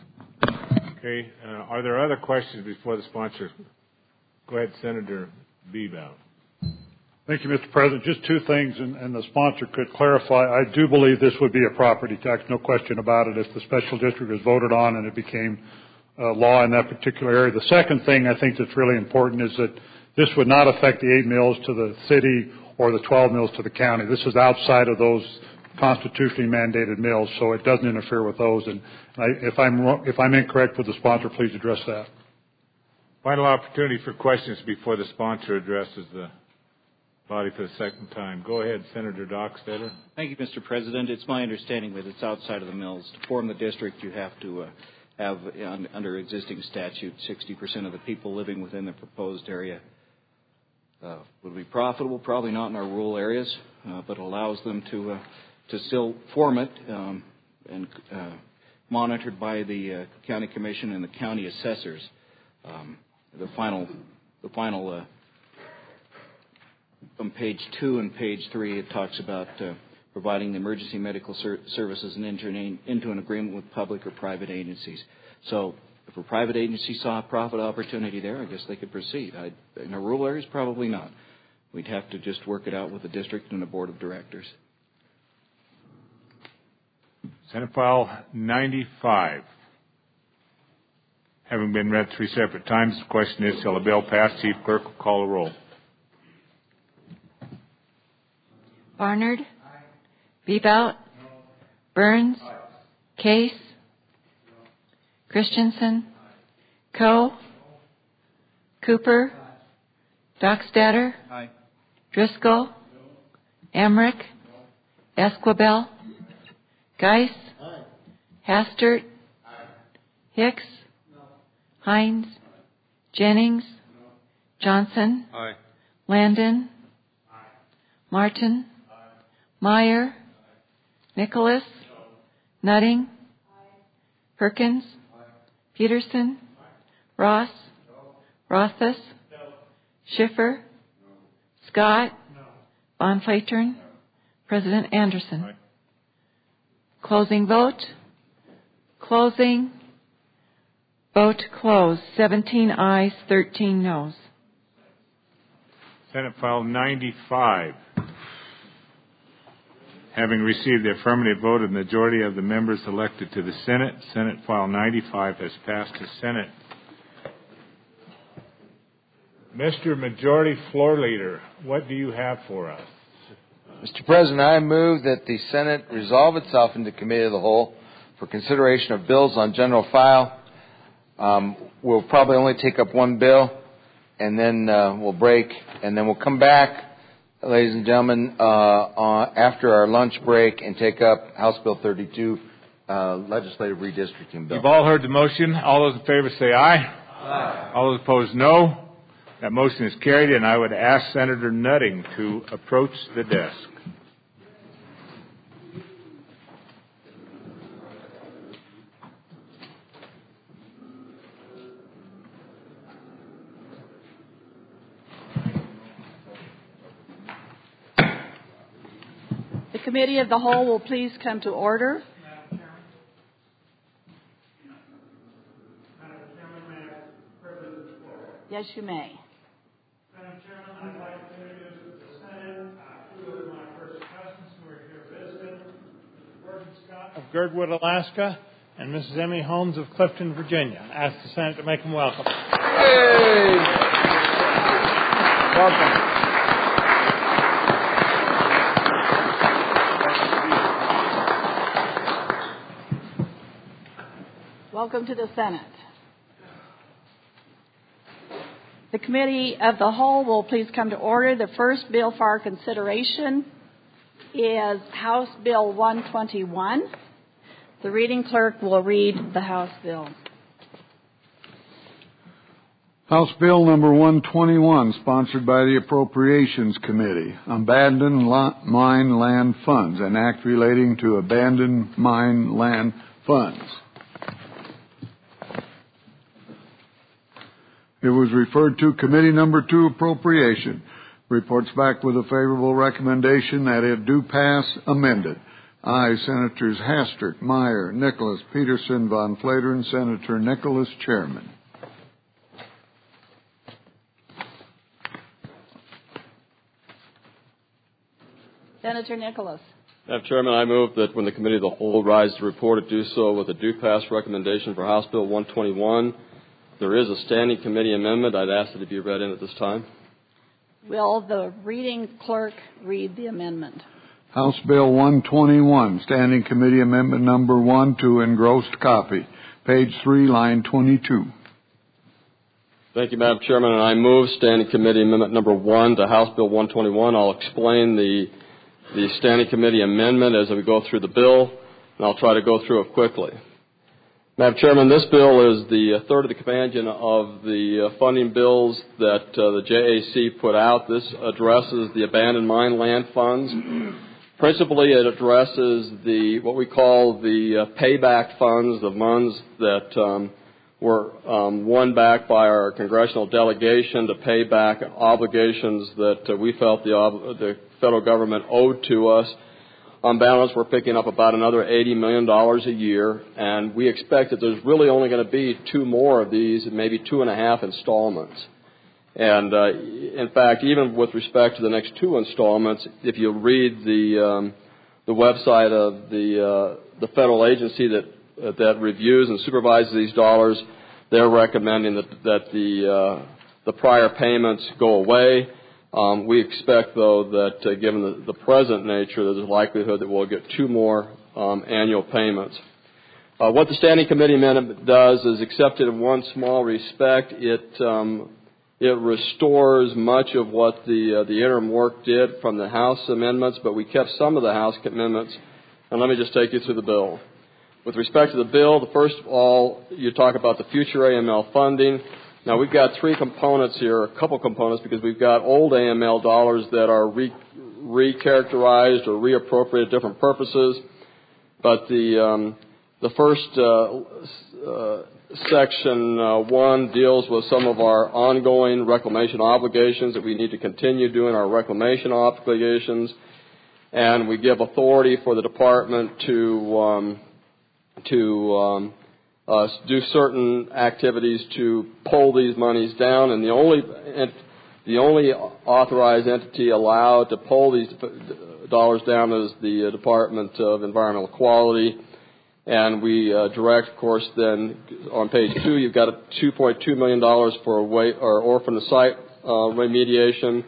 Okay. Are there other questions before the sponsor? Go ahead, Senator Bebout. Thank you, Mr. President. Just two things, and the sponsor could clarify. I do believe this would be a property tax, no question about it, if the special district was voted on and it became law in that particular area. The second thing I think that's really important is that this would not affect the 8 mills to the city or the 12 mills to the county. This is outside of those constitutionally mandated mills, so it doesn't interfere with those. And if I'm incorrect with the sponsor, please address that. Final opportunity for questions before the sponsor addresses the body for the second time. Go ahead, Senator Dockstader. Thank you, Mr. President. It's my understanding that it's outside of the mills. To form the district, you have to have, under existing statute, 60% of the people living within the proposed area. Would it be profitable? Probably not in our rural areas, but allows them to still form it and monitored by the county commission and the county assessors. The final on page 2 and page 3, it talks about providing the emergency medical services and entering into an agreement with public or private agencies. So if a private agency saw a profit opportunity there, I guess they could proceed. In our rural areas, probably not. We'd have to just work it out with the district and the board of directors. Senate File 95. Having been read 3 separate times, the question is, shall the bill pass? Chief Clerk will call the roll. Barnard? Bebout? Burns? Case? Christensen? Coe? Cooper? Dockstader? Driscoll? Emmerich? Esquibel? Geis? Hastert? Hicks? Hines, Jennings, Johnson, Aye. Landon, Martin, Meyer, Nicholas, Nutting, Perkins, Peterson, Ross, Rothfuss, Schiffer, Scott, Von Flatern, President Anderson. Closing vote. Closing. Vote closed. 17 ayes, 13 noes. Senate File 95. Having received the affirmative vote of the majority of the members elected to the Senate, Senate File 95 has passed the Senate. Mr. Majority Floor Leader, what do you have for us? Mr. President, I move that the Senate resolve itself into Committee of the Whole for consideration of bills on general file. We'll probably only take up one bill, and then we'll break, and then we'll come back, ladies and gentlemen, after our lunch break and take up House Bill 32, legislative redistricting bill. You've all heard the motion. All those in favor say aye. Aye. All those opposed, no. That motion is carried, and I would ask Senator Nutting to approach the desk. The Committee of the Whole will please come to order. Yes, you may. Madam Chairman, I'd like to introduce the Senate two of my first cousins who are here visiting, Mr. Gordon Scott of Girdwood, Alaska, and Mrs. Emmy Holmes of Clifton, Virginia. I ask the Senate to make them welcome. Yay! Welcome. Welcome to the Senate. The Committee of the Whole will please come to order. The first bill for our consideration is House Bill 121. The reading clerk will read the House bill. House Bill number 121, sponsored by the Appropriations Committee, Abandoned Mine Land Funds, an act relating to abandoned mine land funds. It was referred to Committee number 2, Appropriation. Reports back with a favorable recommendation that it do pass amended. Aye, Senators Hastert, Meyer, Nicholas, Peterson, Von Flatern, Senator Nicholas, Chairman. Senator Nicholas. Madam Chairman, I move that when the Committee of the Whole rise to report, it do so with a due pass recommendation for House Bill 121. There is a standing committee amendment. I'd ask that it be read in at this time. Will the reading clerk read the amendment? House Bill 121, Standing Committee Amendment number 1 to engrossed copy, page 3, line 22. Thank you, Madam Chairman, and I move Standing Committee Amendment number 1 to House Bill 121. I'll explain the Standing Committee amendment as we go through the bill, and I'll try to go through it quickly. Madam Chairman, this bill is the third of the companion of the funding bills that the JAC put out. This addresses the abandoned mine land funds. Principally, it addresses what we call the payback funds, the funds that were won back by our congressional delegation to pay back obligations that we felt the federal government owed to us. On balance, we're picking up about another $80 million a year, and we expect that there's really only going to be 2 more of these, maybe 2.5 installments. And in fact, even with respect to the next 2 installments, if you read the website of the federal agency that reviews and supervises these dollars, they're recommending that the prior payments go away. We expect, though, that given the present nature, there's a likelihood that we'll get 2 more annual payments. What the Standing Committee amendment does is, except in one small respect, it restores much of what the interim work did from the House amendments, but we kept some of the House amendments. And let me just take you through the bill. With respect to the bill, first of all, you talk about the future AML funding. Now, we've got three components here, a couple components, because we've got old AML dollars that are recharacterized or reappropriated different purposes. But the first section 1 deals with some of our ongoing reclamation obligations that we need to continue doing our reclamation obligations, and we give authority for the department to do certain activities to pull these monies down, and the only authorized entity allowed to pull these dollars down is the Department of Environmental Quality. And we direct, of course, then on page 2, you've got $2.2 million for orphan site remediation,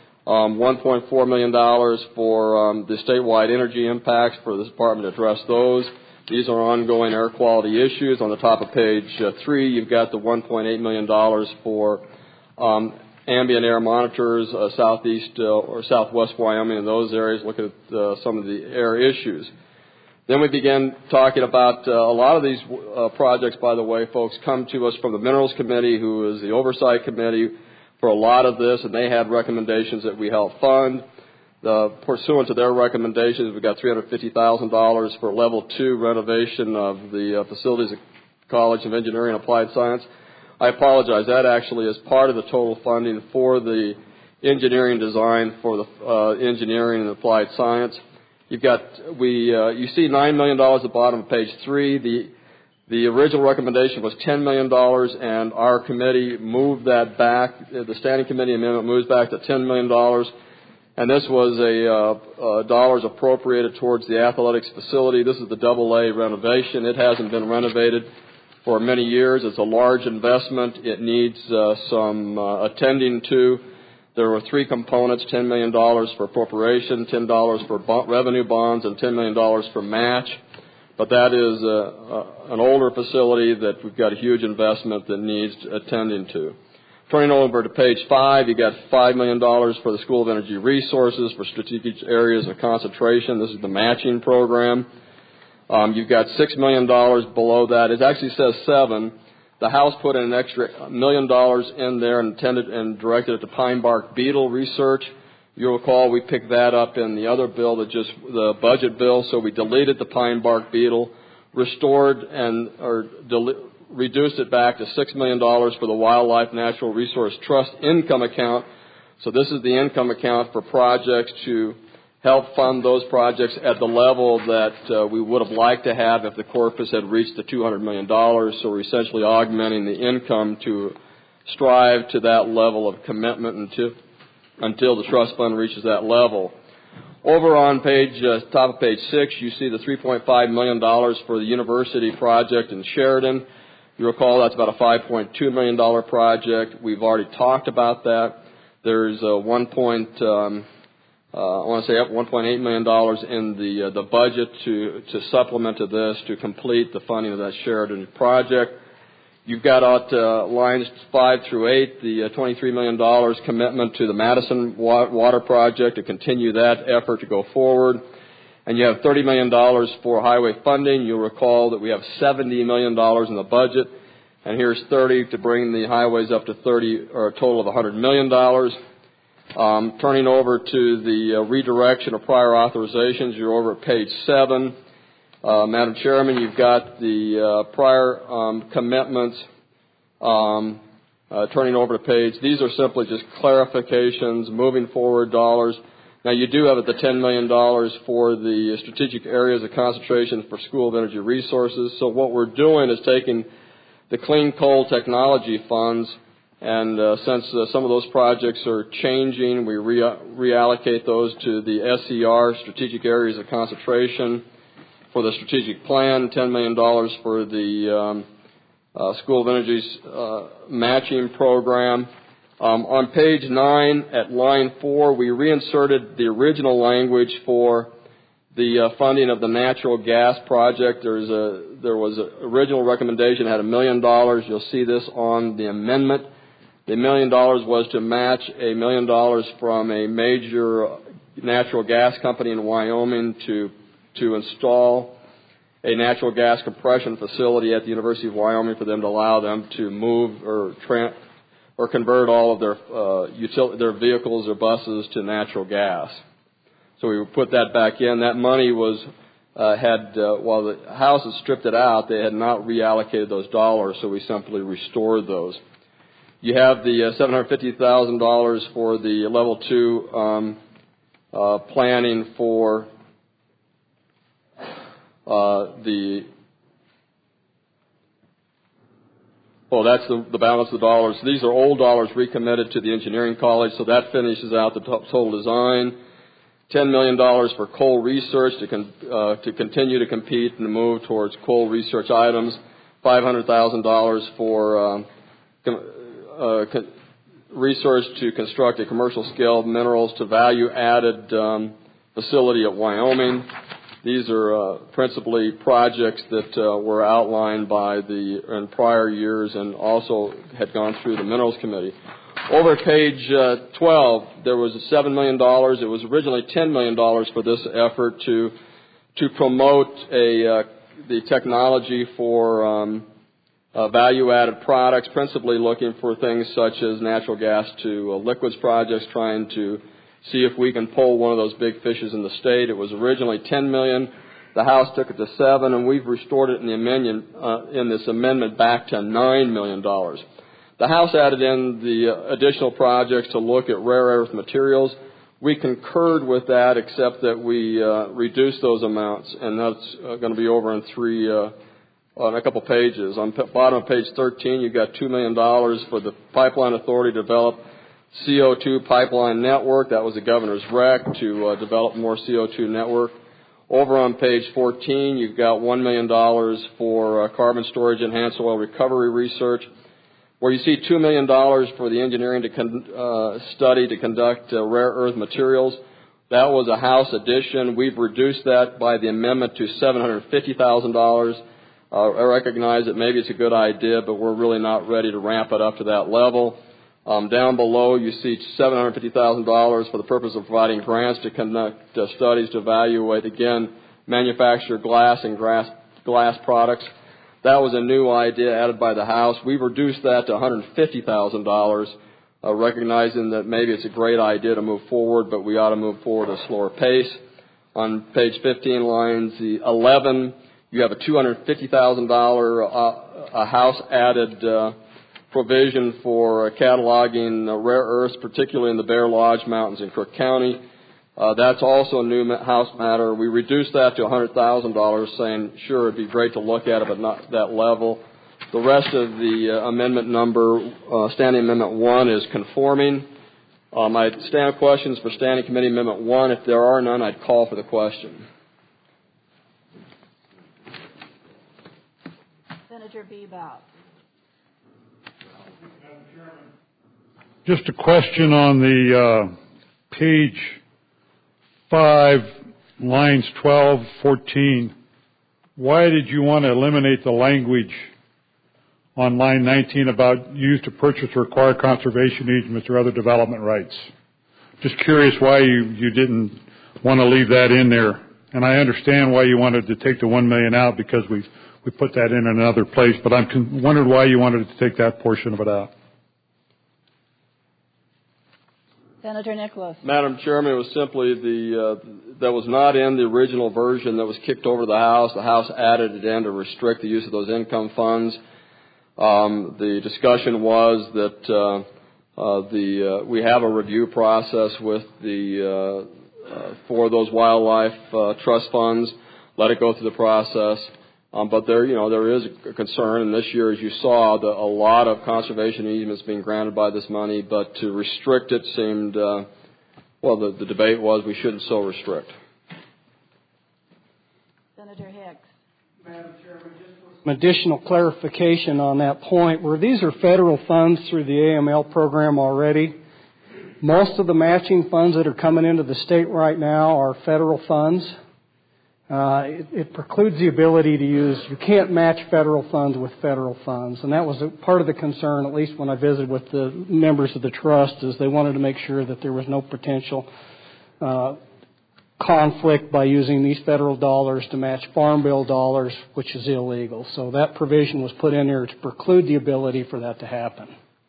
$1.4 million for the statewide energy impacts for the department to address those. These are ongoing air quality issues. On the top of page 3, you've got the $1.8 million for ambient air monitors, southeast or southwest Wyoming and those areas, look at some of the air issues. Then we began talking about a lot of these projects, by the way, folks, come to us from the Minerals Committee, who is the oversight committee for a lot of this, and they had recommendations that we help fund. Pursuant to their recommendations, we got $350,000 for level 2 renovation of the facilities at College of Engineering and Applied Science. I apologize. That actually is part of the total funding for the engineering design for the engineering and applied science. You've got you see $9 million at the bottom of page 3. The original recommendation was $10 million, and our committee moved that back. The standing committee amendment moves back to $10 million, and this was dollars appropriated towards the athletics facility. This is the AA renovation. It hasn't been renovated for many years. It's a large investment. It needs some attending to. There were three components: $10 million for appropriation, $10 for revenue bonds, and $10 million for match. But that is an older facility that we've got a huge investment that needs attending to. Turning over to page 5, you got $5 million for the School of Energy Resources for strategic areas of concentration. This is the matching program. You've got $6 million below that. It actually says 7. The House put in an extra $1 million in there and intended and directed it to pine bark beetle research. You'll recall we picked that up in the other bill, the budget bill, so we deleted the pine bark beetle, restored reduced it back to $6 million for the Wildlife Natural Resource Trust income account. So this is the income account for projects to help fund those projects at the level that we would have liked to have if the corpus had reached the $200 million. So we're essentially augmenting the income to strive to that level of commitment until the trust fund reaches that level. Over on top of page 6, you see the $3.5 million for the university project in Sheridan. You recall that's about a $5.2 million project. We've already talked about that. There's $1.8 million in the budget to supplement to this to complete the funding of that Sheridan project. You've got lines 5 through 8, the $23 million commitment to the Madison Water Project to continue that effort to go forward. And you have $30 million for highway funding. You'll recall that we have $70 million in the budget, and here's 30 to bring the highways up to 30, or a total of $100 million. Turning over to the redirection of prior authorizations, you're over at page 7. Madam Chairman, you've got the prior commitments. Turning over to page, these are simply just clarifications, moving forward dollars. Now, you do have the $10 million for the strategic areas of concentration for School of Energy Resources. So what we're doing is taking the clean coal technology funds, and since some of those projects are changing, we reallocate those to the SER, strategic areas of concentration. For the strategic plan, $10 million for the School of Energy's matching program. On page 9, at line 4, we reinserted the original language for the funding of the natural gas project. There was an original recommendation, had $1 million. You'll see this on the amendment. The $1 million was to match $1 million from a major natural gas company in Wyoming to install a natural gas compression facility at the University of Wyoming for them to allow them to move or convert all of their vehicles or buses to natural gas. So we put that back in. That money was while the House had stripped it out, they had not reallocated those dollars, so we simply restored those. You have the $750,000 for the level 2 planning for that's the balance of the dollars. These are old dollars recommitted to the engineering college, so that finishes out the total design. $10 million for coal research to continue to compete and to move towards coal research items. $500,000 for research to construct a commercial scale minerals to value added facility at Wyoming. These are principally projects that were outlined in prior years and also had gone through the Minerals Committee. Over at page 12, there was $7 million. It was originally $10 million for this effort to promote the technology for value-added products, principally looking for things such as natural gas to liquids projects, trying to see if we can pull one of those big fishes in the state. It was originally $10 million. The House took it to $7 million, and we've restored it in this amendment back to $9 million. The House added in the additional projects to look at rare earth materials. We concurred with that, except that we reduced those amounts, and that's going to be over in on a couple pages. On the bottom of page 13, you've got $2 million for the Pipeline Authority to develop CO2 pipeline network. That was the governor's rec to develop more CO2 network. Over on page 14, you've got $1 million for carbon storage enhanced oil recovery research, where you see $2 million for the engineering study to conduct rare earth materials. That was a House addition. We've reduced that by the amendment to $750,000. I recognize that maybe it's a good idea, but we're really not ready to ramp it up to that level. Down below, you see $750,000 for the purpose of providing grants to conduct studies to evaluate, again, manufactured glass and glass products. That was a new idea added by the House. We've reduced that to $150,000, recognizing that maybe it's a great idea to move forward, but we ought to move forward at a slower pace. On page 15, lines 11, you have a $250,000 House added provision for cataloging rare earths, particularly in the Bear Lodge Mountains in Crook County. That's also a new House matter. We reduced that to $100,000, saying, sure, it'd be great to look at it, but not that level. The rest of the amendment Standing Amendment 1 is conforming. I stand questions for Standing Committee Amendment 1. If there are none, I'd call for the question. Senator Bebout. Just a question on the page 5, lines 12, 14. Why did you want to eliminate the language on line 19 about use to purchase or acquire conservation easements or other development rights? Just curious why you didn't want to leave that in there. And I understand why you wanted to take the $1 million out, because we put that in another place, but I'm wondered why you wanted to take that portion of it out. Senator Nicholas. Madam Chairman, it was simply that was not in the original version that was kicked over to the House. The House added it in to restrict the use of those income funds. The discussion was that we have a review process with for those wildlife trust funds. Let it go through the process. But there is a concern, and this year, as you saw, a lot of conservation easements being granted by this money, but to restrict it seemed, the debate was we shouldn't so restrict. Senator Hicks. Madam Chairman, just some additional clarification on that point, where these are federal funds through the AML program already. Most of the matching funds that are coming into the state right now are federal funds. It precludes the ability to you can't match federal funds with federal funds. And that was part of the concern, at least when I visited with the members of the trust, is they wanted to make sure that there was no potential conflict by using these federal dollars to match Farm Bill dollars, which is illegal. So that provision was put in there to preclude the ability for that to happen.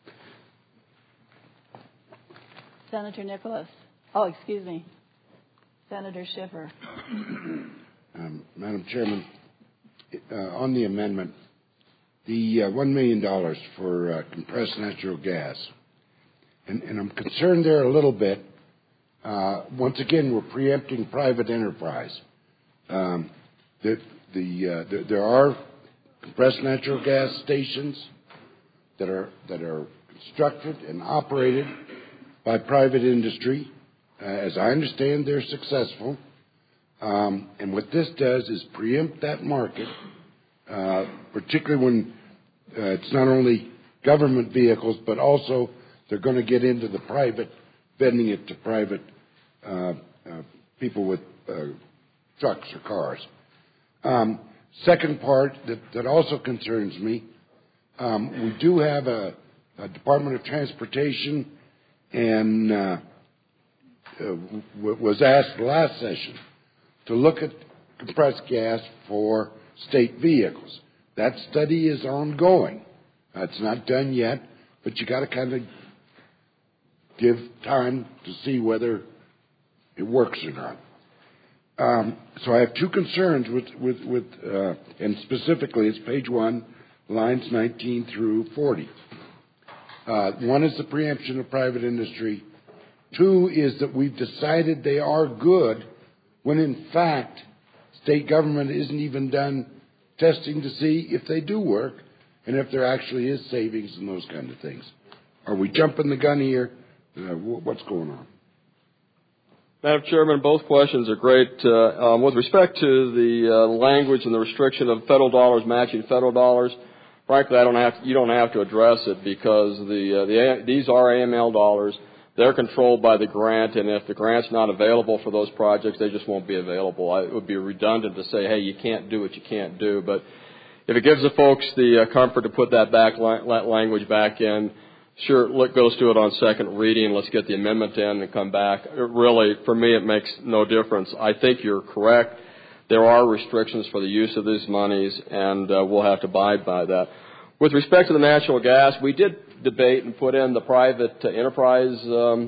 Senator Nicholas. Oh, excuse me. Senator Schiffer. Madam Chairman, on the amendment, the $1 million for compressed natural gas, and I'm concerned there a little bit. Once again, we're preempting private enterprise. There are compressed natural gas stations that are constructed and operated by private industry. As I understand, they're successful. And what this does is preempt that market, particularly when it's not only government vehicles, but also they're going to get into the private, vending it to private people with trucks or cars. Second part that also concerns me, we do have a Department of Transportation and was asked last session to look at compressed gas for state vehicles. That study is ongoing. It's not done yet, but you got to kind of give time to see whether it works or not. So I have two concerns with and specifically it's page 1, lines 19 through 40. One is the preemption of private industry. 2 is that we've decided they are good when in fact state government isn't even done testing to see if they do work and if there actually is savings and those kind of things. Are we jumping the gun here? What's going on? Madam Chairman, both questions are great. With respect to the language and the restriction of federal dollars matching federal dollars, frankly, you don't have to address it because these are AML dollars. They're controlled by the grant, and if the grant's not available for those projects, they just won't be available. It would be redundant to say, hey, you can't do what you can't do. But if it gives the folks the comfort to put that language back in, sure, goes to it on second reading. Let's get the amendment in and come back. Really, for me, it makes no difference. I think you're correct. There are restrictions for the use of these monies, and we'll have to abide by that. With respect to the natural gas, we did debate and put in the private enterprise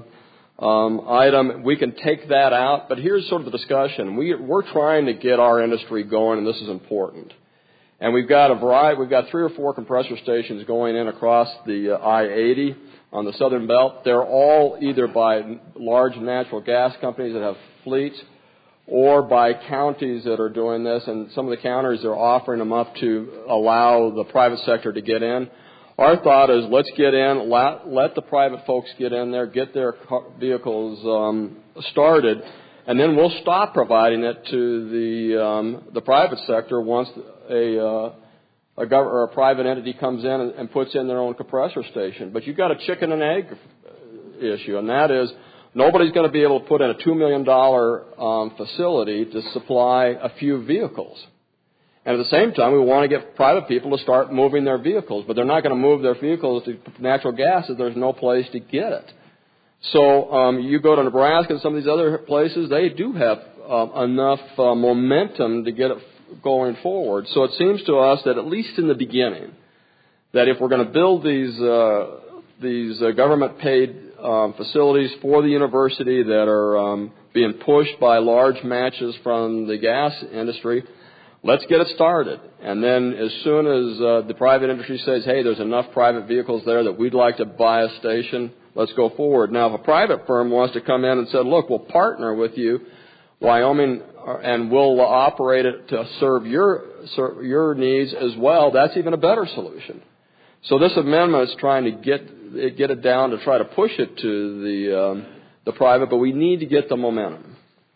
item. We can take that out, but here's sort of the discussion. We're trying to get our industry going, and this is important. And we've got a variety. We've got 3 or 4 compressor stations going in across the I-80 on the southern belt. They're all either by large natural gas companies that have fleets or by counties that are doing this, and some of the counties are offering them up to allow the private sector to get in. Our thought is let's get in, let the private folks get in there, get their vehicles started, and then we'll stop providing it to the private sector once a private entity comes in and puts in their own compressor station. But you've got a chicken and egg issue, and that is nobody's going to be able to put in a $2 million facility to supply a few vehicles. And at the same time, we want to get private people to start moving their vehicles, but they're not going to move their vehicles to natural gas if there's no place to get it. So you go to Nebraska and some of these other places, they do have enough momentum to get it going forward. So it seems to us that at least in the beginning, that if we're going to build these government-paid facilities for the university that are being pushed by large matches from the gas industry, let's get it started. And then as soon as the private industry says, hey, there's enough private vehicles there that we'd like to buy a station, let's go forward. Now, if a private firm wants to come in and say, look, we'll partner with you, Wyoming, and we'll operate it to serve your needs as well, that's even a better solution. So this amendment is trying to get it down to try to push it to the private, but we need to get the momentum.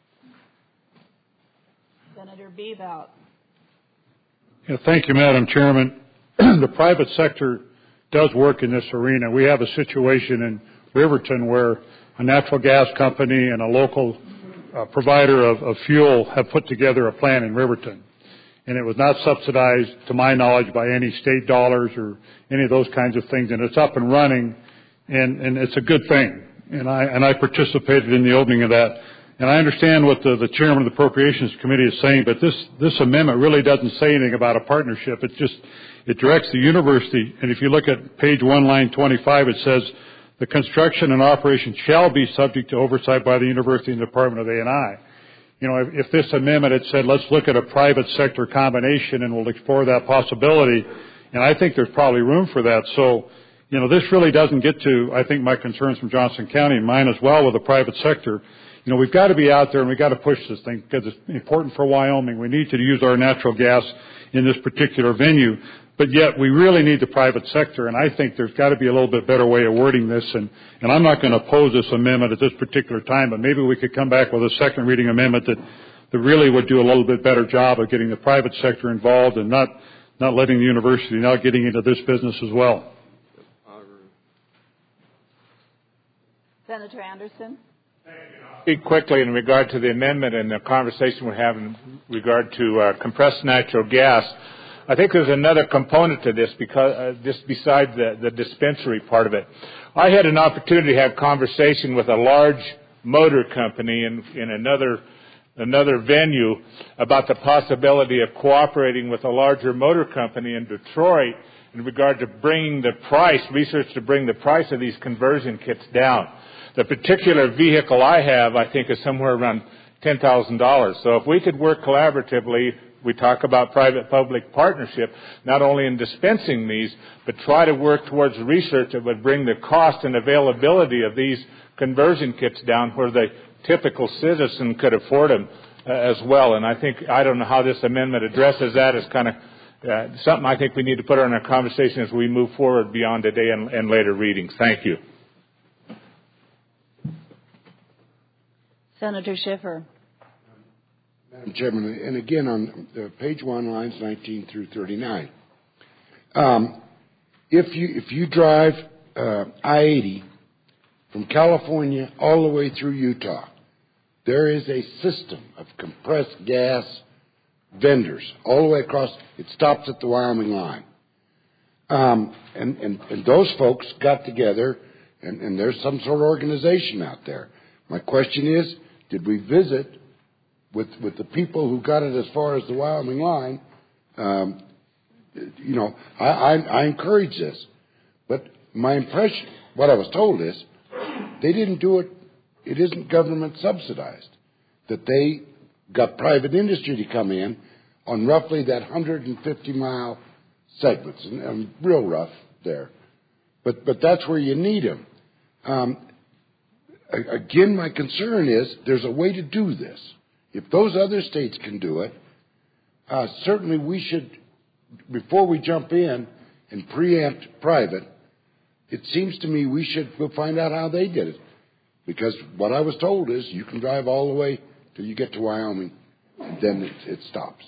Senator Bebout. Yeah, thank you, Madam Chairman. The private sector does work in this arena. We have a situation in Riverton where a natural gas company and a local provider of fuel have put together a plan in Riverton. And it was not subsidized, to my knowledge, by any state dollars or any of those kinds of things. And it's up and running, and it's a good thing. And I participated in the opening of that And I understand what the chairman of the Appropriations Committee is saying, but this amendment really doesn't say anything about a partnership. It directs the university, and if you look at page 1, line 25, it says, the construction and operation shall be subject to oversight by the university and the Department of A&I. You know, if this amendment had said, let's look at a private sector combination and we'll explore that possibility, and I think there's probably room for that. So, you know, this really doesn't get to, I think, my concerns from Johnson County and mine as well with the private sector. You know, we've got to be out there and we've got to push this thing because it's important for Wyoming. We need to use our natural gas in this particular venue, but yet we really need the private sector, and I think there's got to be a little bit better way of wording this, and I'm not going to oppose this amendment at this particular time, but maybe we could come back with a second reading amendment that really would do a little bit better job of getting the private sector involved and not letting the university now getting into this business as well. Senator Anderson. Speak quickly in regard to the amendment and the conversation we're having in regard to compressed natural gas. I think there's another component to this because just besides the dispensary part of it. I had an opportunity to have conversation with a large motor company in another venue about the possibility of cooperating with a larger motor company in Detroit in regard to bringing the price, research to bring the price of these conversion kits down. The particular vehicle I have, I think, is somewhere around $10,000. So if we could work collaboratively, we talk about private-public partnership, not only in dispensing these, but try to work towards research that would bring the cost and availability of these conversion kits down where the typical citizen could afford them as well. And I don't know how this amendment addresses that. It's kind of something I think we need to put on our conversation as we move forward beyond today and later readings. Thank you. Senator Schiffer. Madam Chairman, and again on page 1, lines 19 through 39. If you drive I-80 from California all the way through Utah, there is a system of compressed gas vendors all the way across. It stops at the Wyoming line. And those folks got together, and there's some sort of organization out there. My question is, did we visit with the people who got it as far as the Wyoming line? You know, I encourage this. But my impression, what I was told is, they didn't do it. It isn't government subsidized. That they got private industry to come in on roughly that 150-mile segments, and real rough there. But that's where you need them. Again, my concern is there's a way to do this. If those other states can do it, certainly we should, before we jump in and preempt private, it seems to me we'll find out how they did it. Because what I was told is you can drive all the way till you get to Wyoming, and then it stops.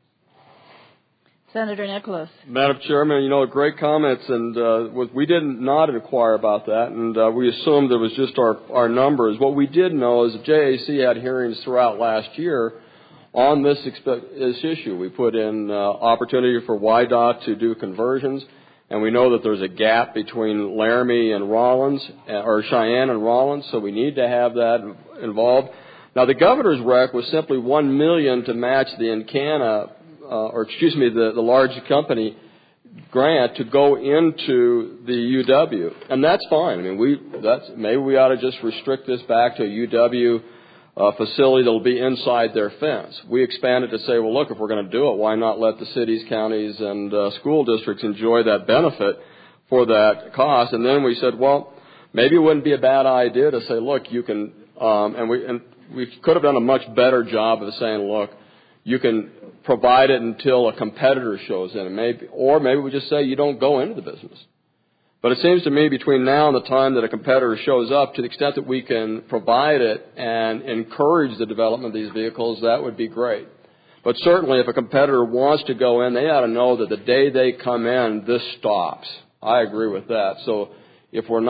Senator Nicholas. Madam Chairman, you know, great comments, and we did not inquire about that, and we assumed it was just our numbers. What we did know is the JAC had hearings throughout last year on this issue. We put in opportunity for WYDOT to do conversions, and we know that there's a gap between Laramie and Rawlins, or Cheyenne and Rawlins, so we need to have that involved. Now, the governor's rec was simply $1 million to match the Encana, the large company grant to go into the UW, and that's fine. I mean, maybe we ought to just restrict this back to a UW facility that'll be inside their fence. We expanded to say, well, look, if we're going to do it, why not let the cities, counties, and school districts enjoy that benefit for that cost? And then we said, well, maybe it wouldn't be a bad idea to say, look, you can, and we could have done a much better job of saying, look, you can provide it until a competitor shows in, and maybe we just say you don't go into the business. But it seems to me between now and the time that a competitor shows up, to the extent that we can provide it and encourage the development of these vehicles, that would be great. But certainly if a competitor wants to go in, they ought to know that the day they come in, this stops. I agree with that. So if we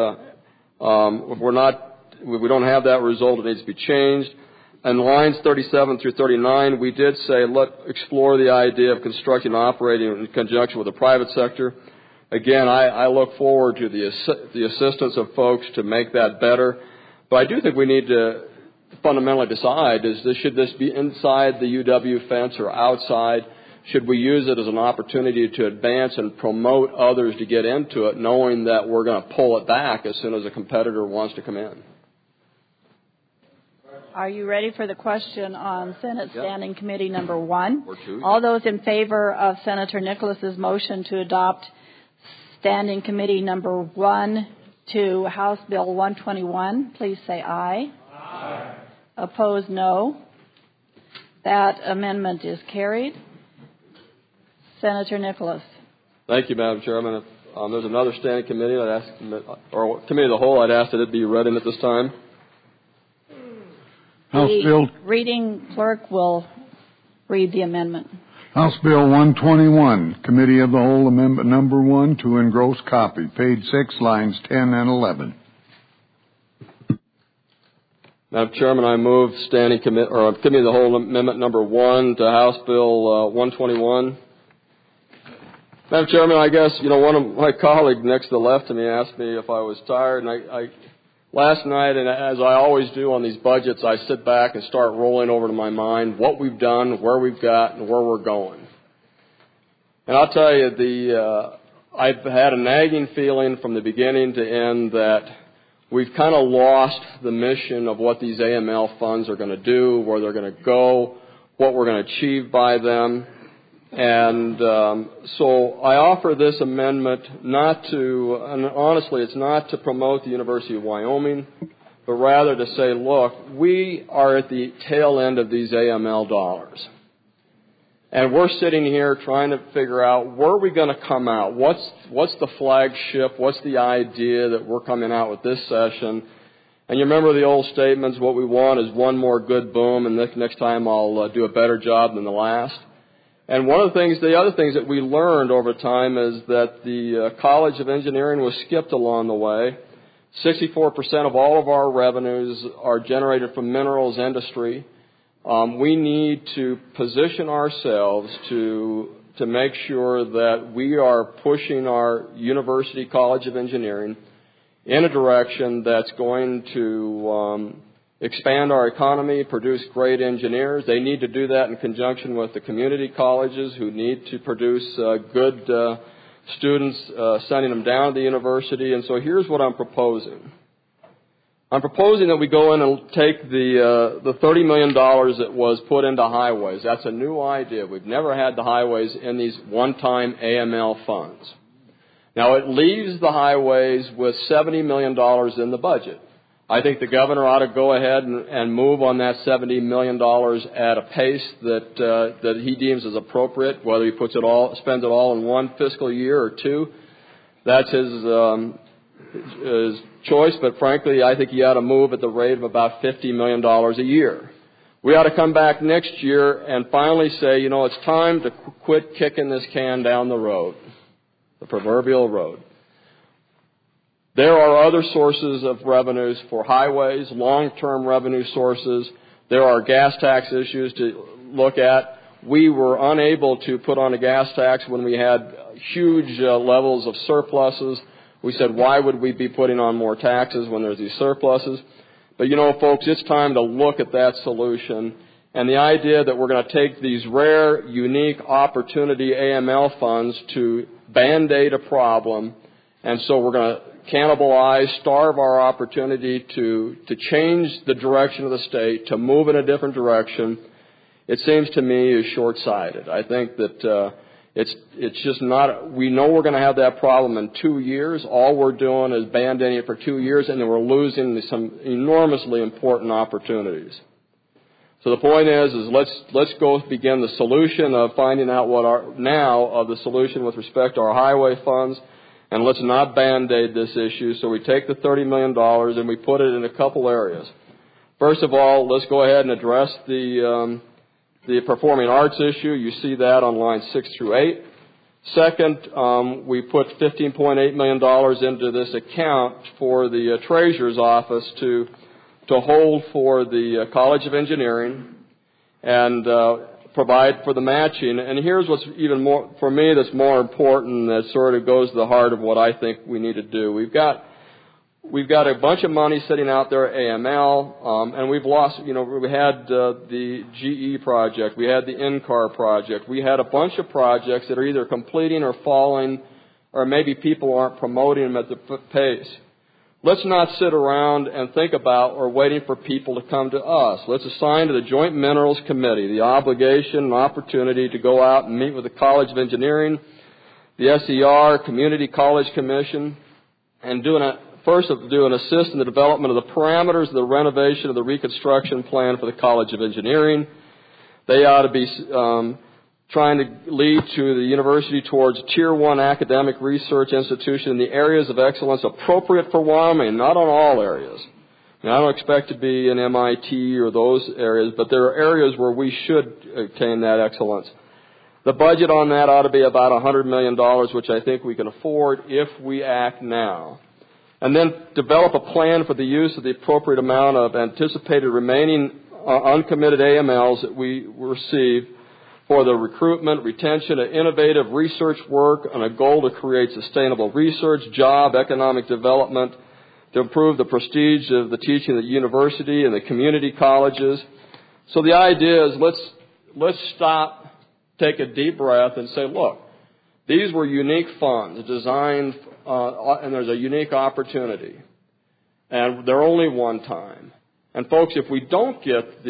don't have that result, it needs to be changed. And lines 37 through 39, we did say, explore the idea of constructing and operating in conjunction with the private sector. Again, I look forward to the assistance of folks to make that better. But I do think we need to fundamentally decide is should this be inside the UW fence or outside? Should we use it as an opportunity to advance and promote others to get into it, knowing that we're going to pull it back as soon as a competitor wants to come in? Are you ready for the question on Senate Standing Committee number 1? Or 2. All those in favor of Senator Nicholas's motion to adopt Standing Committee number 1 to House Bill 121, please say aye. Aye. Opposed, no. That amendment is carried. Senator Nicholas. Thank you, Madam Chairman. There's another standing committee I'd ask, or committee of the whole, I'd ask that it be read in at this time. House Bill. Reading clerk will read the amendment. House Bill 121, Committee of the Whole, Amendment Number 1 to engross copy, page 6, lines 10 and 11. Madam Chairman, I move Committee of the Whole Amendment Number 1 to House Bill 121. Madam Chairman, I guess, one of my colleagues next to the left to me asked me if I was tired, and I last night, and as I always do on these budgets, I sit back and start rolling over to my mind what we've done, where we've got, and where we're going. And I'll tell you, I've had a nagging feeling from the beginning to end that we've kind of lost the mission of what these AML funds are going to do, where they're going to go, what we're going to achieve by them. And so I offer this amendment and honestly, it's not to promote the University of Wyoming, but rather to say, look, we are at the tail end of these AML dollars. And we're sitting here trying to figure out where are we going to come out? What's the flagship? What's the idea that we're coming out with this session? And you remember the old statements, what we want is one more good boom, and next time I'll do a better job than the last. And the other things that we learned over time is that the College of Engineering was skipped along the way. 64% of all of our revenues are generated from minerals industry. We need to position ourselves to make sure that we are pushing our University College of Engineering in a direction that's going to expand our economy, produce great engineers. They need to do that in conjunction with the community colleges who need to produce good students, sending them down to the university. And so here's what I'm proposing. I'm proposing that we go in and take the $30 million that was put into highways. That's a new idea. We've never had the highways in these one-time AML funds. Now, it leaves the highways with $70 million in the budget. I think the governor ought to go ahead and move on that $70 million at a pace that he deems as appropriate, whether he spends it all in one fiscal year or two. That's his choice, but frankly, I think he ought to move at the rate of about $50 million a year. We ought to come back next year and finally say, it's time to quit kicking this can down the road, the proverbial road. There are other sources of revenues for highways, long-term revenue sources. There are gas tax issues to look at. We were unable to put on a gas tax when we had huge levels of surpluses. We said, why would we be putting on more taxes when there's these surpluses? But, folks, it's time to look at that solution. And the idea that we're going to take these rare, unique opportunity AML funds to Band-Aid a problem, and so we're going to cannibalize, starve our opportunity to change the direction of the state, to move in a different direction, it seems to me is short-sighted. I think that it's just not, we know we're going to have that problem in 2 years. All we're doing is band-aiding it for 2 years, and then we're losing some enormously important opportunities. So the point is let's go begin the solution of finding out the solution with respect to our highway funds. And let's not Band-Aid this issue. So we take the $30 million and we put it in a couple areas. First of all, let's go ahead and address the performing arts issue. You see that on lines 6 through 8. Second, we put $15.8 million into this account for the Treasurer's Office to hold for the College of Engineering and provide for the matching. And here's what's even more, for me, that's more important, that sort of goes to the heart of what I think we need to do. We've got we've got a bunch of money sitting out there at AML, and we've lost, we had the GE project, we had the NCAR project, we had a bunch of projects that are either completing or falling, or maybe people aren't promoting them at the pace. Let's not sit around and think about or waiting for people to come to us. Let's assign to the Joint Minerals Committee the obligation and opportunity to go out and meet with the College of Engineering, the SER, Community College Commission, and first do an assist in the development of the parameters of the renovation of the reconstruction plan for the College of Engineering. They ought to be trying to lead to the university towards Tier 1 academic research institution in the areas of excellence appropriate for Wyoming, not on all areas. Now, I don't expect to be in MIT or those areas, but there are areas where we should attain that excellence. The budget on that ought to be about $100 million, which I think we can afford if we act now. And then develop a plan for the use of the appropriate amount of anticipated remaining uncommitted AMLs that we receive for the recruitment, retention of innovative research work on a goal to create sustainable research, job, economic development, to improve the prestige of the teaching at the university and the community colleges. So the idea is let's stop, take a deep breath and say, look, these were unique funds designed, and there's a unique opportunity. And they're only one time. And folks, if we don't get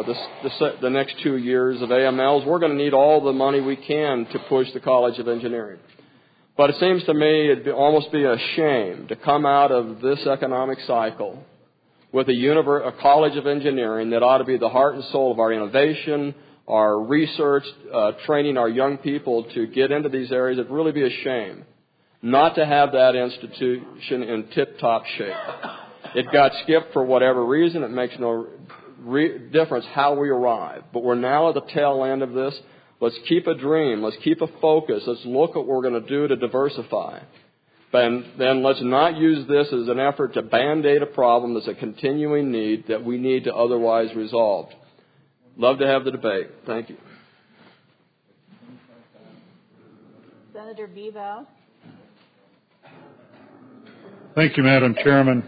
the next 2 years of AMLs, we're going to need all the money we can to push the College of Engineering. But it seems to me it'd almost be a shame to come out of this economic cycle with a College of Engineering that ought to be the heart and soul of our innovation, our research, training our young people to get into these areas. It'd really be a shame not to have that institution in tip-top shape. It got skipped for whatever reason. It makes no difference how we arrive. But we're now at the tail end of this. Let's keep a dream. Let's keep a focus. Let's look at what we're going to do to diversify. And then let's not use this as an effort to Band-Aid a problem that's a continuing need that we need to otherwise resolve. Love to have the debate. Thank you. Senator Bevo. Thank you, Madam Chairman.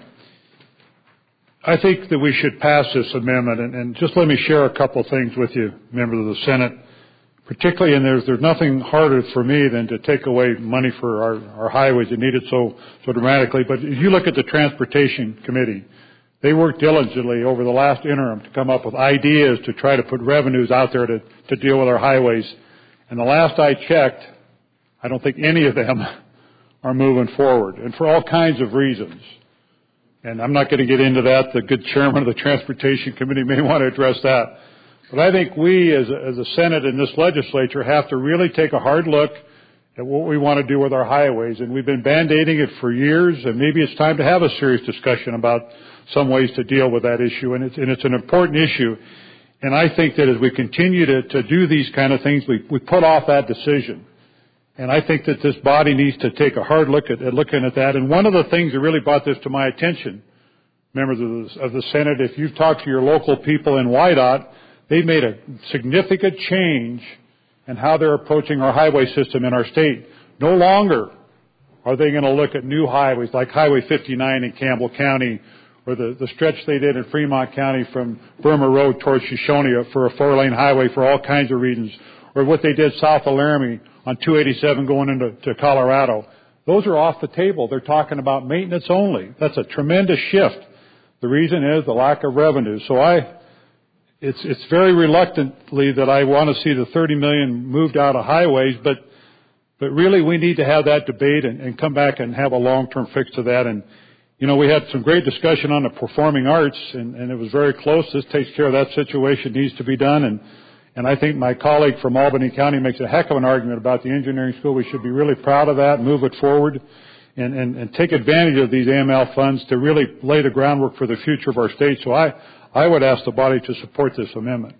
I think that we should pass this amendment, and just let me share a couple things with you, members of the Senate. Particularly, and there's nothing harder for me than to take away money for our highways that need it so dramatically. But if you look at the Transportation Committee, they worked diligently over the last interim to come up with ideas to try to put revenues out there to deal with our highways. And the last I checked, I don't think any of them are moving forward, and for all kinds of reasons. And I'm not going to get into that. The good chairman of the Transportation Committee may want to address that. But I think we, as a Senate and this legislature, have to really take a hard look at what we want to do with our highways. And we've been band-aiding it for years, and maybe it's time to have a serious discussion about some ways to deal with that issue. And it's an important issue. And I think that as we continue to do these kind of things, we put off that decision. And I think that this body needs to take a hard look at looking at that. And one of the things that really brought this to my attention, members of the Senate, if you've talked to your local people in WYDOT, they've made a significant change in how they're approaching our highway system in our state. No longer are they going to look at new highways like Highway 59 in Campbell County, or the stretch they did in Fremont County from Burma Road towards Shoshone for a 4-lane highway for all kinds of reasons, or what they did south of Laramie on 287 going into Colorado. Those are off the table. They're talking about maintenance only. That's a tremendous shift. The reason is the lack of revenue. So it's very reluctantly that I want to see the $30 million moved out of highways, but really we need to have that debate and come back and have a long-term fix to that. And, we had some great discussion on the performing arts, and it was very close. This takes care of that situation, needs to be done. And I think my colleague from Albany County makes a heck of an argument about the engineering school. We should be really proud of that, move it forward, and take advantage of these AML funds to really lay the groundwork for the future of our state. So I would ask the body to support this amendment.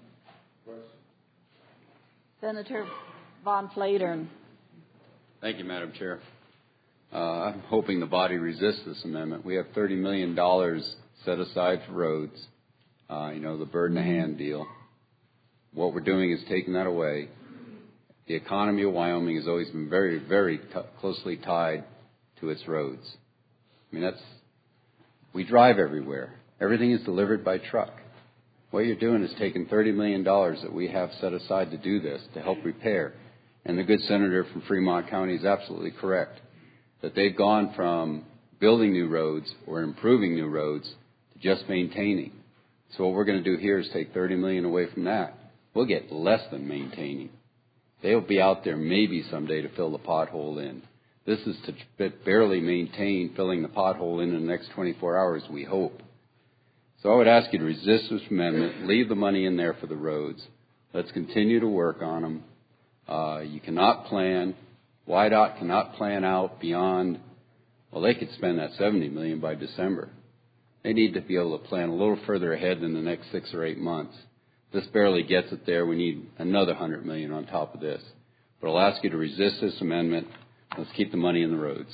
Senator Von Flatern. Thank you, Madam Chair. I'm hoping the body resists this amendment. We have $30 million set aside for roads, the bird in the hand deal. What we're doing is taking that away. The economy of Wyoming has always been very, very closely tied to its roads. I mean, We drive everywhere. Everything is delivered by truck. What you're doing is taking $30 million that we have set aside to do this, to help repair. And the good senator from Fremont County is absolutely correct, that they've gone from building new roads or improving new roads to just maintaining. So what we're going to do here is take $30 million away from that. We'll get less than maintaining. They'll be out there maybe someday to fill the pothole in. This is to barely maintain filling the pothole in the next 24 hours, we hope. So I would ask you to resist this amendment, leave the money in there for the roads. Let's continue to work on them. You cannot plan, WYDOT cannot plan out beyond, well, they could spend that $70 million by December. They need to be able to plan a little further ahead than the next 6 or 8 months. This barely gets it there. We need another $100 million on top of this. But I'll ask you to resist this amendment. Let's keep the money in the roads.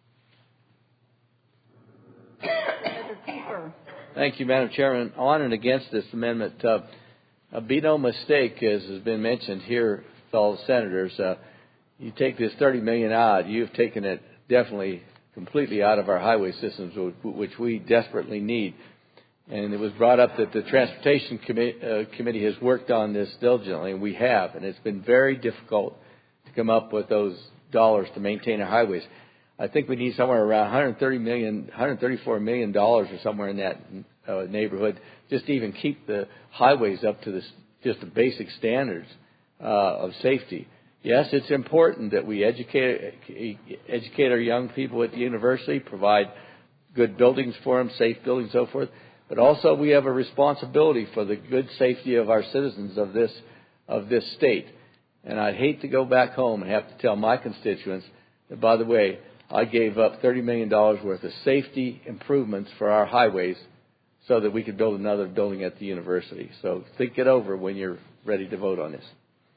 Thank you, Madam Chairman. On and against this amendment, be no mistake, as has been mentioned here, fellow senators, you take this $30 million out, you've taken it definitely completely out of our highway systems, which we desperately need. And it was brought up that the Transportation Committee has worked on this diligently, and we have, and it's been very difficult to come up with those dollars to maintain our highways. I think we need somewhere around $134 million or somewhere in that neighborhood just to even keep the highways up to just the basic standards of safety. Yes, it's important that we educate our young people at the university, provide good buildings for them, safe buildings, so forth. But also we have a responsibility for the good safety of our citizens of this state. And I'd hate to go back home and have to tell my constituents that, by the way, I gave up $30 million worth of safety improvements for our highways so that we could build another building at the university. So think it over when you're ready to vote on this.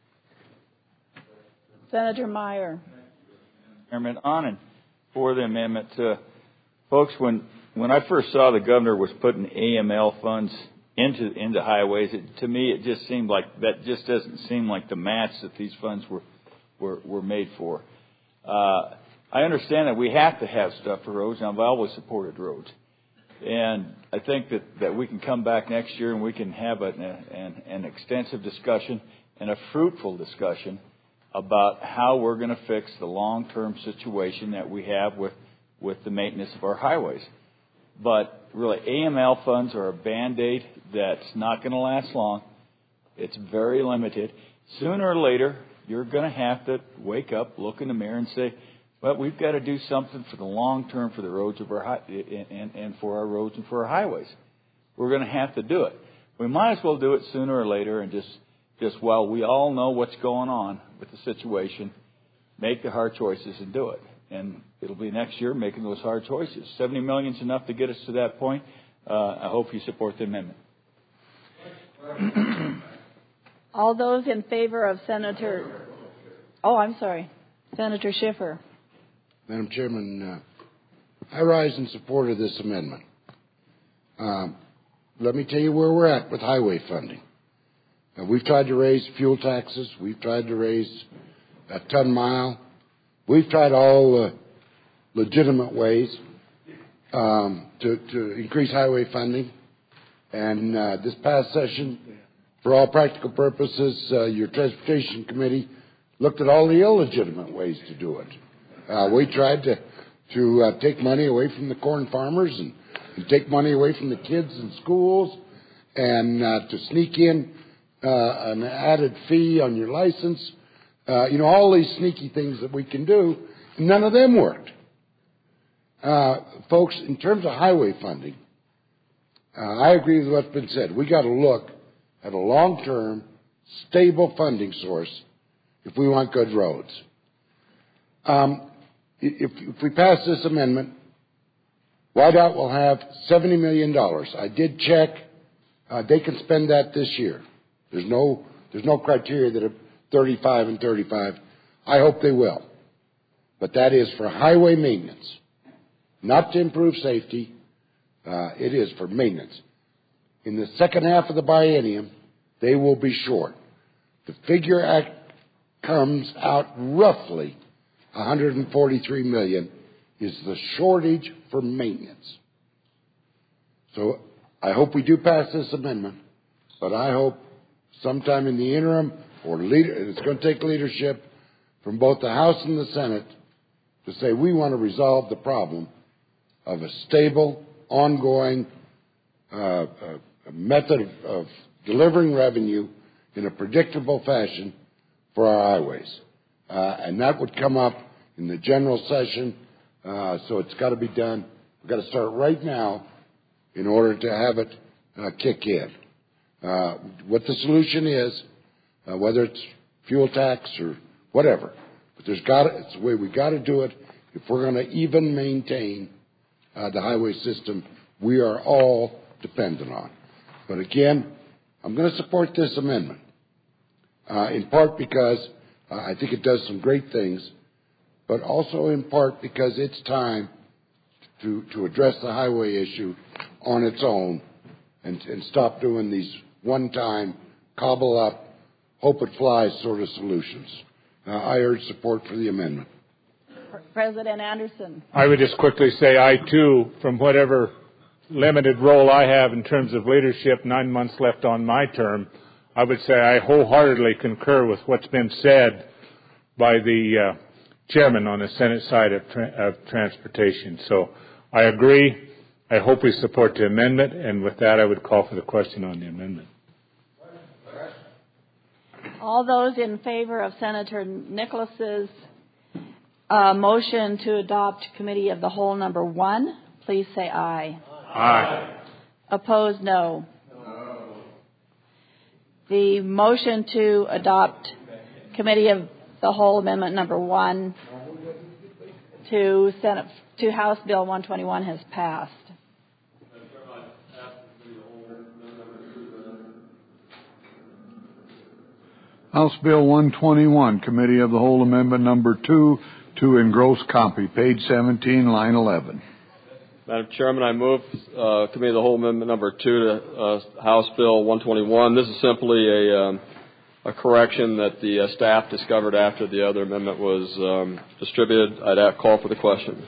Senator Meyer. Chairman, on and for the amendment. Folks, when I first saw the governor was putting AML funds into highways, to me it just seemed like that just doesn't seem like the match that these funds were made for. I understand that we have to have stuff for roads, and I've always supported roads. And I think that we can come back next year and we can have an extensive discussion and a fruitful discussion about how we're going to fix the long-term situation that we have with the maintenance of our highways. But really, AML funds are a Band-Aid that's not going to last long. It's very limited. Sooner or later, you're going to have to wake up, look in the mirror, and say, well, we've got to do something for the long term for the roads of our and for our roads and for our highways. We're going to have to do it. We might as well do it sooner or later, and just while we all know what's going on with the situation, make the hard choices and do it. And it'll be next year making those hard choices. $70 million is enough to get us to that point. I hope you support the amendment. All those in favor of Senator Schiffer. Madam Chairman, I rise in support of this amendment. Let me tell you where we're at with highway funding. We've tried to raise fuel taxes. We've tried to raise a ton mile. We've tried all legitimate ways to increase highway funding. And this past session, for all practical purposes, your Transportation Committee looked at all the illegitimate ways to do it. We tried to take money away from the corn farmers and take money away from the kids in schools and to sneak in an added fee on your license. All these sneaky things that we can do, none of them worked. Folks, in terms of highway funding, I agree with what's been said. We got to look at a long-term, stable funding source if we want good roads. If we pass this amendment, WYDOT will have $70 million. I did check. They can spend that this year. There's no criteria that are 35 and 35. I hope they will. But that is for highway maintenance, not to improve safety. It is for maintenance. In the second half of the biennium, they will be short. The figure comes out roughly $143 million is the shortage for maintenance. So I hope we do pass this amendment, but I hope sometime in the interim, it's going to take leadership from both the House and the Senate to say we want to resolve the problem of a stable, ongoing method of delivering revenue in a predictable fashion for our highways. And that would come up in the general session, so it's got to be done. We've got to start right now in order to have it kick in. What the solution is, whether it's fuel tax or whatever, but it's the way we got to do it if we're going to even maintain the highway system we are all dependent on. But again, I'm going to support this amendment, in part because I think it does some great things, but also in part because it's time to address the highway issue on its own and stop doing these one-time, cobble up, hope it flies sort of solutions. I urge support for the amendment. President Anderson. I would just quickly say I, too, from whatever limited role I have in terms of leadership, 9 months left on my term, I would say I wholeheartedly concur with what's been said by the chairman on the Senate side of transportation. So I agree. I hope we support the amendment, and with that I would call for the question on the amendment. All those in favor of Senator Nicholas's motion to adopt Committee of the Whole number 1, please say aye. Aye. Opposed, no. The motion to adopt Committee of the Whole Amendment number 1 to House Bill 121 has passed. House Bill 121, Committee of the Whole Amendment number 2 to engross copy, page 17, line 11. Madam Chairman, I move Committee of the Whole Amendment number 2 to House Bill 121. This is simply a correction that the staff discovered after the other amendment was distributed. I'd call for the question.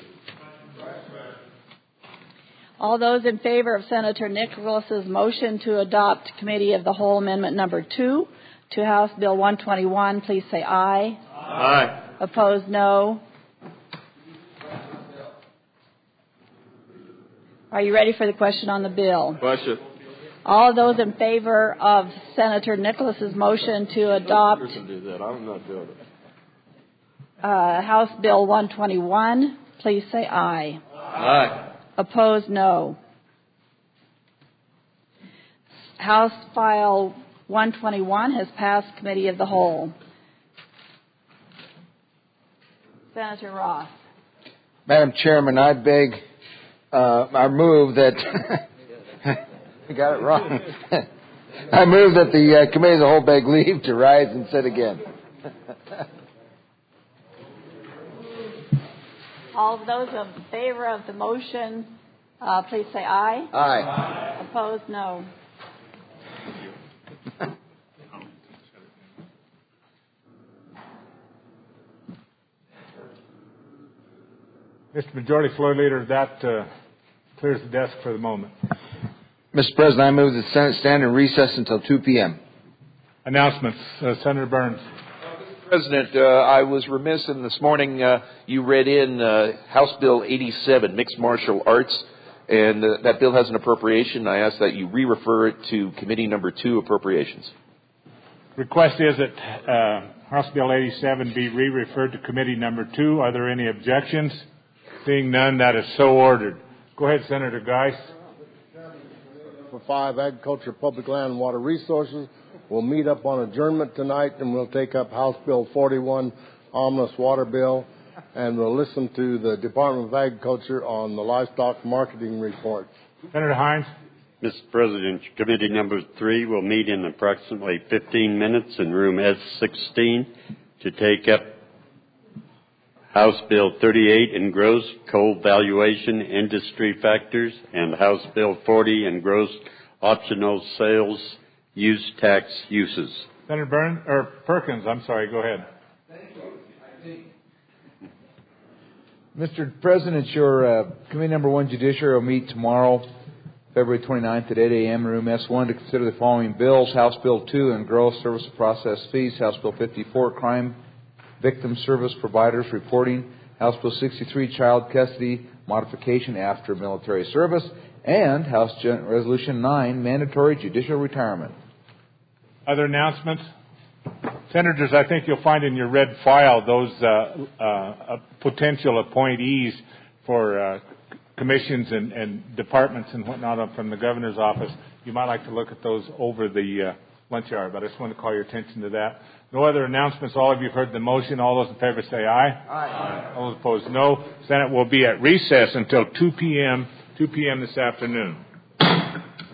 All those in favor of Senator Nicholas's motion to adopt Committee of the Whole Amendment number 2 to House Bill 121, please say aye. Aye. Opposed, no. Are you ready for the question on the bill? Question. All those in favor of Senator Nicholas's motion to adopt I'm not doing it. House Bill 121, please say aye. Aye. Opposed, no. House File 121 has passed Committee of the Whole. Senator Ross. Madam Chairman, I move that I got it wrong. I move that the Committee of the Whole beg leave to rise and sit again. All of those in favor of the motion, please say aye. Aye. Opposed, no. Mr. Majority Floor Leader, that clears the desk for the moment. Mr. President, I move the Senate stand in recess until 2 p.m. Announcements. Senator Burns. Mr. President, I was remiss in this morning you read in House Bill 87, Mixed Martial Arts, and that bill has an appropriation. I ask that you re-refer it to Committee number 2, Appropriations. Request is that House Bill 87 be re-referred to Committee number 2. Are there any objections? Seeing none, that is so ordered. Go ahead, Senator Geis. For 5, Agriculture, Public Land, and Water Resources. We'll meet up on adjournment tonight, and we'll take up House Bill 41, Omnibus Water Bill, and we'll listen to the Department of Agriculture on the Livestock Marketing Report. Senator Hines. Mr. President, Committee number 3 will meet in approximately 15 minutes in room S16 to take up House Bill 38, Engrossed Coal Valuation Industry Factors, and House Bill 40, Engrossed Optional Sales Use Tax Uses. Senator Perkins, I'm sorry, go ahead. Mr. President, your Committee number 1 Judiciary will meet tomorrow February 29th at 8 a.m. in room S1 to consider the following bills. House Bill 2, Engross Service of Process Fees. House Bill 54, Crime Victim Service Providers Reporting. House Bill 63, Child Custody Modification After Military Service. And House Resolution 9, Mandatory Judicial Retirement. Other announcements? Senators, I think you'll find in your red file those potential appointees for commissions and departments and whatnot from the governor's office. You might like to look at those over the lunch hour, but I just want to call your attention to that. No other announcements. All of you have heard the motion. All those in favor say aye. Aye. All those opposed, no. Senate will be at recess until 2 p.m. this afternoon.